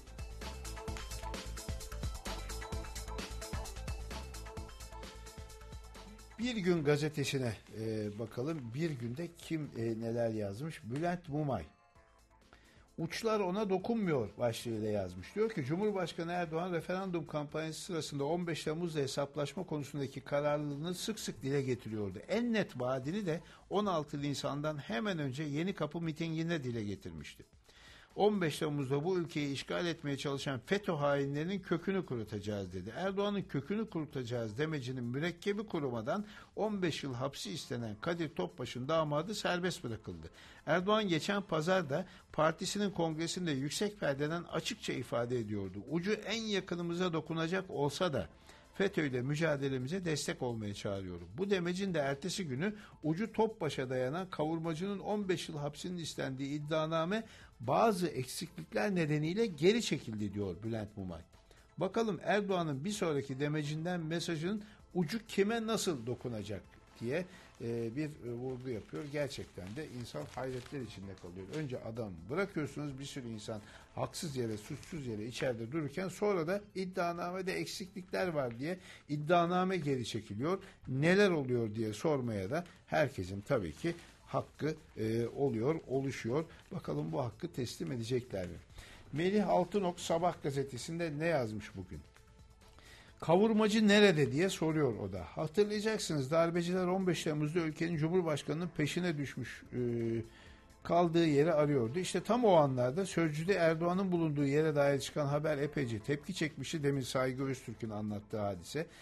Bir Gün gazetesine bakalım. Bir günde kim neler yazmış? Bülent Mumay. Uçlar ona dokunmuyor başlığıyla yazmış. Diyor ki, Cumhurbaşkanı Erdoğan referandum kampanyası sırasında 15 Temmuz'da hesaplaşma konusundaki kararlılığını sık sık dile getiriyordu. En net vaadini de 16 Nisan'dan hemen önce Yenikapı mitinginde dile getirmişti. 15 Temmuz'da bu ülkeyi işgal etmeye çalışan FETÖ hainlerinin kökünü kurutacağız dedi. Erdoğan'ın kökünü kurutacağız demecinin mürekkebi kurumadan 15 yıl hapsi istenen Kadir Topbaş'ın damadı serbest bırakıldı. Erdoğan geçen pazar da partisinin kongresinde yüksek perdeden açıkça ifade ediyordu. Ucu en yakınımıza dokunacak olsa da FETÖ'yle mücadelemize destek olmaya çağırıyorum. Bu demecin de ertesi günü ucu Topbaş'a dayanan kavurmacının 15 yıl hapsinin istendiği iddianame bazı eksiklikler nedeniyle geri çekildi diyor Bülent Mumay. Bakalım Erdoğan'ın bir sonraki demecinden mesajın ucu kime nasıl dokunacak diye bir vurgu yapıyor. Gerçekten de insan hayretler içinde kalıyor. Önce adam bırakıyorsunuz, bir sürü insan haksız yere, suçsuz yere içeride dururken sonra da iddianamede eksiklikler var diye iddianame geri çekiliyor. Neler oluyor diye sormaya da herkesin tabii ki hakkı oluşuyor. Bakalım bu hakkı teslim edecekler mi? Melih Altınok Sabah gazetesinde ne yazmış bugün? Kavurmacı nerede diye soruyor o da. Hatırlayacaksınız, darbeciler 15 Temmuz'da ülkenin Cumhurbaşkanı'nın peşine düşmüş, kaldığı yeri arıyordu. İşte tam o anlarda Sözcü'de Erdoğan'ın bulunduğu yere dair çıkan haber epeyce tepki çekmişti. Demin Saygı Öztürk'ün anlattığı hadise.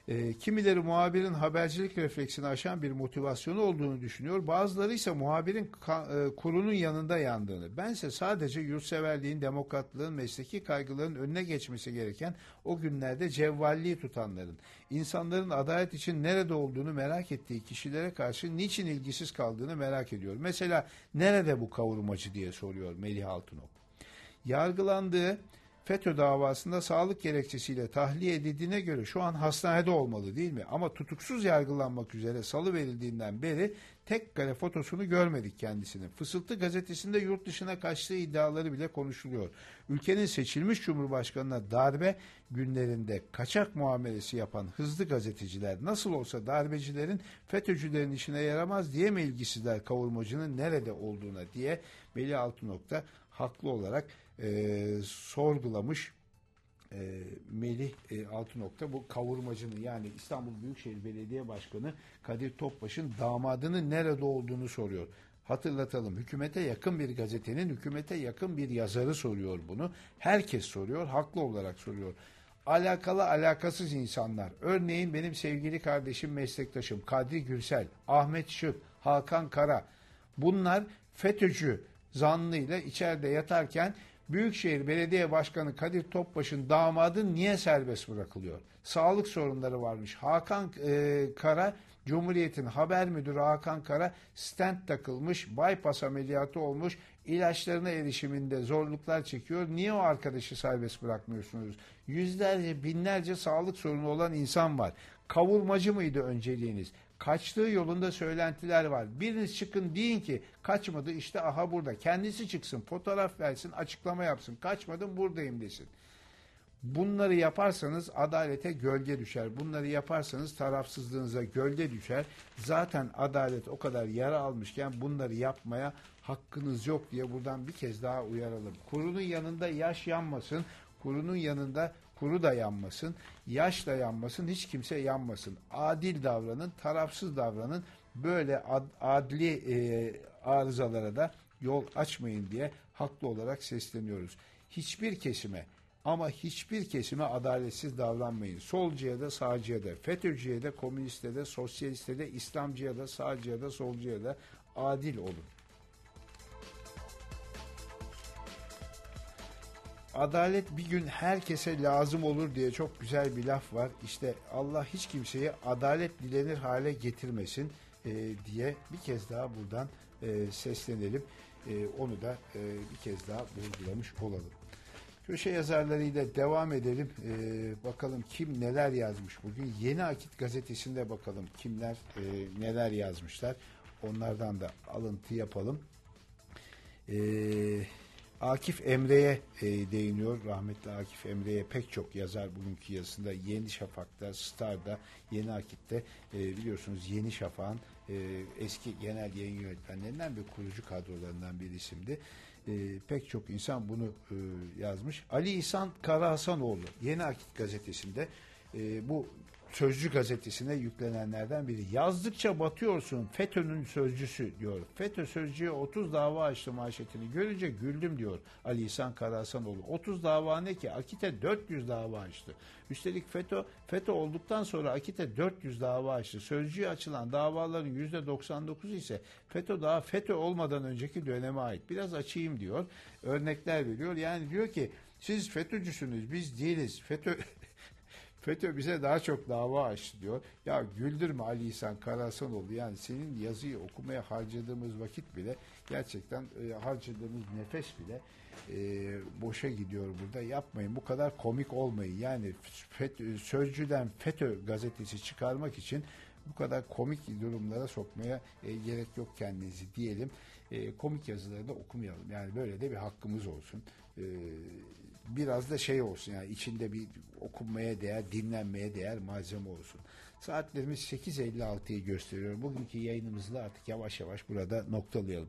Kimileri muhabirin habercilik refleksini aşan bir motivasyonu olduğunu düşünüyor. Bazıları ise muhabirin kurunun yanında yandığını. Bense sadece yurtseverliğin, demokratlığın, mesleki kaygıların önüne geçmesi gereken o günlerde cevvalliği tutanların, insanların adalet için nerede olduğunu merak ettiği kişilere karşı niçin ilgisiz kaldığını merak ediyor. Mesela nerede bu kavurmacı diye soruyor Melih Altınok. Yargılandığı FETÖ davasında sağlık gerekçesiyle tahliye edildiğine göre şu an hastanede olmalı değil mi? Ama tutuksuz yargılanmak üzere salı verildiğinden beri tek kare fotosunu görmedik kendisini. Fısıltı gazetesinde yurt dışına kaçtığı iddiaları bile konuşuluyor. Ülkenin seçilmiş cumhurbaşkanına darbe günlerinde kaçak muamelesi yapan hızlı gazeteciler nasıl olsa darbecilerin FETÖ'cülerin işine yaramaz diye mi ilgisizler kavurmacının nerede olduğuna diye Melih Altınok da haklı olarak sorgulamış. Melih Altınok'ta bu kavurmacının yani İstanbul Büyükşehir Belediye Başkanı Kadir Topbaş'ın damadının nerede olduğunu soruyor. Hatırlatalım, hükümete yakın bir gazetenin hükümete yakın bir yazarı soruyor bunu. Herkes soruyor, haklı olarak soruyor. Alakalı alakasız insanlar, örneğin benim sevgili kardeşim, meslektaşım Kadri Gürsel, Ahmet Şık, Hakan Kara, bunlar FETÖ'cü zanlıyla içeride yatarken Büyükşehir Belediye Başkanı Kadir Topbaş'ın damadı niye serbest bırakılıyor? Sağlık sorunları varmış. Hakan Kara, Cumhuriyet'in haber müdürü Hakan Kara stent takılmış, bypass ameliyatı olmuş, ilaçlarına erişiminde zorluklar çekiyor. Niye o arkadaşı serbest bırakmıyorsunuz? Yüzlerce, binlerce sağlık sorunu olan insan var. Kavurmacı mıydı önceliğiniz? Kaçtığı yolunda söylentiler var. Biriniz çıkın deyin ki kaçmadı, işte aha burada. Kendisi çıksın, fotoğraf versin, açıklama yapsın. Kaçmadım, buradayım desin. Bunları yaparsanız adalete gölge düşer. Bunları yaparsanız tarafsızlığınıza gölge düşer. Zaten adalet o kadar yara almışken bunları yapmaya hakkınız yok diye buradan bir kez daha uyaralım. Kurunun yanında yaş yanmasın. Kurunun yanında kuru da yanmasın. Yaş da yanmasın. Hiç kimse yanmasın. Adil davranın. Tarafsız davranın. Böyle adli arızalara da yol açmayın diye haklı olarak sesleniyoruz. Hiçbir kesime ama hiçbir kesime adaletsiz davranmayın. Solcuya da sağcıya da, FETÖ'cüye de, komüniste de, sosyaliste de, İslamcıya da, sağcıya da, solcuya da adil olun. Adalet bir gün herkese lazım olur diye çok güzel bir laf var. İşte Allah hiç kimseye adalet dilenir hale getirmesin diye bir kez daha buradan seslenelim. Onu da bir kez daha vurgulamış olalım. Köşe yazarlarıyla devam edelim. Bakalım kim neler yazmış bugün. Yeni Akit gazetesinde bakalım kimler neler yazmışlar. Onlardan da alıntı yapalım. Akif Emre'ye değiniyor. Rahmetli Akif Emre'ye pek çok yazar bugünkü yazısında. Yeni Şafak'ta, Star'da, Yeni Akit'te biliyorsunuz Yeni Şafak'ın eski genel yayın yönetmenlerinden ve kurucu kadrolarından bir isimdi. Pek çok insan bunu yazmış. Ali İhsan Karahasanoğlu Yeni Akit gazetesinde bu Sözcü gazetesine yüklenenlerden biri. Yazdıkça batıyorsun FETÖ'nün sözcüsü diyor. FETÖ sözcüye 30 dava açtı manşetini görünce güldüm diyor Ali İhsan Karahasanoğlu. 30 dava ne ki? Akit'e 400 dava açtı. Üstelik FETÖ olduktan sonra Akit'e 400 dava açtı. Sözcüye açılan davaların %99'u ise daha FETÖ olmadan önceki döneme ait. Biraz açayım diyor. Örnekler veriyor. Yani diyor ki siz FETÖ'cüsünüz, biz değiliz. FETÖ bize daha çok dava açtı diyor. Ya güldürme Ali İhsan Karahasanoğlu. Yani senin yazıyı okumaya harcadığımız vakit bile gerçekten harcadığımız nefes bile boşa gidiyor burada. Yapmayın. Bu kadar komik olmayın. Yani Sözcü'den FETÖ gazetesi çıkarmak için bu kadar komik durumlara sokmaya gerek yok kendinizi diyelim. Komik yazıları da okumayalım. Yani böyle de bir hakkımız olsun. Biraz da şey olsun yani içinde bir okunmaya değer, dinlenmeye değer malzeme olsun. Saatlerimiz 8.56'yı gösteriyor. Bugünkü yayınımızı da artık yavaş yavaş burada noktalayalım.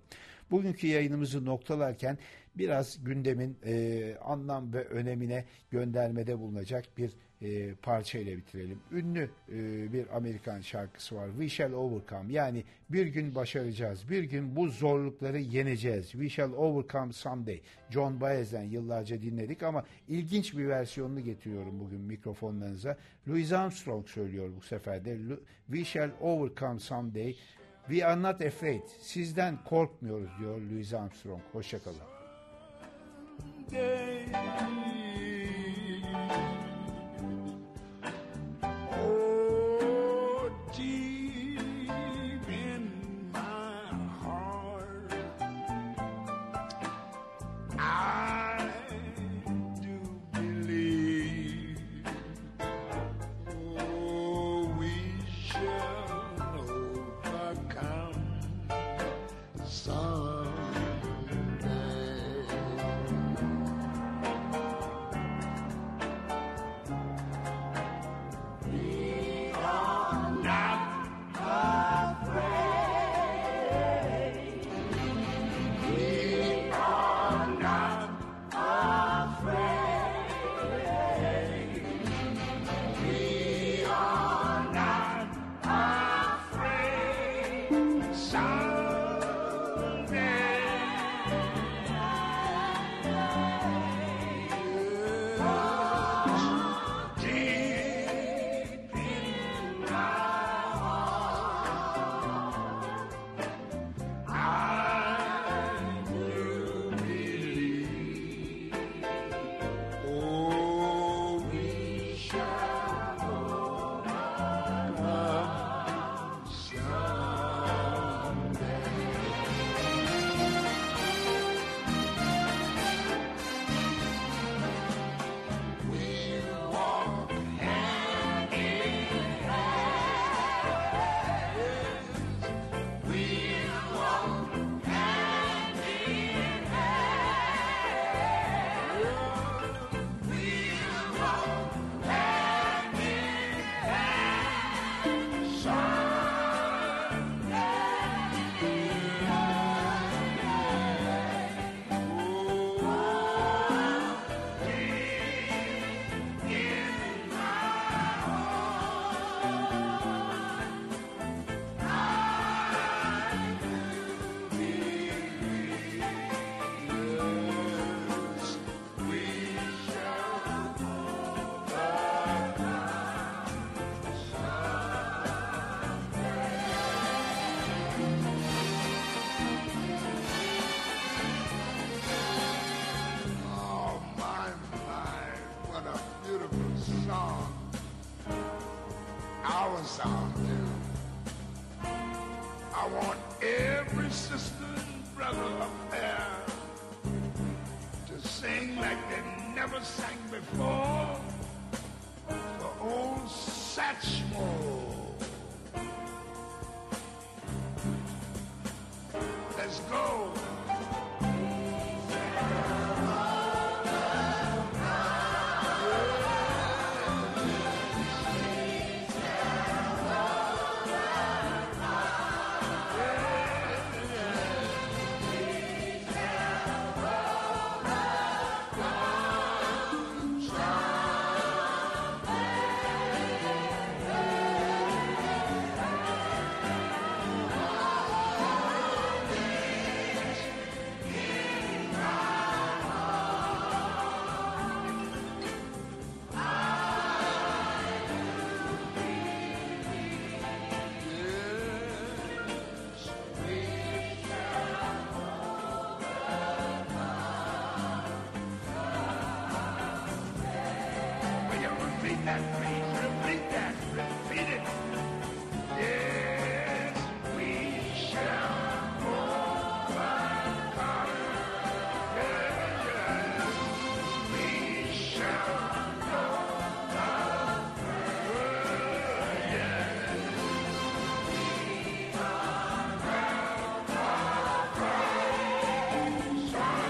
Bugünkü yayınımızı noktalarken biraz gündemin anlam ve önemine göndermede bulunacak bir parça ile bitirelim. Ünlü bir Amerikan şarkısı var. We shall overcome. Yani bir gün başaracağız. Bir gün bu zorlukları yeneceğiz. We shall overcome someday. John Baez'den yıllarca dinledik ama ilginç bir versiyonunu getiriyorum bugün mikrofonlarınıza. Louis Armstrong söylüyor bu sefer de. We shall overcome someday. We are not afraid. Sizden korkmuyoruz diyor Louis Armstrong. Hoşçakalın. I want every sister and brother up there to sing like they never sang before for old Satchmo. Let's go.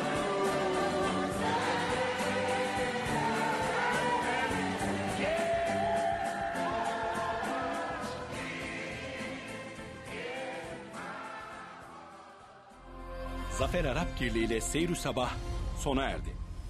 Yeah! Zafer Arapkirli ile Seyru Sabah sona erdi.